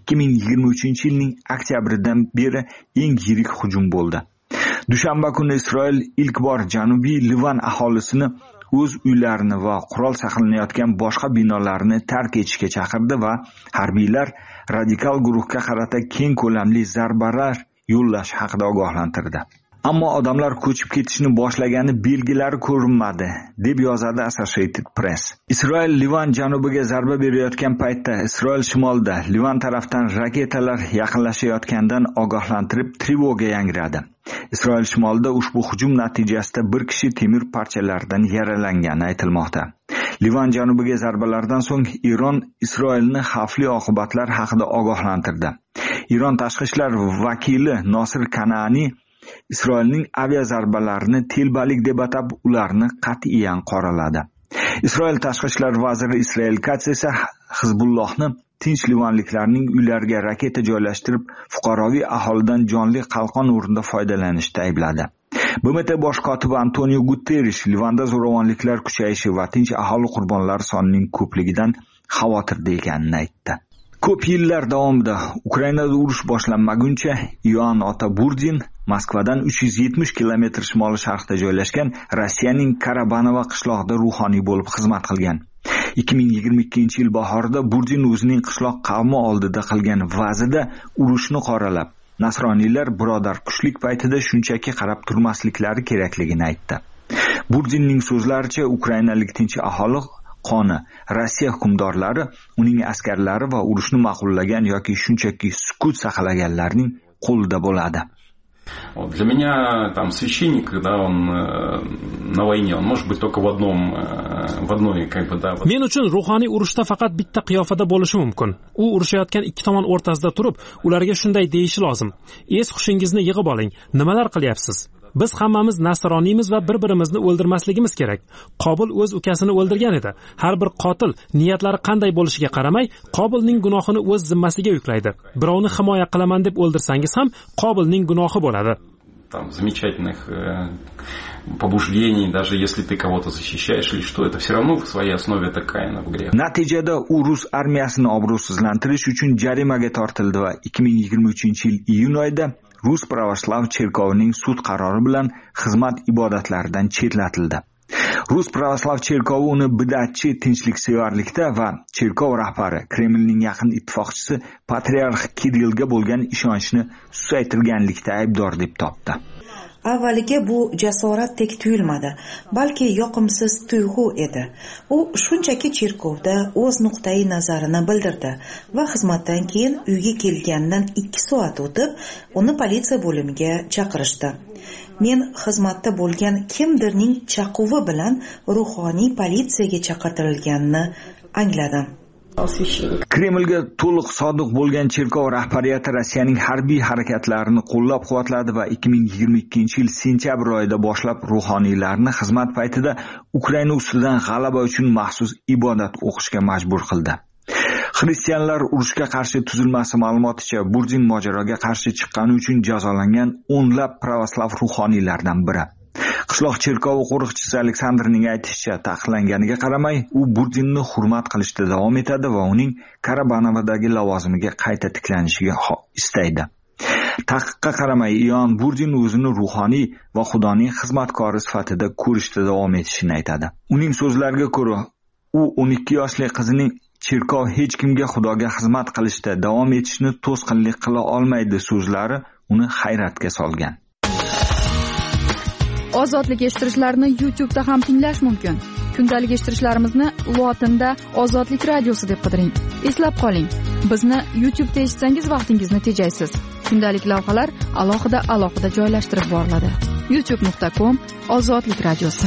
2023-yilning oktyabridan beri eng yirik hujum bo'ldi. Dushanba kuni Isroil ilk bor Janubiy Livan aholisini o'z uylarini va qurol saqlanayotgan boshqa binolarni tark etishga chaqirdi va harbiylar radikal guruhga qarata keng ko'lamli zarbalar yo'llash haqida ogohlantirdi. Ammo odamlar ko'chib ketishni boshlagani belgilari ko'rinmadi, deb yozadi Associated Press. Isroil Livan janubiga zarba berayotgan paytda Isroil shimolida Livan tarafdan raketalar yaqinlashayotgandan ogohlantirib trevoga yangradi. Isroil shimolida ushbu hujum natijasida bir kishi temir parchalaridan yaralangani aytilmoqda. Livan janubiga zarbalardan so'ng Eron Isroilni xavfli oqibatlar haqida ogohlantirdi. Eron tashqi ishlar vakili Nosir Kanani Isroilning aviazarbalarini telbalik deb atab, ularni qat'iyan qoraladi. Isroil tashqi ishlar vaziri Israel Katz esa Hizbullohni tinch livanliklarning uylariga raketa joylashtirib, fuqaroviy aholidan jonli qalqon o'rnida foydalanishda aybladi. BMT bosh kotibi Antonio Guterres Livanda zo'ravonliklar kuchayishi va tinch aholi qurbonlari sonining ko'pligidan xavotirda ekanini aytdi. Ko'p yillar davomida Ukrainada urush boshlanmaguncha Yoan Ota Burdin Moskvadan 370 kilometr shimoli-sharqda joylashgan Rossiyaning Karabanovo qishlog'ida ruhoniy bo'lib xizmat qilgan. 2022-yil bahorida Burdin o'zining qishloq qavmi oldida qilgan va'zida urushni qoralab, nasroniylar birodarkushlik paytida shunchaki qarab turmasliklari kerakligini aytdi. Burzinning so'zlaricha, ukrainalik tinch aholi qoni Rossiya hukmdorlari, uning askarlari va urushni ma'qullagan yoki shunchaki sukut saqlaganlarning qo'lida bo'ladi. Для меня там священник, когда он на войне, он может быть только в одной как бы, да. Men uchun ruhoniy urushda faqat bitta qiyofada bo'lishi mumkin. U urushayotgan ikki tomon o'rtasida turib, ularga shunday deyishi lozim. Es hushingizni yig'ib oling. Nimalar qilyapsiz? Biz hammamiz nasroniymiz va bir-birimizni o'ldirmasligimiz kerak. Qobil o'z ukasini o'ldirgan edi. Har bir qotil niyatlari qanday bo'lishiga qaramay, Qobilning gunohini o'z zimmasiga yuklaydi. Birovni himoya qilaman deb o'ldirsangiz ham Qobilning gunohi bo'ladi. Там замечательных побуждений, даже если ты кого-то защищаешь или что, это все равно в своей основе такая на грех. Natijada u rus armiyasini obro'sizlantirish uchun jarimaga tortildi va 2023-yil iyun oyida Rus pravoslav cherkovining sud qarori bilan xizmat ibodatlaridan chetlatildi. Rus pravoslav cherkovi uni bid'atchi tinchliksevarlikda va cherkov rahbari Kremlning yaqin ittifoqchisi patriarx Kirillga bo'lgan ishonchni susaytirganlikda aybdor deb topdi. Avvaliga bu jasoratdek tuyulmadi, balki yoqimsiz tuyg'u edi. U shunchaki cherkovda o'z nuqtai nazarini bildirdi va xizmatdan keyin uyga kelgandan 2 soat o'tib, uni politsiya bo'limiga chaqirishdi. Men xizmatda bo'lgan kimdirning chaquvi bilan ruhoniy politsiyaga chaqirtirilganini angladim. Kremlga to'liq sodiq bo'lgan cherkov rahbariyati Rossiyaning harbiy harakatlarini qo'llab-quvvatladi va 2022-yil sentyabr oyida boshlab ruhoniylarni xizmat paytida Ukraina ustidan g'alaba uchun maxsus ibodat o'qishga majbur qildi. Xristianlar urushga qarshi tuzilmasi ma'lumoticha Burzin mojaroga qarshi chiqqani uchun jazolangan o'nlab pravoslav ruhoniylardan biri. Qishloq cherkovi qo'riqchisi Aleksandrning aytishicha, taqiqlanganiga qaramay, u Burzinni hurmat qilishda davom etadi va uning Karabanovdagi lavozimiga qayta tiklanishiga istaydi. Taqiqqa qaramay, Ion Burzin o'zini ruhoniy va xudoning xizmatkori sifatida ko'rishda davom etishini aytadi. Uning so'zlariga ko'ra, u 12 yoshli qizining cherkov hech kimga xudoga xizmat qilishda davom etishni to'sqinlik qila olmaydi so'zlari uni hayratga solgan. Ozodlik eshittirishlarni YouTube'da ham tinglash mumkin. Kundalik eshittirishlarimizni lotinda Ozodlik radiosi deb qidiring. Eslab qoling, bizni YouTube'da eshitsangiz vaqtingizni tejaysiz. Kundalik lavhalar alohida joylashtirib boriladi. youtube.com/Ozodlik radiosi.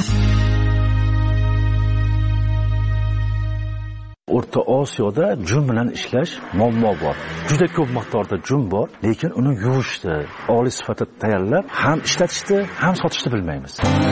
O'rta Osiyoda jun bilan ishlash muammo bor. Juda ko'p miqdorda jun bor, lekin uni yuvishdi, oliy sifatda tayyorlab, ham ishlatishdi, ham sotishdi bilmaymiz.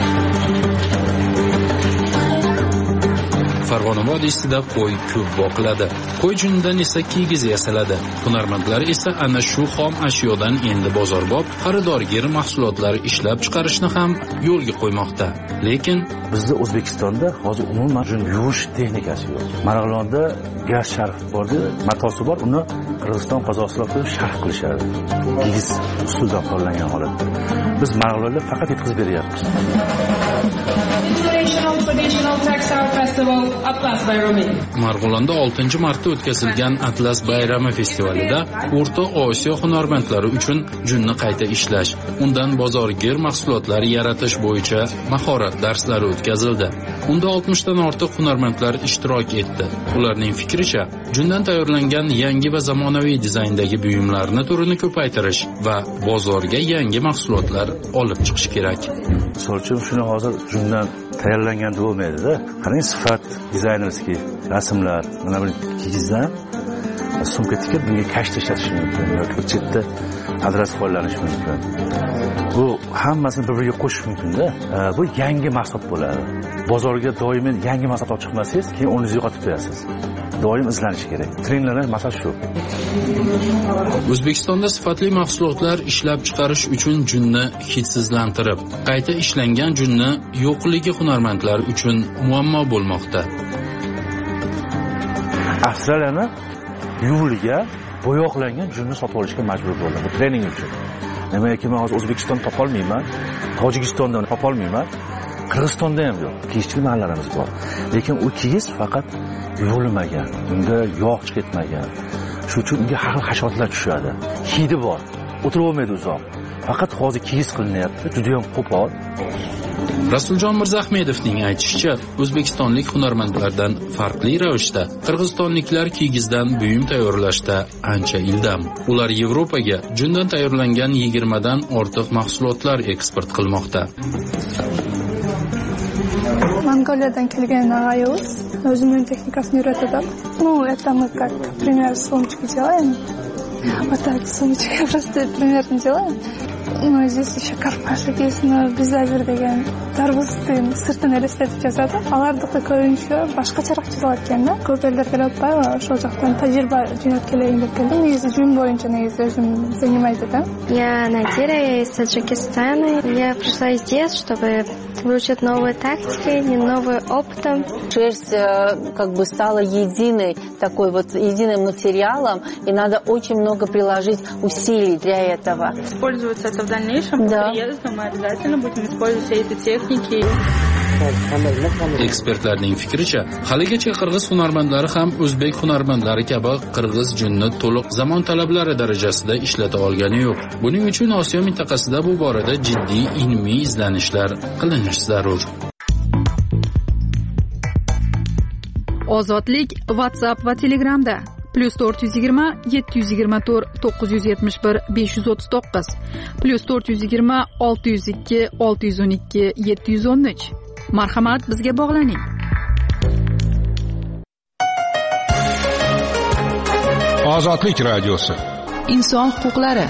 Farg'ona vodiysida qo'y ko'p boqiladi. Qo'y junidan esa kigiz yasaladi. Hunarmandlar esa ana shu xom ashyodan endi bozorbop, xaridorgir mahsulotlar ishlab chiqarishni ham yo'lga qo'ymoqda. Lekin bizda O'zbekistonda hozir umuman jun yuvish texnikasi yo'q. Marg'ilonda gaz sharf bordi, matosi bor, uni Qirg'iziston, Qozog'istonda sharf qilishadi. Kigiz usuldan qo'llangan holatda. Biz Marg'ilonda faqat yetkazib beryapmiz. Marg'ilonda 6-marta o'tkazilgan Atlas bayrami festivalida O'rta Osiyo hunarmandlari uchun junni qayta ishlash, undan bozorgir mahsulotlar yaratish bo'yicha mahorat darslari o'tkazildi. Unda 60 dan ortiq hunarmandlar ishtirok etdi. Ularning fikricha, jundan tayyorlangan yangi va zamonaviy dizayndagi buyumlarni turini ko'paytirish va bozorga yangi mahsulotlar olib chiqish kerak. Misol uchun shuni hozir jundan tayyorlangan bo'lmaydi-da. Qarang, sifat, dizaynerskiy rasmlar, mana bu kigizdan sumka tikib bunga kashta ishlatish mumkin yoki chetda adras qo'llanish mumkin. Bu hammasini bir-biriga qo'shish mumkin-da. Bu yangi mahsulot bo'ladi. Bozorga doim yangi mahsulot olib chiqmasangiz, keyin o'rningizni yo'qotib qo'yasiz. Doim izlanish kerak. Trendlar masal shu. O'zbekistonda sifatli mahsulotlar ishlab chiqarish uchun junni hidsizlantirib, qayta ishlangan junni yo'qligi hunarmandlar uchun muammo bo'lmoqda. Avstraliyani yuvilgan, bo'yoqlangan junni sotib olishga majbur bo'ldim. Bu trening uchun. Nimaiki men hozir O'zbekistonda topolmayman, Tojikistonda topolmayman, Qirg'izistonda ham yo'q. Kiyishchi mahallarimiz bor. Lekin u kigiz faqat yuvilmagan, unda yog' ketmagan. Shuning uchun unga har xil hasharotlar tushadi. Hidi bor. o'tiravermaydi uzoq. Faqat hozir kiyiz qilinyapti, juda ham qo'pol. Rasuljon Mirzahmedovning aytishicha, o'zbekistonlik hunarmandlardan farqli ravishda qirg'izistonliklar kiyizdan buyum tayyorlashda ancha ildam. Ular Yevropaga jundan tayyorlangan 20 dan ortiq mahsulotlar eksport qilmoqda. Mongoliyadan kelgan og'ayimiz o'zining texnikasini o'rgatadi. Это мы как пример сумочки делаем. Вот так сумочки просто примерно делаем. Здесь еще карпашек есть, но безавер деген тарбуздың сыртын елестетіп жасады. Алардықты көбінше башқачарақ жасалады екен да. Көп елдер келіп отпай, ошол жақтан тәжірибе жинап келейін деп келдім. Негізі жүн бойынша негізі өзім занимайды да. Я Надира, я из Таджикистана. Я пришла здесь, чтобы выучить новые тактики, новый опыт. Шерсть как бы стала единой, такой вот единым материалом, и надо очень много приложить усилий для этого. Используется это в дальнейшем, да. Приезда мы обязательно будем использовать все эти техники. Ekspertlarning fikricha, haligacha qirg'iz hunarmandlari ham o'zbek hunarmandlari kabi qirg'iz junni to'liq zamon talablari darajasida ishlata olgani yo'q. Buning uchun Osiyo mintaqasida bu borada jiddiy ilmiy izlanishlar qilinishi zarur. Ozodlik WhatsApp va Telegramda +420 724 971 539 +420 602 612 713. Marhamat, bizga bog'laning. Ozodlik radiosi. Inson huquqlari.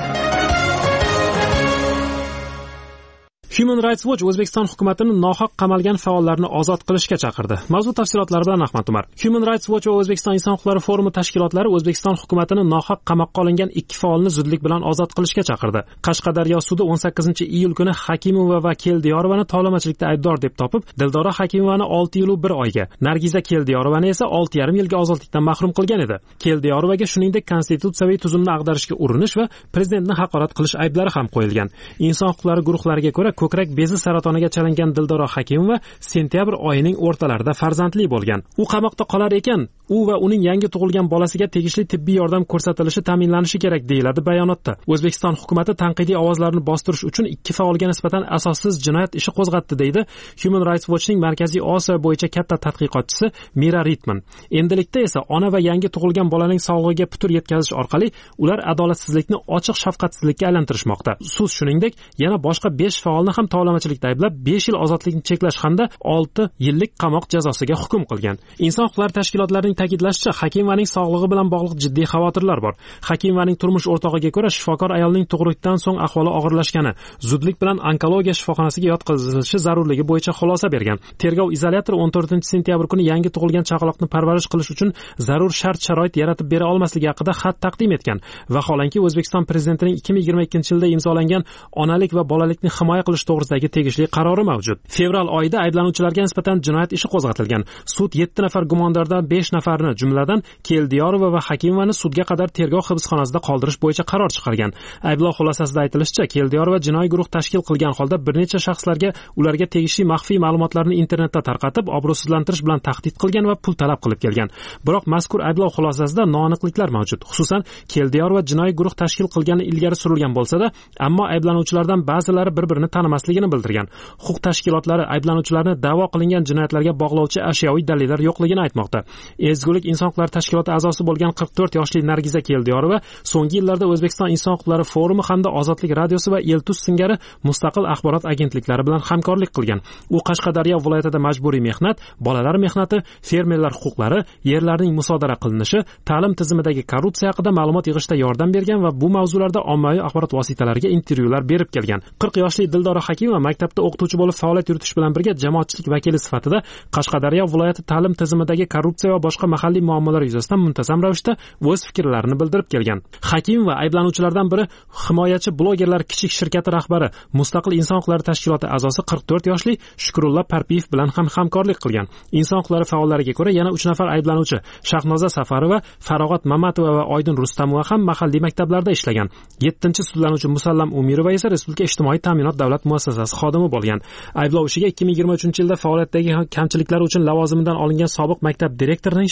Human Rights Watch O'zbekiston hukumatini nohaq qamalgan faollarni ozod qilishga chaqirdi. Mavzu tafsilotlari bilan Ahmad Umar. Human Rights Watch va O'zbekiston inson huquqlari forumi tashkilotlari O'zbekiston hukumatini nohaq qamoqqa olingan 2 faolni zudlik bilan ozod qilishga chaqirdi. Qashqadaryo sudi 18-iyul kuni Hakimova va Keldiyorovani tovlamachilikda aybdor deb topib, Dildora Hakimovani 6 yil 1 oyga, Nargiza Keldiorovani esa 6,5 yilga ozodlikdan mahrum qilgan edi. Keldiyorovaga shuningdek konstitutsiyaviy tuzumni ag'darishga urinish va prezidentni haqorat qilish ayblari ham qo'yilgan. Inson huquqlari guruhlariga ko'ra ko'krak bezi saratoniga chalingan Dildora Hakimova sentyabr oyining o'rtalarida farzandli bo'lgan. U qamoqda qolar ekan, u va uning yangi tug'ilgan bolasiga tegishli tibbiy yordam ko'rsatilishi ta'minlanishi kerak deyiladi bayonotda. O'zbekiston hukumatı tanqidiy ovozlarni bostirish uchun 2 faolga nisbatan asossiz jinoyat ishi qo'zg'atdi deydi Human Rights Watchning Markaziy Osiyo bo'yicha katta tadqiqotchisi Mira Ritman. Endilikda esa ona va yangi tug'ilgan bolaning sog'lig'iga putur yetkazish orqali ular adolatsizlikni ochiq shafqatsizlikka aylantirishmoqda. Sud shuningdek yana boshqa 5 faolni ham tovlamachilikda ayblab 5 yil ozodlikni cheklash hamda 6 yillik qamoq jazosiga hukm qilgan. Inson huquqlari tashkilotlarining ta'kidlashicha, Hakimovaning sog'lig'i bilan bog'liq jiddiy xavotirlar bor. Hakimovaning turmush o'rtog'iga ko'ra shifokor ayolning tug'ruqdan so'ng ahvoli og'irlashgani, zudlik bilan onkologiya shifoxonasiga yotqizilishi zarurligi bo'yicha xulosa bergan. Tergov izolyatori 14-sentyabr kuni yangi tug'ilgan chaqaloqni parvarish qilish uchun zarur shart-sharoit yaratib bera olmasligi haqida xat taqdim etgan. Vaholanki O'zbekiston prezidentining 2022-yilda imzolangan onalik va bolalikni himoya qilish to'g'risidagi tegishli qarori mavjud. Fevral oyida ayblanuvchilarga nisbatan jinoyat ishi qo'zg'atilgan. Sud 7 nafar gumondordan 5 nafarni, jumladan Keldiyorova va Hakimovani sudga qadar tergov hibsxonasida qoldirish bo'yicha qaror chiqargan. Ayblov xulosasida aytilishicha, Keldiyorova jinoiy guruh tashkil qilgan holda bir necha shaxslarga ularga tegishli maxfiy ma'lumotlarni internetda tarqatib, obro'sizlantirish bilan tahdid qilgan va pul talab qilib kelgan. Biroq mazkur ayblov xulosasida noaniqliklar mavjud. Xususan, Keldiyorova jinoiy guruh tashkil qilgani ilgari surilgan bo'lsa-da, ammo ayblanuvchilardan ba'zilari bir-birini tanimasligini bildirgan. Huquq tashkilotlari ayblanuvchilarni da'vo qilingan jinoyatlarga bog'lovchi ashyoviy dalillar yo'qligini aytmoqda. Ezgulik inson huquqlari tashkiloti a'zosi bo'lgan 44 yoshli Nargiza Keldiyorova so'nggi yillarda O'zbekiston inson huquqlari forumi hamda Ozodlik radiosi va Eltus singari mustaqil axborot agentliklari bilan hamkorlik qilgan. U Qashqadaryo viloyatida majburiy mehnat, bolalar mehnati, fermerlar huquqlari, yerlarning musodara qilinishi, ta'lim tizimidagi korrupsiya haqida ma'lumot yig'ishda yordam bergan va bu mavzularda ommaviy axborot vositalariga intervyular berib kelgan. 40 yoshli Dildora Hakimova maktabda o'qituvchi bo'lib faoliyat yuritish bilan birga jamoatchilik vakili sifatida Qashqadaryo viloyati ta'lim tizimidagi korrupsiya va boshqa mahalliy muammolar yuzasidan muntazam ravishda o'z fikrlarini bildirib kelgan. Hakimova ayblanuvchilardan biri himoyachi blogerlar kichik shirkati rahbari, Mustaqil inson huquqlari tashkiloti a'zosi 44 yoshli Shukrullo Parpiyev bilan ham hamkorlik qilgan. Inson huquqlari faollariga ko'ra yana 3 nafar ayblanuvchi Shahnoza Safarova, Farog'at Mamatova va Oydin Rustamova ham mahalliy maktablarda ishlagan. 7-sudlanuvchi Musallam Umirova esa Respublika ijtimoiy ta'minot davlat muassasasi xodimi bo'lgan. Ayblov ishiga 2023-yilda faoliyatdagi kamchiliklari uchun lavozimidan olingan sobiq maktab direktorining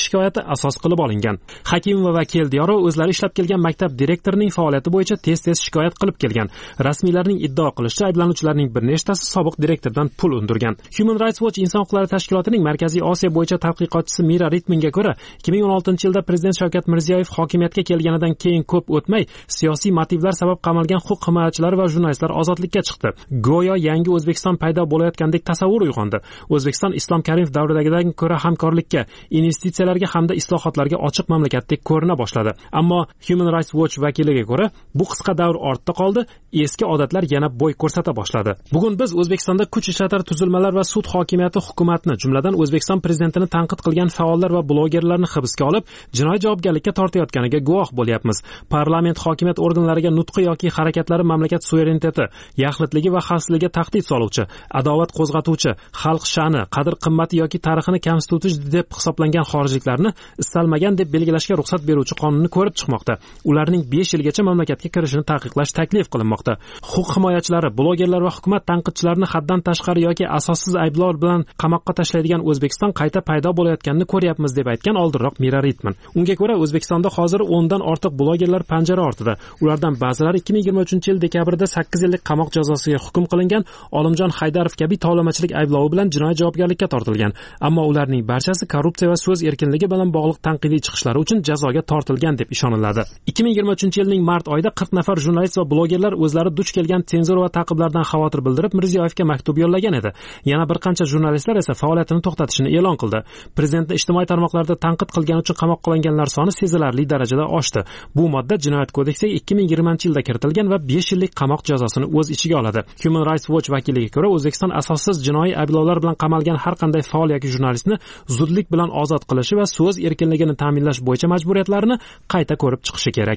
shikoyati asos qilib olingan. Hakimov va Vakil Diyorov o'zlari ishlab kelgan maktab direktorining faoliyati bo'yicha tez-tez shikoyat qilib kelgan. Rasmiylarning iddao qilishicha, ayblanuvchilarning bir nechtasi sobiq direktordan pul undirgan. Human Rights Watch inson huquqlari tashkilotining Markaziy Osiyo bo'yicha tadqiqotchisi Mira Ritmanga ko'ra, 2016-yilda prezident Shavkat Mirziyoyev hokimiyatga kelganidan keyin ko'p o'tmay siyosiy motivlar sabab qamalgan huquq himoyachilari va jurnalistlar ozodlikka chiqdi. Go'yo yangi O'zbekiston paydo bo'layotgandek tasavvur uyg'ondi. O'zbekiston Islom Karimov davridagidan ko'ra hamkorlikka, investitsiyalarga hamda islohotlarga ochiq mamlakatdek ko'rina boshladi. Ammo Human Rights Watch vakiliga ko'ra, bu qisqa davr ortda qoldi, eski odatlar yana bo'y ko'rsata boshladi. Bugun biz O'zbekistonda kuch ishlatar tuzilmalar va sud hokimiyati hukumatni, jumladan O'zbekiston prezidentini tanqid qilgan faollar va blogerlarni hibsga olib, jinoiy javobgarlikka tortayotganiga guvoh bo'lyapmiz. Parlament hokimiyat organlariga nutqi yoki harakatlari mamlakat suvereniteti, yaxlitligi va xavfsizligiga tahdid soluvchi, adovat qo'zg'atuvchi, xalq sha'ni, qadr-qimmati yoki tarixini kamsituvchi deb hisoblangan xorijliklarni istalmagan deb belgilashga ruxsat beruvchi qonunni ko'rib chiqmoqda. Ularning 5 yilgacha mamlakatga kirishini taqiqlash taklif qilinmoqda. Huquq himoyachilari, blogerlar va hukumat tanqidchilarini haddan tashqari yoki asossiz ayblovlar bilan qamoqqa tashlaydigan O'zbekiston qayta paydo bo'layotganini ko'ryapmiz deb aytgan oldinroq Mira Ritman. Unga ko'ra, O'zbekistonda hozir 10 dan ortiq blogerlar panjara ortida. Ulardan ba'zilari 2023-yil dekabrda 8 yillik qamoq jazosiga hukm qilingan, Olimjon Haydarov kabi tovlamachilik ayblovi bilan jinoiy javobgarlikka tortilgan. Ammo ularning barchasi korrupsiya va so'z erkinligi bilan bog'liq tanqidiy chiqishlari uchun jazoga tortilgan deb ishoniladi. 2023-yilning mart oyida 40 nafar jurnalist va blogerlar o'zlari duch kelgan senzura va ta'qiblardan xavotir bildirib Mirziyoyevga maktub yo'llagan edi. Yana bir qancha jurnalistlar esa faoliyatini to'xtatishini e'lon qildi. Prezidentni ijtimoiy tarmoqlarda tanqid qilgani uchun qamoqqa olinganlar soni sezilarli darajada oshdi. Bu modda Jinoyat kodeksiga 2020-yilda kiritilgan va 5 yillik qamoq jazosini o'z ichiga oladi. Human Rights Watch vakiliga ko'ra, O'zbekiston asossiz jinoiy ayblovlar bilan qamalgan har qanday faol yoki jurnalistni zudlik bilan ozod qilishi va so'z erkinligini ta'minlash bo'yicha majburiyatlarini qayta ko'rib chiqishi kerak.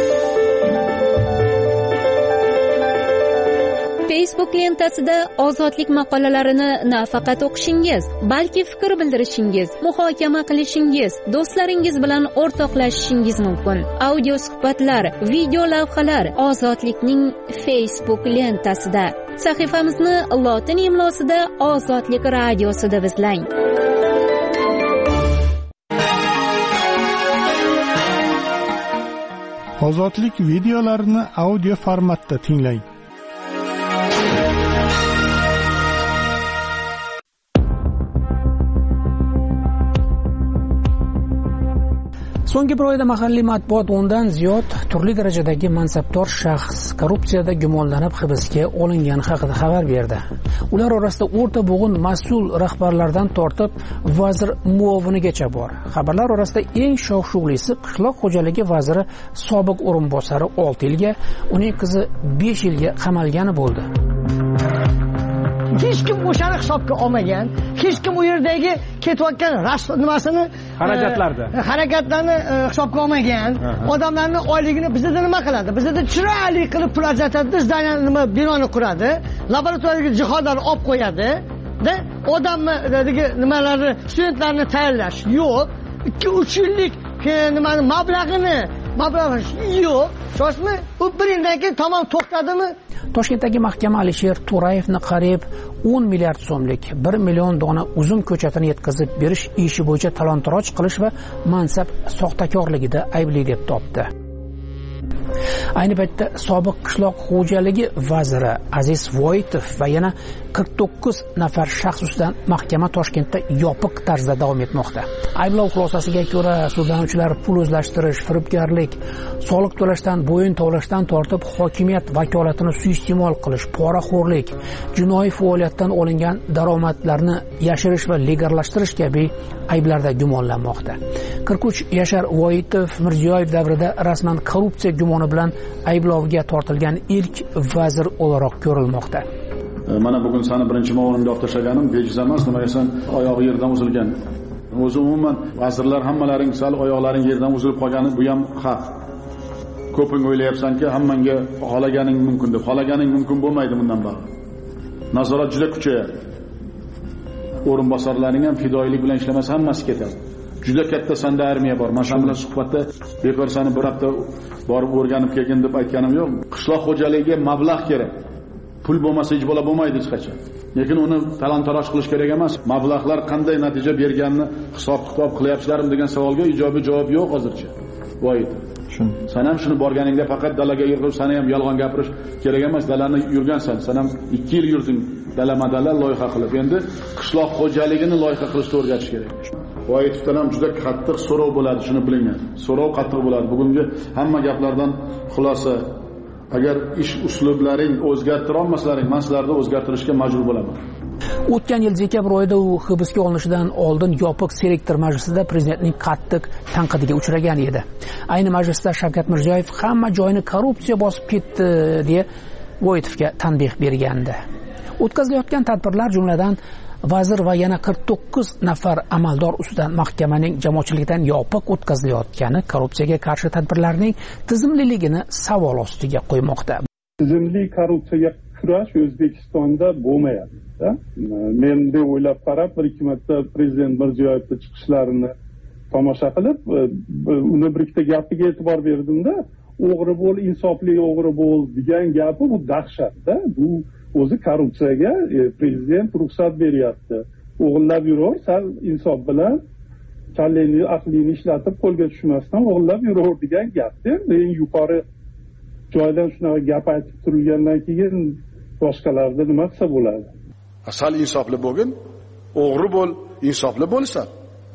Facebook lentasida ozodlik maqolalarini nafaqat o'qishingiz, balki fikr bildirishingiz, muhokama qilishingiz, do'stlaringiz bilan o'rtoqlashishingiz mumkin. Audio suhbatlar, video lavhalar Ozodlikning Facebook lentasida. Sahifamizni lotin imlosida Ozodlik radiosida izlang. Ozodlik videolarini audio formatda tinglang. So'nggi bir oyda mahalliy matbuot 10 dan ziyod turli darajadagi mansabdor shaxs korrupsiyada gumonlanib hibsga olingani haqida xabar berdi. Ular orasida o'rta bo'g'in mas'ul rahbarlardan tortib vazir muovinigacha bor. Xabarlar orasida eng shov-shuvlisi qishloq xo'jaligi vaziri sobiq o'rinbosari 6 yilga, uning qizi 5 yilga qamalgani bo'ldi. Hech kim o'shani hisobga olmagan, hech kim u yerdagi ketayotgan nimasini harakatlarni hisobga olmagan. Odamlarni oyligini bizda nima qiladi? Bizda chiroyli qilib pul ajratadi, zdaniyani nima binoni quradi, laboratoriyaga jihodlar olib qo'yadi-da, odamni nimalarni, studentlarni tayyorlash yo'q. 2-3 yillik nimani mablag'ini yo'q. Shoshmi? U bir yildan keyin tamom to'xtadimi? Toshkentdagi mahkama Alisher To'rayevni qariyb 10 milliard so'mlik 1 million dona uzum ko'chatini yetkazib berish ishi bo'yicha talon-taroj qilish va mansab soxtakorligida aybli deb topdi. Ayni paytda sobiq qishloq xo'jaligi vaziri Aziz Voitov va yana 49 nafar shaxs ustidan mahkama Toshkentda yopiq tarzda davom etmoqda. Ayblov xulosasiga ko'ra, sudlanuvchilar pul o'zlashtirish, firibgarlik, soliq to'lashdan bo'yin tovlashdan tortib hokimiyat vakolatini suiiste'mol qilish, poraxo'rlik, jinoiy faoliyatdan olingan daromadlarni yashirish va legallashtirish kabi ayblarda gumonlanmoqda. 43 yashar Voitov Mirziyoyev davrida rasman korrupsiya gumoni bilan ayblovga tortilgan ilk vazir o'laroq ko'rilmoqda. Mana bugun seni birinchi ma'murga olib tashlaganim bejiz emas, nima desam, oyog'i yerdan uzilgan. O'zi umuman vazirlar hammalaring sal oyoqlaring yerdan uzilib qolgani bu ham haq. Ko'ping o'ylayapsanki, hammanga xolaganing mumkin deb. Xolaganing mumkin bo'lmaydi bundan bari. Nazorat juda kuchayadi. O'rinbosarlaring ham fidoyilik bilan ishlamasa hammasi ketadi. Juda katta sanda armiya bor. Men bilan suhbatda beparsani bir hafta borib o'rganib kelgan deb aytganim yo'q. Qishloq xo'jaligiga mablag' kerak. Pul bo'lmasa hech bola bo'lmaydi hech qachon. lekin uni talon-taroj qilish kerak emas. Mablag'lar qanday natija berganini hisob-kitob qilyapsizlarmi degan savolga ijobiy javob yo'q hozircha. Voy. Sen ham shuni borganingda faqat dalaga yurib, sen ham yolg'on gapirish kerak emas. Dalani yurgansan. Sen ham 2 yil yurding dala-madala loyiha qilib. Endi qishloq xo'jaligini loyiha qilishni o'rgatish kerak. Voyitovdan ham juda qattiq so'rov bo'ladi, shuni biling. So'rov qattiq bo'ladi. Bugungi hamma gaplardan xulosa, agar ish uslublaring o'zgartira olmasalaring, men sizlarni o'zgartirishga majbur bo'laman. O'tgan yil dekabr oyida u hibsga olinishidan oldin yopiq selektor majlisida prezidentning qattiq tanqidiga uchragan edi. Ayni majlisda Shavkat Mirziyoyev hamma joyini korrupsiya bosib ketdi deya Voyitovga tanbeh bergandi. O'tkazilayotgan tadbirlar jumladan vazir va yana 49 nafar amaldor ustidan mahkamaning jamoatchilikdan yopiq o'tkazilayotgani korrupsiyaga qarshi tadbirlarning tizimliligini savol ostiga qo'ymoqda. Tizimli korrupsiyaga kurash O'zbekistonda bo'lmayapti. Men deb o'ylab qarab, bir ikki marta prezident Mirziyoyevning chiqishlarini tomosha qilib, uni bir ikkita gapiga e'tibor berdimda, o'g'ri bo'l, insofli o'g'ri bo'l degan gapi bu dahshatda. Bu o'zi korrupsiyaga prezident ruxsat beryapti. O'g'irlab yuraver, sal insof bilan kallangni, aqlingni ishlatib qo'lga tushmasdan o'g'irlab yuraver degan gapda. Eng yuqori joydan shunaqa gap aytib turilgandan keyin boshqalarda nima qilsa bo'ladi? Sal insofli bo'lgin, o'g'ri bo'l, insofli bo'lsan.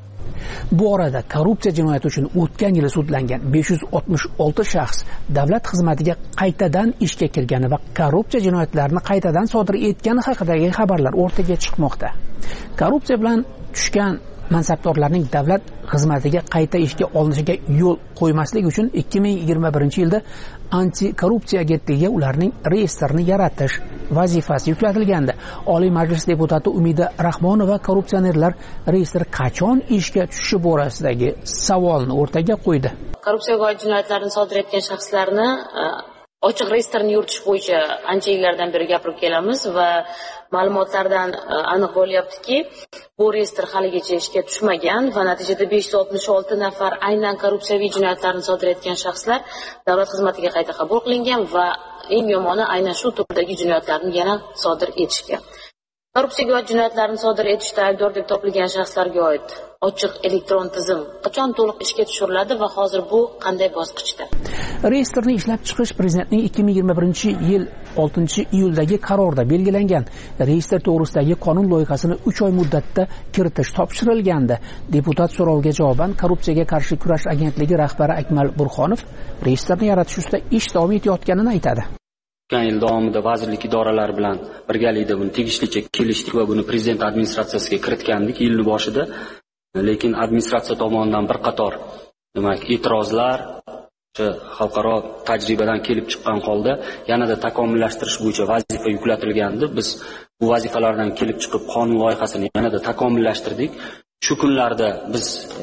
Bu orada korrupsiya jinoyati uchun o'tgan yili sudlangan 566 shaxs davlat xizmatiga qaytadan ishga kirgani va korrupsiya jinoyatlarini qaytadan sodir etgani haqidagi xabarlar o'rtaga chiqmoqda. Korrupsiya bilan tushgan mansabdorlarning davlat xizmatiga qayta ishga olinishiga yo'l qo'ymaslik uchun 2021-yilda anti-korrupsiya agentligiga ularning reyestrini yaratish vazifasi yuklatilgandi. Oliy Majlis deputati Umida Rahmonova korrupsionerlar reyestri qachon ishga tushishi borasidagi savolni o'rtaga qo'ydi. Korrupsiyaga oid jinoyatlarni sodir etgan shaxslarni ochiq reyestrni yuritish bo'yicha ancha yillardan beri gapirib kelamiz va ma'lumotlardan aniq bo'lyaptiki, bu reyestr haligacha ishga tushmagan va natijada 566 nafar aynan korrupsiyaviy jinoyatlarni sodir etgan shaxslar davlat xizmatiga qayta qabul qilingan va eng yomoni aynan shu turdagi jinoyatlarni yana sodir etishgan. Korrupsiyaga oid jinoyatlarni sodir etishda aybdor deb topilgan shaxslarga oid ochiq elektron tizim qachon to'liq ishga tushiriladi va hozir bu qanday bosqichda? Reyestrni ishlab chiqish prezidentning 2021-yil 6-iyuldagi qarorda belgilangan. Reyestr to'g'risidagi qonun loyihasini 3 oy muddatda kiritish topshirilgandi. Deputat so'roviga javoban korrupsiyaga qarshi kurash agentligi rahbari Akmal Burxonov reyestrni yaratish ustida ish davom etayotganini aytadi. O'tgan yil davomida vazirlik idoralari bilan birgalikda buni tegishlicha kelishdik va buni prezident administratsiyasiga kiritgandik yilning boshida. Lekin administratsiya tomonidan bir qator e'tirozlar xalqaro tajribadan kelib chiqqan holda yanada takomillashtirish bo'yicha vazifa yuklatilgandi. Biz bu vazifalardan kelib chiqib qonun loyihasini yanada takomillashtirdik. Shu kunlarda biz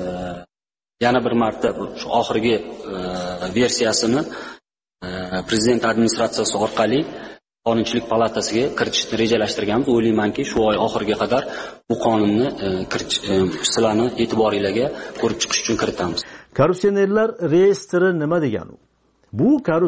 yana bir marta shu oxirgi versiyasini prezident administratsiyasi orqali Qonunchilik palatasiga kiritishni rejalashtirganmiz. O'ylaymanki, shu oy oxiriga qadar bu qonunni sizlarni e'tiboringizga ko'rib chiqish uchun kiritamiz. Korrupsionerlar reyestri nima degani? Bu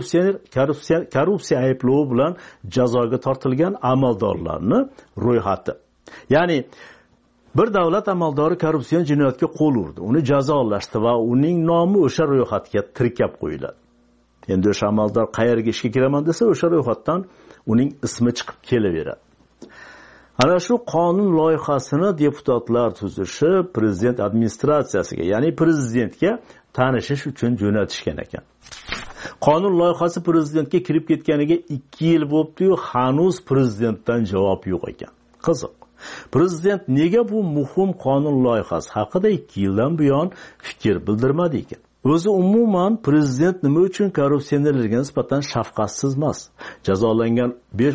korrupsiya ayblovi bilan jazoga tortilgan amaldorlarni ro'yxati. Ya'ni bir davlat amaldori korrupsion jinoyatga qo'l urdi, uni jazolashdi va uning nomi o'sha ro'yxatga tirkab qo'yiladi. Endi o'sha amaldor qayerga ishga kiraman desa, o'sha ro'yxatdan uning ismi chiqib kelaveradi. Ana shu qonun loyihasini deputatlar tuzishi prezident administratsiyasiga, ya'ni prezidentga tanishish uchun jo'natishgan ekan. Qonun loyihasi prezidentga kirib ketganiga 2 yil bo'libdi-yu, hanuz prezidentdan javob yo'q ekan. Qiziq. Prezident nega bu muhim qonun loyihasi haqida 2 yildan buyon fikr bildirmadi ekan? O'zi umuman prezident nima uchun korrupsionerlarga nisbatan shafqatsiz emas? Jazolangan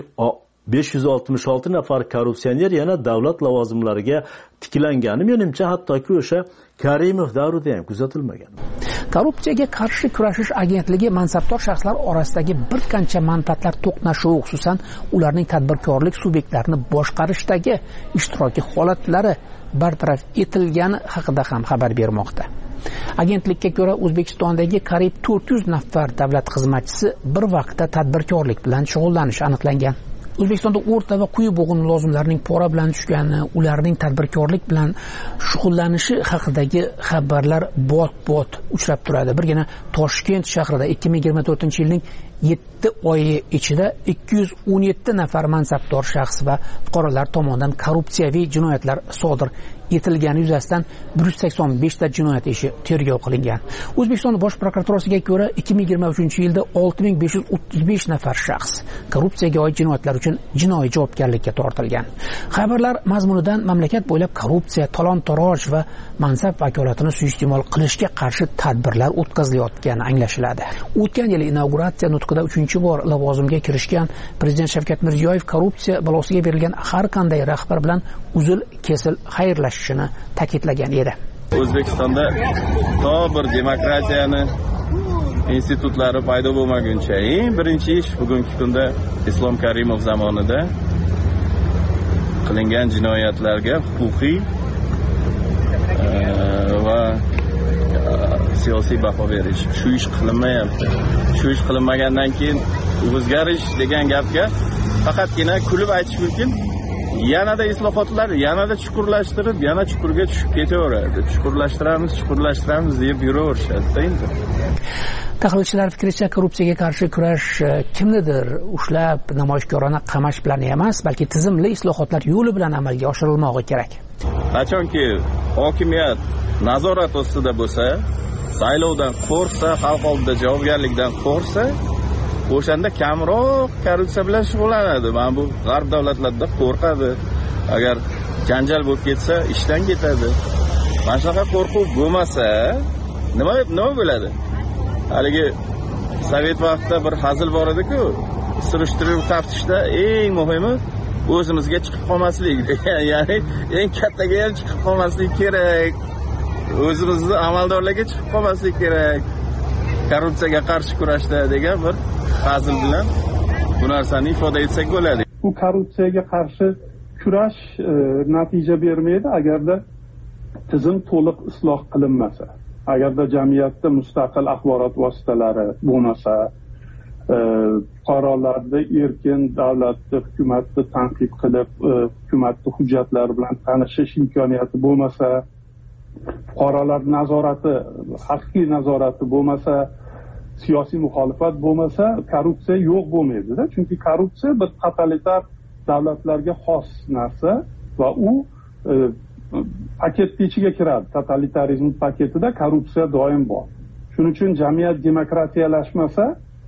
566 nafar korrupsioner yana davlat lavozimlariga tiklangani menimcha hattoki o'sha Karimov davrida ham kuzatilmagan. Korrupsiyaga qarshi kurashish agentligi mansabdor shaxslar orasidagi bir qancha manfaatlar to'qnashuvi, xususan ularning tadbirkorlik subyektlarini boshqarishdagi ishtiroki holatlari bartaraf etilgani haqida ham xabar bermoqda. Agentlikka ko'ra O'zbekistondagi qariyb 400 nafar davlat xizmatchisi bir vaqtda tadbirkorlik bilan shug'ullanishi aniqlangan. O'zbekistonda o'rta va quyi bo'g'in mulozimlarining pora bilan tushgani, ularning tadbirkorlik bilan shug'ullanishi haqidagi xabarlar bot uchrab turadi. Birgina Toshkent shahrida 2024-yilning 7 oyi ichida 217 nafar mansabdor shaxs va fuqarolar tomonidan korrupsiyaviy jinoyatlar sodir etilgani yuzasidan 185 ta jinoyat ishi tergov qilingan. O'zbekiston Bosh prokuraturasiga ko'ra 2023-yilda 6535 nafar shaxs korrupsiyaga oid jinoyatlar uchun jinoiy javobgarlikka tortilgan. Xabarlar mazmunidan mamlakat bo'ylab korrupsiya, talon-toroj va mansab vakolatini suiiste'mol qilishga qarshi tadbirlar o'tkazilayotgani anglashiladi. O'tgan yil inauguratsiya nutqida 3-bor lavozimga kirishgan Prezident Shavkat Mirziyoyev korrupsiya balosiga berilgan har qanday rahbar bilan uzil-kesil xayrlashishini ta'kidlagan edi. O'zbekistonda to bir demokratiyani institutlari paydo bo'lmaguncha eng birinchi ish bugungi kunda Islom Karimov zamonida qilingan jinoyatlarga huquqiy va siyosiy baho berish. Shu ish qilinmayapti. Shu ish qilinmagandan keyin o'zgarish degan gapga faqatgina kulib aytish mumkin. Yanada islohotlar, yanada chuqurlashtirib, yana chuqurga tushib ketaveradi. Chuqurlashtiramiz deb yuraverishadi endi. Tahlilchilar fikricha, korrupsiyaga qarshi kurash kimnidir ushlab namoyishkorona qamash bilan emas, balki tizimli islohotlar yo'li bilan amalga oshirilmog'i kerak. Qachonki hokimiyat nazorat ostida bo'lsa, saylovdan qo'rqsa, xalq oldida javobgarlikdan qo'rqsa, o'shanda kamroq korrupsiya bilan shug'ullanadi. Mana bu g'arb davlatlarida qo'rqadi. Agar janjal bo'lib ketsa, ishdan ketadi. Mana shunaqa qo'rquv bo'lmasa, nima bo'ladi? Haligi sovet vaqtida bir hazil bor edi-ku, surishtiruv taftishda eng muhimi o'zimizga chiqib qolmaslik. Ya'ni eng kattaga ham chiqib qolmaslik kerak. O'zimizni amaldorlarga chiqib qolmaslik kerak. Korrupsiyaga qarshi kurashda degan bir hazil bilan bu narsani ifoda etsak bo'ladi. Bu korrupsiyaga qarshi kurash natija bermaydi agarda tizim to'liq isloh qilinmasa. Agarda jamiyatda mustaqil axborot vositalari bo'lmasa, fuqarolarda erkin davlatni, hukumatni tanqid qilib, hukumatni hujjatlari bilan tanishish imkoniyati bo'lmasa, fuqarolar nazorati, haqiqiy nazorati bo'lmasa, siyosiy muxolifat bo'lmasa, korrupsiya yo'q bo'lmaydi-da. Chunki korrupsiya bir totalitar davlatlarga xos narsa va u paketning ichiga kiradi. Totalitarizm paketida korrupsiya doim bor. Shuning uchun jamiyat demokratiyalashmasa,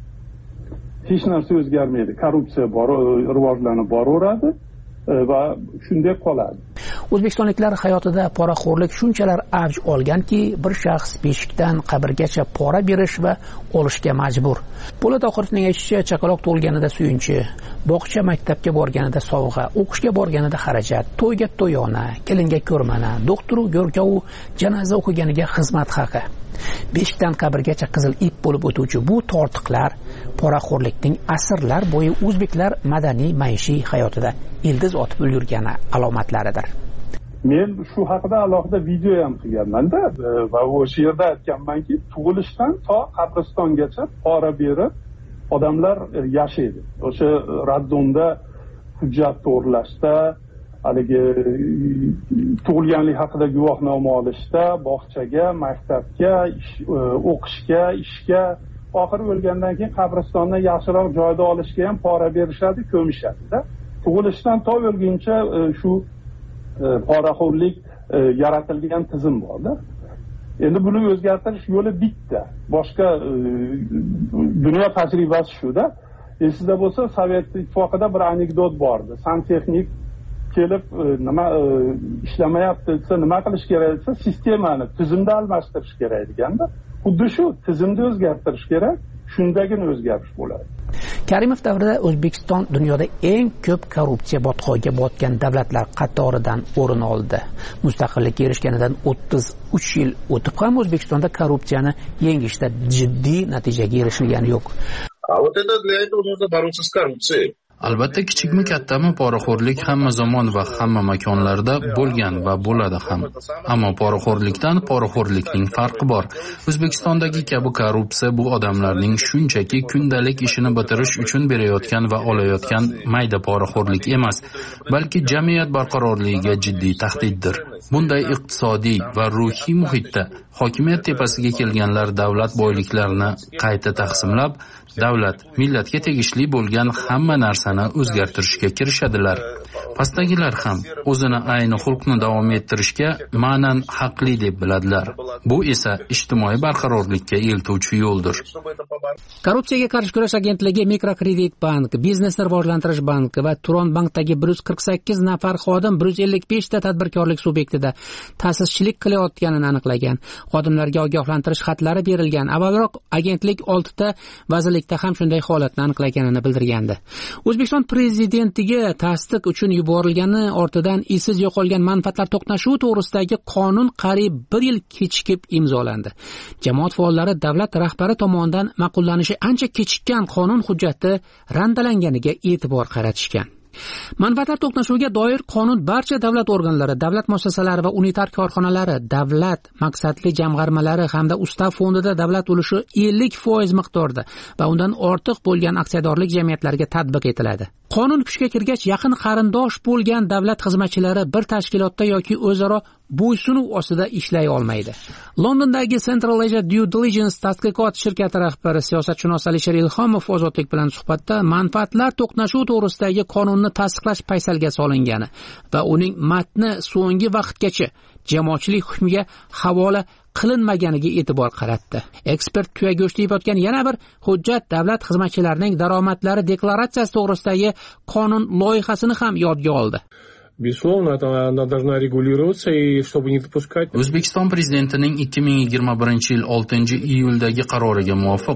hech narsa o'zgarmaydi. Korrupsiya rivojlanib boraveradi va shunday qoladi. O'zbekistonliklar hayotida poraxo'rlik shunchalar avj olganki, bir shaxs beshikdan qabrgacha pora berish va olishga majbur. Po'lat Oxirovning aytishicha, chaqaloq tug'ilganida suyunchi, bog'cha maktabga borganida sovg'a, o'qishga borganida xarajat, to'yga to'yona, kelinga ko'rmana, doktoru go'rkovu janoza o'qiganiga xizmat haqi. Beshikdan qabrgacha qizil ip bo'lib o'tuvchi bu tortiqlar poraxo'rlikning asrlar bo'yi o'zbeklar madaniy maishiy hayotida ildiz otib ulgurgani alomatlaridir. Men shu haqida alohida video ham qilganman-da va o'sha yerda aytganmanki, tug'ilishdan to qabristongacha pora berib odamlar yashaydi. O'sha raddomda hujjat to'g'rilashda, haligi tug'ilganlik haqida guvohnoma olishda, bog'chaga, maktabga, o'qishga, ishga, oxiri o'lgandan keyin qabristondan yaxshiroq joyda olishga ham pora berishadi, ko'mishadi-da. Tug'ilishdan to o'lguncha shu poraxo'rlik yaratilgan tizim borda. Endi buni o'zgartirish yo'li bitta. Boshqa dunyo tajribasi shu-da. Esingizda bo'lsa, Sovet ittifoqida bir anekdot bordi. Santexnik kelib nima ishlamayapti desa, nima qilish kerak desa, sistemani, tizimni almashtirish kerak deganda, xuddi shu tizimni o'zgartirish kerak, shundagina o'zgarish bo'ladi. Karimov davrida O'zbekiston dunyoda eng ko'p korrupsiya botqog'iga botgan davlatlar qatoridan o'rin oldi. Mustaqillikka erishganidan 33 yil o'tib ham O'zbekistonda korrupsiyani yengishda jiddiy natijaga erishilgani yo'q. А вот это для этого нужно бороться с коррупцией. Albatta, kichikmi kattami poraxo'rlik hamma zamon va hamma makonlarda bo'lgan va bo'ladi ham. Ammo poraxo'rlikdan poraxo'rlikning farqi bor. O'zbekistondagi kabi korrupsiya bu odamlarning shunchaki kundalik ishini bitirish uchun berayotgan va olayotgan mayda poraxo'rlik emas, balki jamiyat barqarorligiga jiddiy tahdiddir. Bunday iqtisodiy va ruhiy muhitda hokimiyat tepasiga kelganlar davlat boyliklarini qayta taqsimlab, davlat millatga tegishli bo'lgan hamma narsani o'zgartirishga kirishadilar. Pastdagilar ham o'zini ayni xulqni davom ettirishga ma'nan haqli deb biladilar. Bu esa ijtimoiy barqarorlikka eltuvchi yo'ldir. Korrupsiyaga qarshi kurash agentligi Mikrokredit bank, Biznesni rivojlantirish banki va Turon bankdagi 148 nafar xodim 155 ta tadbirkorlik subyektida ta'sischilik qilayotganini aniqlagan. Xodimlarga ogohlantirish xatlari berilgan. Avvalroq agentlik 6 ta vazirlikda ham shunday holatni aniqlaganini bildirgandi. O'zbekiston prezidentiga tasdiq uchun yuborilgani ortidan izsiz yo'qolgan manfaatlar to'qnashuvi to'g'risidagi qonun qariyb 1 yil kechikib imzolandi. Jamoat faollari davlat rahbari tomonidan ma'qullanishi ancha kechikkan qonun hujjati randalanganiga e'tibor qaratishgan. Manfaatlar to'qnashuviga doir qonun barcha davlat organlari, davlat muassasalari va unitar korxonalari, davlat maqsadli jamg'armalari hamda ustav fondida davlat ulushi 50% miqdorda va undan ortiq bo'lgan aksiyadorlik jamiyatlariga tatbiq etiladi. Qonun kuchga kirgach, yaqin qarindosh bo'lgan davlat xizmatchilari bir tashkilotda yoki o'zaro bo'ysunuv ostida ishlay olmaydi. Londondagi Central Asia Due Diligence tadqiqot shirkati rahbari siyosatshunos Alisher Ilhomov Ozodlik bilan suhbatda manfaatlar to'qnashuvi to'g'risidagi qonunni tasdiqlash paysalga solingani va uning matni so'nggi vaqtgacha jamoatchilik hukmiga havola qilinmaganiga e'tibor qaratdi. Ekspert tuya go'shti yeyotgan yana bir hujjat davlat xizmatchilarining daromadlari deklaratsiyasi to'g'risidagi qonun loyihasini ham yodga oldi. Безусловно, она должна регулироваться, и чтобы не допускать... O'zbekiston prezidentining 2021 yil 6-iyuldagi qaroriga muvofiq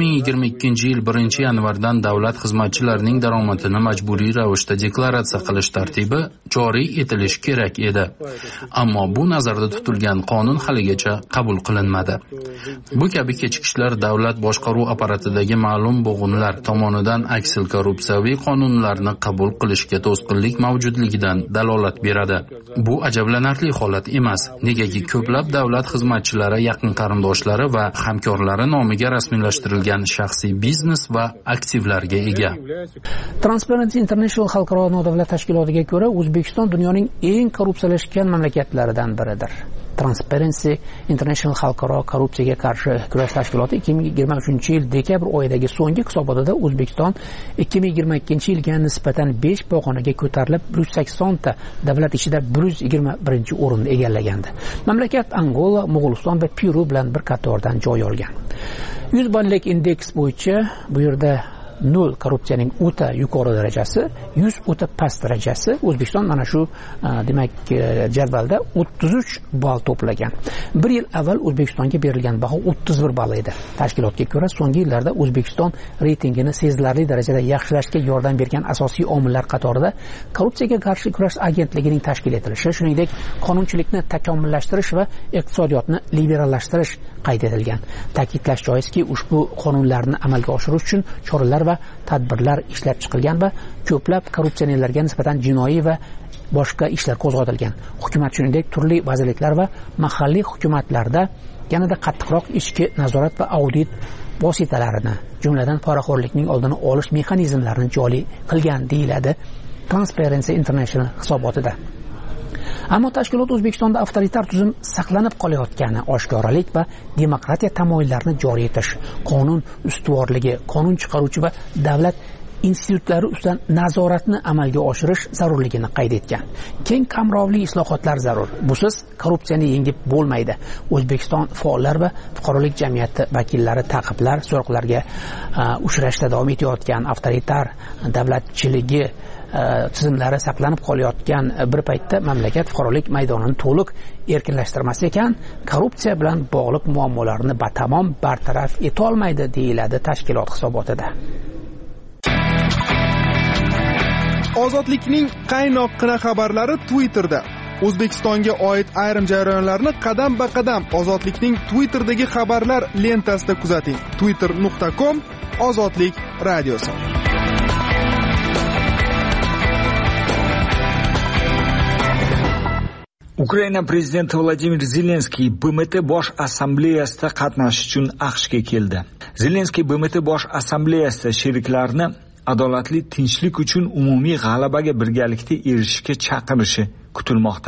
2022 yil 1-yanvardan davlat xizmatchilarining daromadini majburiy ravishda deklaratsiya qilish tartibi joriy etilishi kerak edi. Ammo bu nazarda tutilgan qonun haligacha qabul qilinmadi. Bu kabi kechikishlar davlat boshqaruv apparatidagi ma'lum bo'g'inlar tomonidan aksil korrupsiyaviy qonunlarni qabul qilishga to'sqinlik mavjudligidan dalolat beradi. Bu ajablanarli holat emas, negaki ko'plab davlat xizmatchilari yaqin qarindoshlari va hamkorlari nomiga rasmiylashtirilgan shaxsiy biznes va aktivlarga ega. Transparency International xalqaro nodavlat tashkilotiga ko'ra, O'zbekiston dunyoning eng korrupsiyalashgan mamlakatlaridan biridir. Transparency International xalqaro korrupsiyaga qarshi kurash tashkiloti 2023 yil dekabr oyidagi so'nggi hisobotida O'zbekiston 2022 yilga nisbatan 5 pog'onaga ko'tarilib 180 ta davlat ichida 121 o'rinni egallagandi. Mamlakat Angola, Mo'g'uliston va Peru bilan bir qatordan joy olgan. 100 ballik indeks bo'yicha bu yerda 0 korrupsiyaning o'ta yuqori darajasi, 100 o'ta past darajasi. O'zbekiston mana shu demak jadvalda 33 ball to'plagan. 1 yil avval O'zbekistonga berilgan baho 31 ball edi. Tashkilotga ko'ra, so'nggi yillarda O'zbekiston reytingini sezilarli darajada yaxshilashga yordam bergan asosiy omillar qatorida korrupsiyaga qarshi kurash agentligining tashkil etilishi, shuningdek qonunchilikni takomillashtirish va iqtisodiyotni liberallashtirish qayd etilgan. Ta'kidlash joizki, ushbu qonunlarni amalga oshirish uchun choralar va tadbirlar ishlab chiqilgan va ko'plab korrupsionerlarga nisbatan jinoiy va boshqa ishlar qo'zg'atilgan. Hukumat shuningdek turli vazirliklar va mahalliy hukumatlarda yanada qattiqroq ichki nazorat va audit vositalarini, jumladan poraxo'rlikning oldini olish mexanizmlarini joriy qilgan deyiladi Transparency International hisobotida. Ammo tashkilot O'zbekistonda avtoritar tuzum saqlanib qolayotgani, oshkoralik va demokratiya tamoyillarini joriy etish, qonun ustuvorligi, qonun chiqaruvchi va davlat institutlari ustidan nazoratni amalga oshirish zarurligini qayd etgan. Keng qamrovli islohotlar zarur. Busiz korrupsiyani yengib bo'lmaydi. O'zbekiston faollar va fuqarolik jamiyati vakillari ta'qiblar, so'roqlarga uchrashda davom etayotgan avtoritar davlatchiligi tizimlari saqlanib qolayotgan bir paytda mamlakat fuqarolik maydonini to'liq erkinlashtirmas ekan, korrupsiya bilan bog'liq muammolarni batamom bartaraf etolmaydi deyiladi tashkilot hisobotida. Ozodlikning qaynoq-qina xabarlari Twitterda. O'zbekistonga oid ayrim jarayonlarni qadam-ba-qadam Ozodlikning Twitterdagi xabarlar lentasida kuzating. twitter.com ozodlik radiosi. Ukraina prezidenti Vladimir Zelenskiy BMT bosh assambleyasida qatnashish uchun AQShga keldi. Zelenskiy BMT bosh assambleyasida sheriklarini adolatli tinchlik uchun umumiy g'alabaga birgalikda erishishga chaqirishi kutilmoqda.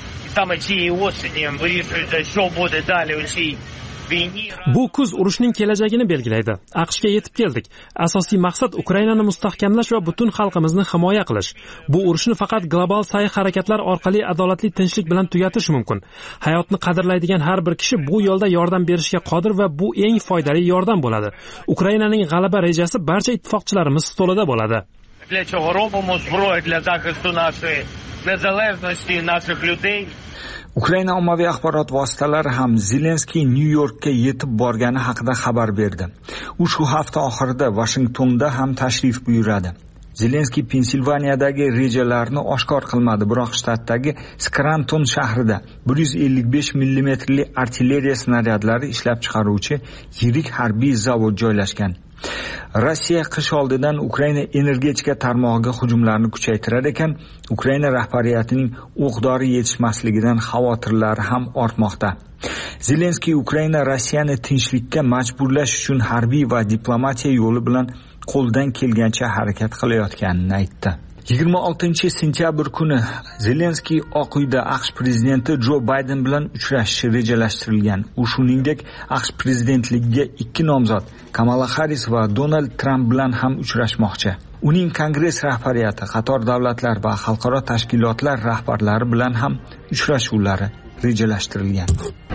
Bu kuz urushning kelajagini belgilaydi. AQShga yetib keldik. Asosiy maqsad Ukrainani mustahkamlash va butun xalqimizni himoya qilish. Bu urushni faqat global sa'y-harakatlar orqali adolatli tinchlik bilan tugatish mumkin. Hayotni qadrlaydigan har bir kishi bu yo'lda yordam berishga qodir va bu eng foydali yordam bo'ladi. Ukrainaning g'alaba rejasi barcha ittifoqchilarimiz stolida bo'ladi. Для чого робимо зброю для захисту нашої незалежності і наших людей. Ukraina ommaviy axborot vositalari ham Zelenskiy Nyu-Yorkka yetib borgani haqida xabar berdi. U shu hafta oxirida Washingtonda ham tashrif buyuradi. Zelenskiy Pensilvaniyadagi rejalarini oshkor qilmadi, biroq shtatdagi Scranton shahrida 155 mm artilleriya snaryadlari ishlab chiqaruvchi yirik harbiy zavod joylashgan. Rossiya qish oldidan Ukraina energetika tarmog'iga hujumlarni kuchaytirar ekan, Ukraina rahbariyatining o'q-dori yetishmasligidan xavotirlari ham ortmoqda. Zelenskiy Ukraina Rossiyani tinchlikka majburlash uchun harbiy va diplomatiya yo'li bilan qo'ldan kelgancha harakat qilayotganini aytdi. 26-sentyabr kuni Zelenskiy Oq uyda AQSh prezidenti Jo Bayden bilan uchrashishi rejalashtirilgan. U shuningdek AQSh prezidentligiga 2 nomzod Kamala Harris va Donald Trump bilan ham uchrashmoqchi. Uning Kongress rahbariyati, qator davlatlar va xalqaro tashkilotlar rahbarlari bilan ham uchrashuvlari rejalashtirilgan.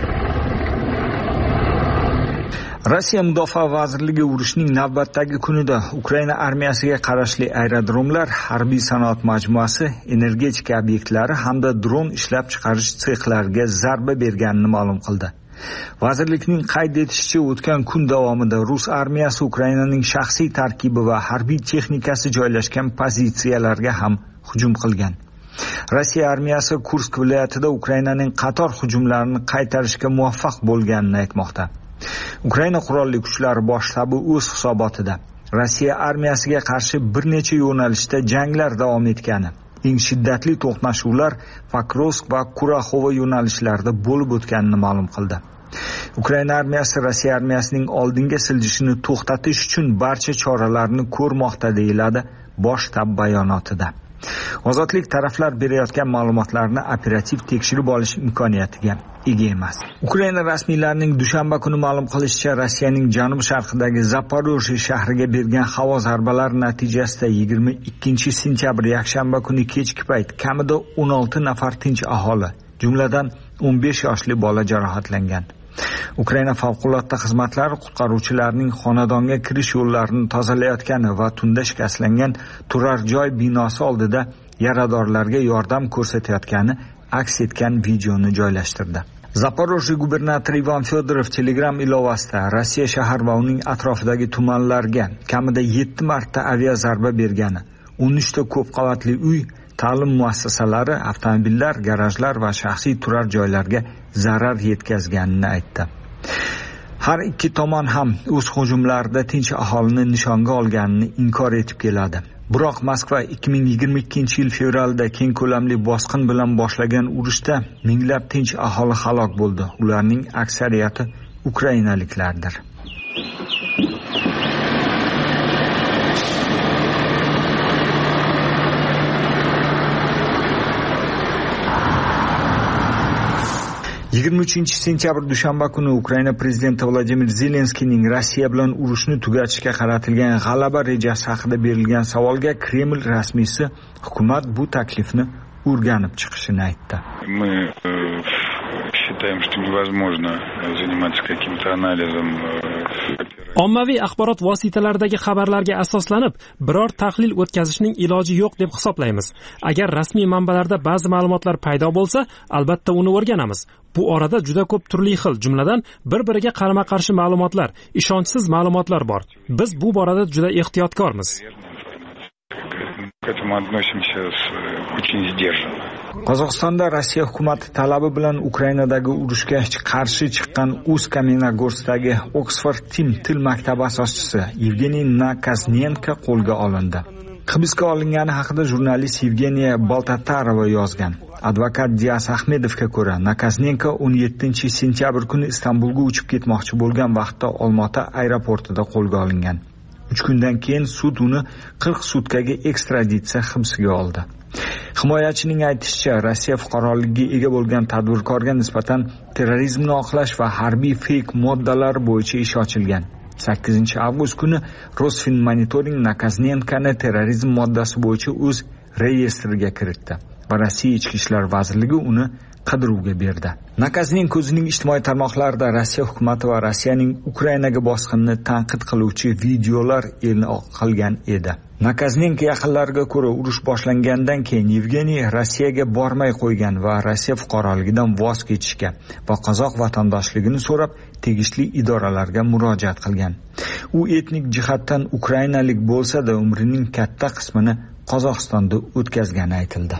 Rossiya Mudofaa vazirligi urushning navbatdagi kunida Ukraina armiyasiga qarashli aerodromlar, harbiy sanoat majmuasi, energetika obyektlari hamda dron ishlab chiqarish sexlariga zarba berganini ma'lum qildi. Vazirlikning qayd etishicha, o'tgan kun davomida Rus armiyasi Ukrainaning shaxsiy tarkibi va harbiy texnikasi joylashgan pozitsiyalarga ham hujum qilgan. Rossiya armiyasi Kursk viloyatida Ukrainaning qator hujumlarini qaytarishga muvaffaq bo'lganini aytmoqda. Ukraina qurolli kuchlari bosh shtabi o'z hisobotida Rossiya armiyasiga qarshi bir necha yo'nalishda janglar davom etgani, eng shiddatli to'qnashuvlar Pokrovsk va Kuraxovo yo'nalishlarida bo'lib o'tganini ma'lum qildi. Ukraina armiyasi Rossiya armiyasining oldinga siljishini to'xtatish uchun barcha choralarni ko'rmoqda, deyiladi bosh shtab bayonotida. Ozodlik taraflar berayotgan ma'lumotlarni operativ tekshirib olish imkoniyatiga ega emas. Ukraina rasmiylarining dushanba kuni ma'lum qilishicha, Rossiyaning janub-sharqidagi Zaporojye shahriga bergan havo zarbalari natijasida 22-sentyabr yakshanba kuni kechki payt kamida 16 nafar tinch aholi, jumladan 15 yoshli bola jarohatlangan. Ukraina favqulodda xizmatlari qutqaruvchilarning xonadonga kirish yo'llarini tozalayotgani va tunda shikastlangan turar joy binosi oldida yaradorlarga yordam ko'rsatayotgani aks etgan videoni joylashtirdi. Zaporojye gubernatori Ivan Fedorov Telegram ilovasida Rossiya shahar va uning atrofidagi tumanlarga kamida 7 marta aviazarba bergani, 13 ta ko'p qavatli uy, ta'lim muassasalari, avtomobillar, garajlar va shaxsiy turar joylarga zarar yetkazganini aytdi. Har ikki tomon ham o'z hujumlarida tinch aholini nishonga olganini inkor etib keladi. Biroq Moskva 2022-yil fevralda keng ko'lamli bosqin bilan boshlagan urushda minglab tinch aholi halok bo'ldi. Ularning aksariyati ukrainaliklardir. sentyabr dushanba kuni Ukraina prezidenti Vladimir Zelenskiyning Rossiya bilan urushni tugatishga qaratilgan g'alaba rejasi haqida berilgan savolga Kreml rasmiysi hukumat bu taklifni o'rganib chiqishini aytdi. Мы считаем, что невозможно заниматься каким-то анализом. Ommaviy axborot vositalaridagi xabarlarga asoslanib biror tahlil o'tkazishning iloji yo'q deb hisoblaymiz. Agar rasmiy manbalarda ba'zi ma'lumotlar paydo bo'lsa, albatta uni o'rganamiz. Bu orada juda ko'p turli xil, jumladan bir-biriga qarama-qarshi ma'lumotlar, ishonchsiz ma'lumotlar bor. Biz bu borada juda ehtiyotkormiz. К этому относимся очень сдержанно. Qozog'istonda Rossiya hukumati talabi bilan Ukrainadagi urushga qarshi chiqqan Ust-Kamenogorskdagi Oxford Tim til maktabi asoschisi Yevgeniy Nakaznenko qo'lga olindi. Hibsga olingani haqida jurnalist Yevgeniya Boltatarova yozgan. Advokat Dias Ahmedovga ko'ra, Nakaznenko 17-sentyabr kuni Istanbulga uchib ketmoqchi bo'lgan vaqtda Olmaota aeroportida qo'lga olingan. 3 kundan keyin sud uni 40 sutkaga ekstraditsiya hibsiga oldi. Himoyachining aytishicha, Rossiya fuqaroligiga ega bo'lgan tadbirkorga nisbatan terrorizmni oqlash va harbiy feyk moddalar bo'yicha ish ochilgan. 8-avgust kuni Rosfinmonitoring Nakaznenko'ni terrorizm moddasi bo'yicha o'z reyestriga kiritdi va Rossiya ichki ishlar vazirligi uni qidiruvga berdi. Nakaznenko o'zining ijtimoiy tarmoqlarida Rossiya hukumati va Rossiyaning Ukrainaga bosqinini tanqid qiluvchi videolar e'lon qilgan edi. Nakaznenko yaqinlariga ko'ra, urush boshlangandan keyin Yevgeniy Rossiyaga bormay qo'ygan va Rossiya fuqaroligidan voz kechishga va qozoq vatandoshligini so'rab tegishli idoralarga murojaat qilgan. U etnik jihatdan ukrainalik bo'lsa-da, umrining katta qismini Qozog'istonda o'tkazgani aytildi.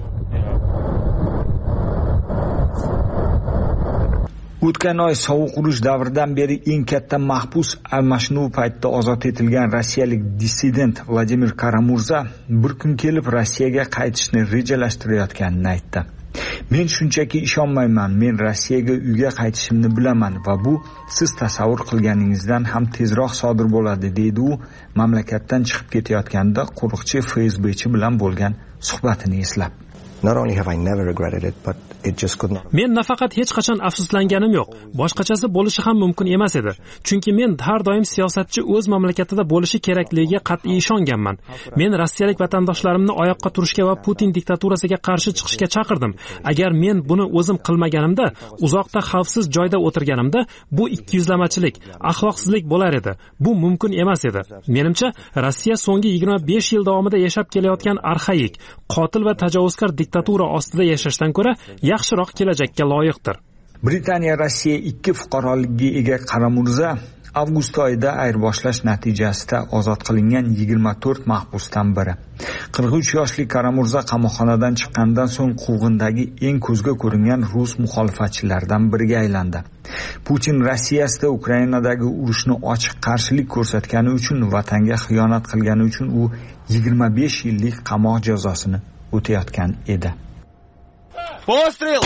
O'tgan oy sovuq urush davridan beri eng katta mahbus almashinuv paytida ozod etilgan rossiyalik dissident Vladimir Karamurza bir kun kelib Rossiyaga qaytishni rejalashtirayotganini aytdi. Men shunchaki ishonmayman, men Rossiyaga uyga qaytishimni bilaman va bu siz tasavvur qilganingizdan ham tezroq sodir bo'ladi, deydi u mamlakatdan chiqib ketayotganda qo'riqchi FSBchi bilan bo'lgan suhbatini eslab. Not only have I never regretted it, but it just could not. Men nafaqat hech qachon afsuslanganim yo'q, boshqachasi bo'lishi ham mumkin emas edi. Chunki men har doim siyosatchi o'z mamlakatida bo'lishi kerakligiga qat'iy ishonganman. Men rossiyalik vatandoshlarimni oyoqqa turishga va Putin diktaturasiga qarshi chiqishga chaqirdim. Agar men buni o'zim qilmaganimda, uzoqda xavfsiz joyda o'tirganimda, bu ikkiyuzlamachilik, axloqsizlik bo'lar edi. Bu mumkin emas edi. Menimcha, Rossiya so'nggi 25 yil davomida yashab kelayotgan arxaik, qotil va tajovuzkor diktatura ostida yashashdan ko'ra yaxshiroq kelajakka loyiqdir. Britaniya Rossiya 2 fuqaroligiga ega Karamurza avgust oyida ayirboshlash natijasida ozod qilingan 24 mahbusdan biri. 43 yoshli Karamurza qamoqxonadan chiqqandan so'ng quvg'indagi eng ko'zga ko'ringan rus muxolifatchilaridan biriga aylandi. Putin Rossiyasida Ukrainadagi urushni ochiq qarshilik ko'rsatgani uchun, vatanga xiyonat qilgani uchun u 25 yillik qamoq jazosini o'tayotgan edi. Postrel!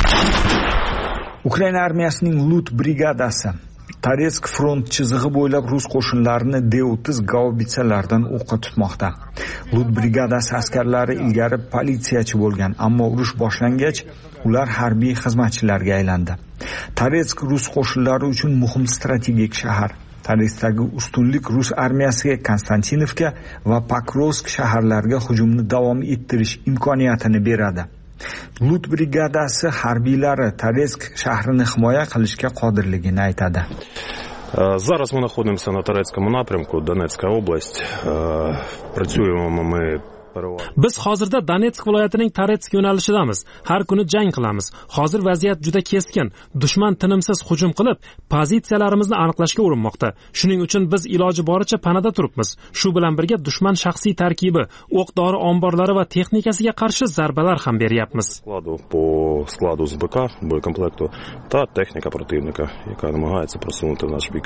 Ukraina armiyasining Lut brigadasi Toretsk front chizig'i bo'ylab rus qo'shinlarini D-30 gaubitsalardan o'qqa tutmoqda. Lut brigadasi askarlari ilgari politsiyachi bo'lgan, ammo urush boshlangach ular harbiy xizmatchilarga aylandi. Toretsk rus qo'shinlari uchun muhim strategik shahar. Toretskdagi ustunlik rus armiyasiga Konstantinovka va Pokrovsk shaharlariga hujumni davom ettirish imkoniyatini beradi. Lut brigadasi harbiylari Toretsk shahrini himoya qilishga qodirligini aytadi. Зараз мы находимся на Торецком напрямку, Донецкая область. Працюємо ми Biz hozirda Donetsk viloyatining Toretsk yo'nalishidamiz. Har kuni jang qilamiz. Hozir vaziyat juda keskin. Dushman tinimsiz hujum qilib, pozitsiyalarimizni aniqlashga urinmoqda. Shuning uchun biz iloji boricha panada turibmiz. Shu bilan birga dushman shaxsiy tarkibi, o'q-dori omborlari va texnikasiga qarshi zarbalar ham beryapmiz. По складу ЗБК, боєкомплекту та техніка противника, яка намагається просунути в наш бік.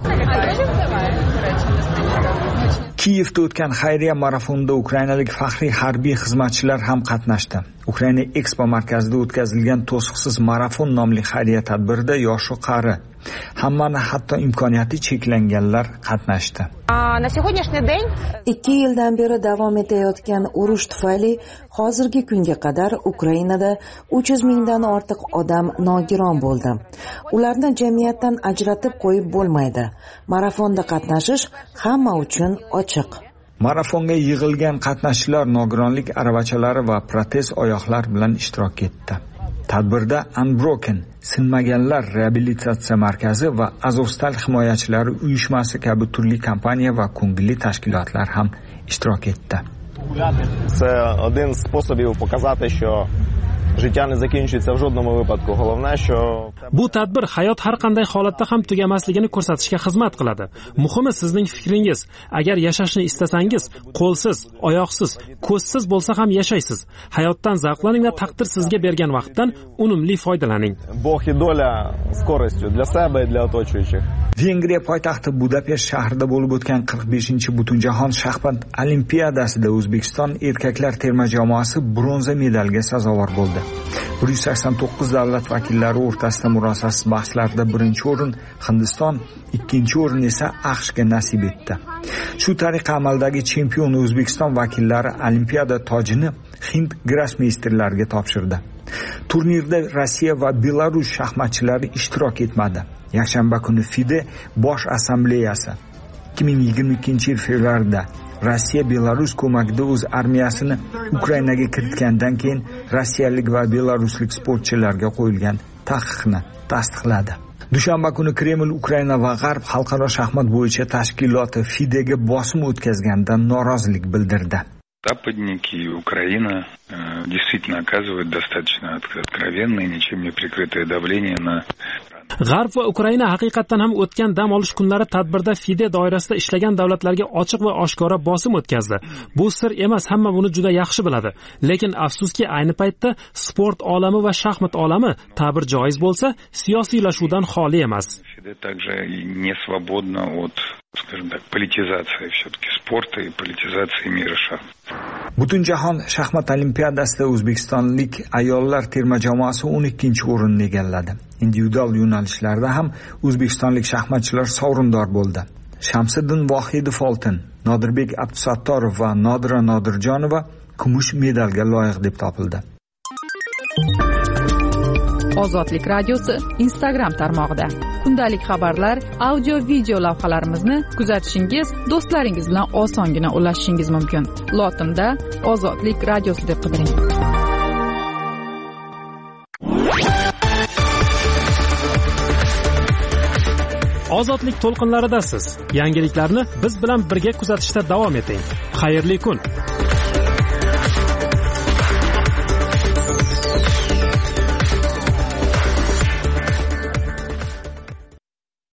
Kiyevda o'tgan xayriya marafonida ukrainalik faxriy harbiy xizmatchilar ham qatnashdi. Ukraina Expo markazida o'tkazilgan to'siqsiz marafon nomli xayriya tadbirida yosh va qari, hammani hatto imkoniyati cheklanganlar qatnashdi. На сегодняшний день 2 yildan beri davom etayotgan urush tufayli hozirgi kunga qadar Ukrainada 300 mingdan ortiq odam nogiron bo'ldi. Ularni jamiyatdan ajratib qo'yib bo'lmaydi. Marafonda qatnashish hamma uchun ochiq. Marafonga yig'ilgan qatnashchilar nogironlik aravachalari va protez oyoqlar bilan ishtirok etdi. Tadbirda Unbroken, sinmaganlar reabilitatsiya markazi va Azovstal himoyachilari uyushmasi kabi turli kompaniya va ko'ngilli tashkilotlar ham ishtirok etdi. Це один з способів показати, що життя не закінчується в жодному випадку. Головне, що bu tadbir hayot har qanday holatda ham tugamasligini ko'rsatishga xizmat qiladi. Muhimi sizning fikringiz. Agar yashashni istasangiz, qo'lsiz, oyoqsiz, ko'zsiz bo'lsa ham yashaysiz. Hayotdan zavqlaning va taqdir sizga bergan vaqtdan unumli foydalaning. Бог і доля з користю для себе і для оточуючих. Vengriya poytaxti Budapesht shahrida bo'lib o'tgan 45-chi Butunjahon shaxmat olimpiadasida O'zbekiston erkaklar terma jamoasi bronza medalga sazovor bo'ldi. 189 davlat vakillari o'rtasida murosasiz bahslarda birinchi o'rin Hindiston, ikkinchi o'rin esa AQShga nasib etdi. Shu tariqa amaldagi chempion O'zbekiston vakillari olimpiada tojini Hind grossmeysterlariga topshirdi. Turnirda Rossiya va Belarus shaxmatchilari ishtirok etmadi. Yakshanba kuni FIDE bosh assambleyasi 2022-yil fevralda Rossiya Belarus ko'magida o'z armiyasini Ukrainaga kiritgandan keyin rossiyalik va belaruslik sportchilarga qo'yilgan taqiqni tasdiqladi. Dushanba kuni Kreml Ukraina va G'arb xalqaro shaxmat bo'yicha tashkiloti FIDEga bosim o'tkazganidan norozilik bildirdi. Западники и Украина действительно оказывают достаточно откровенное, ничем не прикрытое давление на... G'arb va Ukraina haqiqatan ham o'tgan dam olish kunlari tadbirda FIDE doirasida ishlagan davlatlarga ochiq va oshkora bosim o'tkazdi. Bu sir emas, hamma buni juda yaxshi biladi. Lekin afsuski ayni paytda sport olami va shaxmat olami ta'bir joiz bo'lsa, siyosiylashuvdan xoli emas. FIDE также не свободно от, скажем так, политизации все-таки спорта и политизации мира шахмат. Butunjahon shaxmat olimpiadasida o'zbekistonlik ayollar terma jamoasi 12-o'rinni egalladi. Individual yo'nalishlarda ham o'zbekistonlik shaxmatchilar sovrindor bo'ldi. Shamsiddin Vohidov oltin, Nodirbek Abdusattorov va Nodira Nodirjonova kumush medalga loyiq deb topildi. Ozodlik radiosi Instagram tarmog'ida kundalik xabarlar, audio video lavhalarimizni kuzatishingiz, do'stlaringiz bilan osongina ulashishingiz mumkin. Lotinda Ozodlik radiosi deb qidiring. Ozodlik to'lqinlaridasiz. Yangiliklarni biz bilan birga kuzatishda davom eting. Xayrli kun.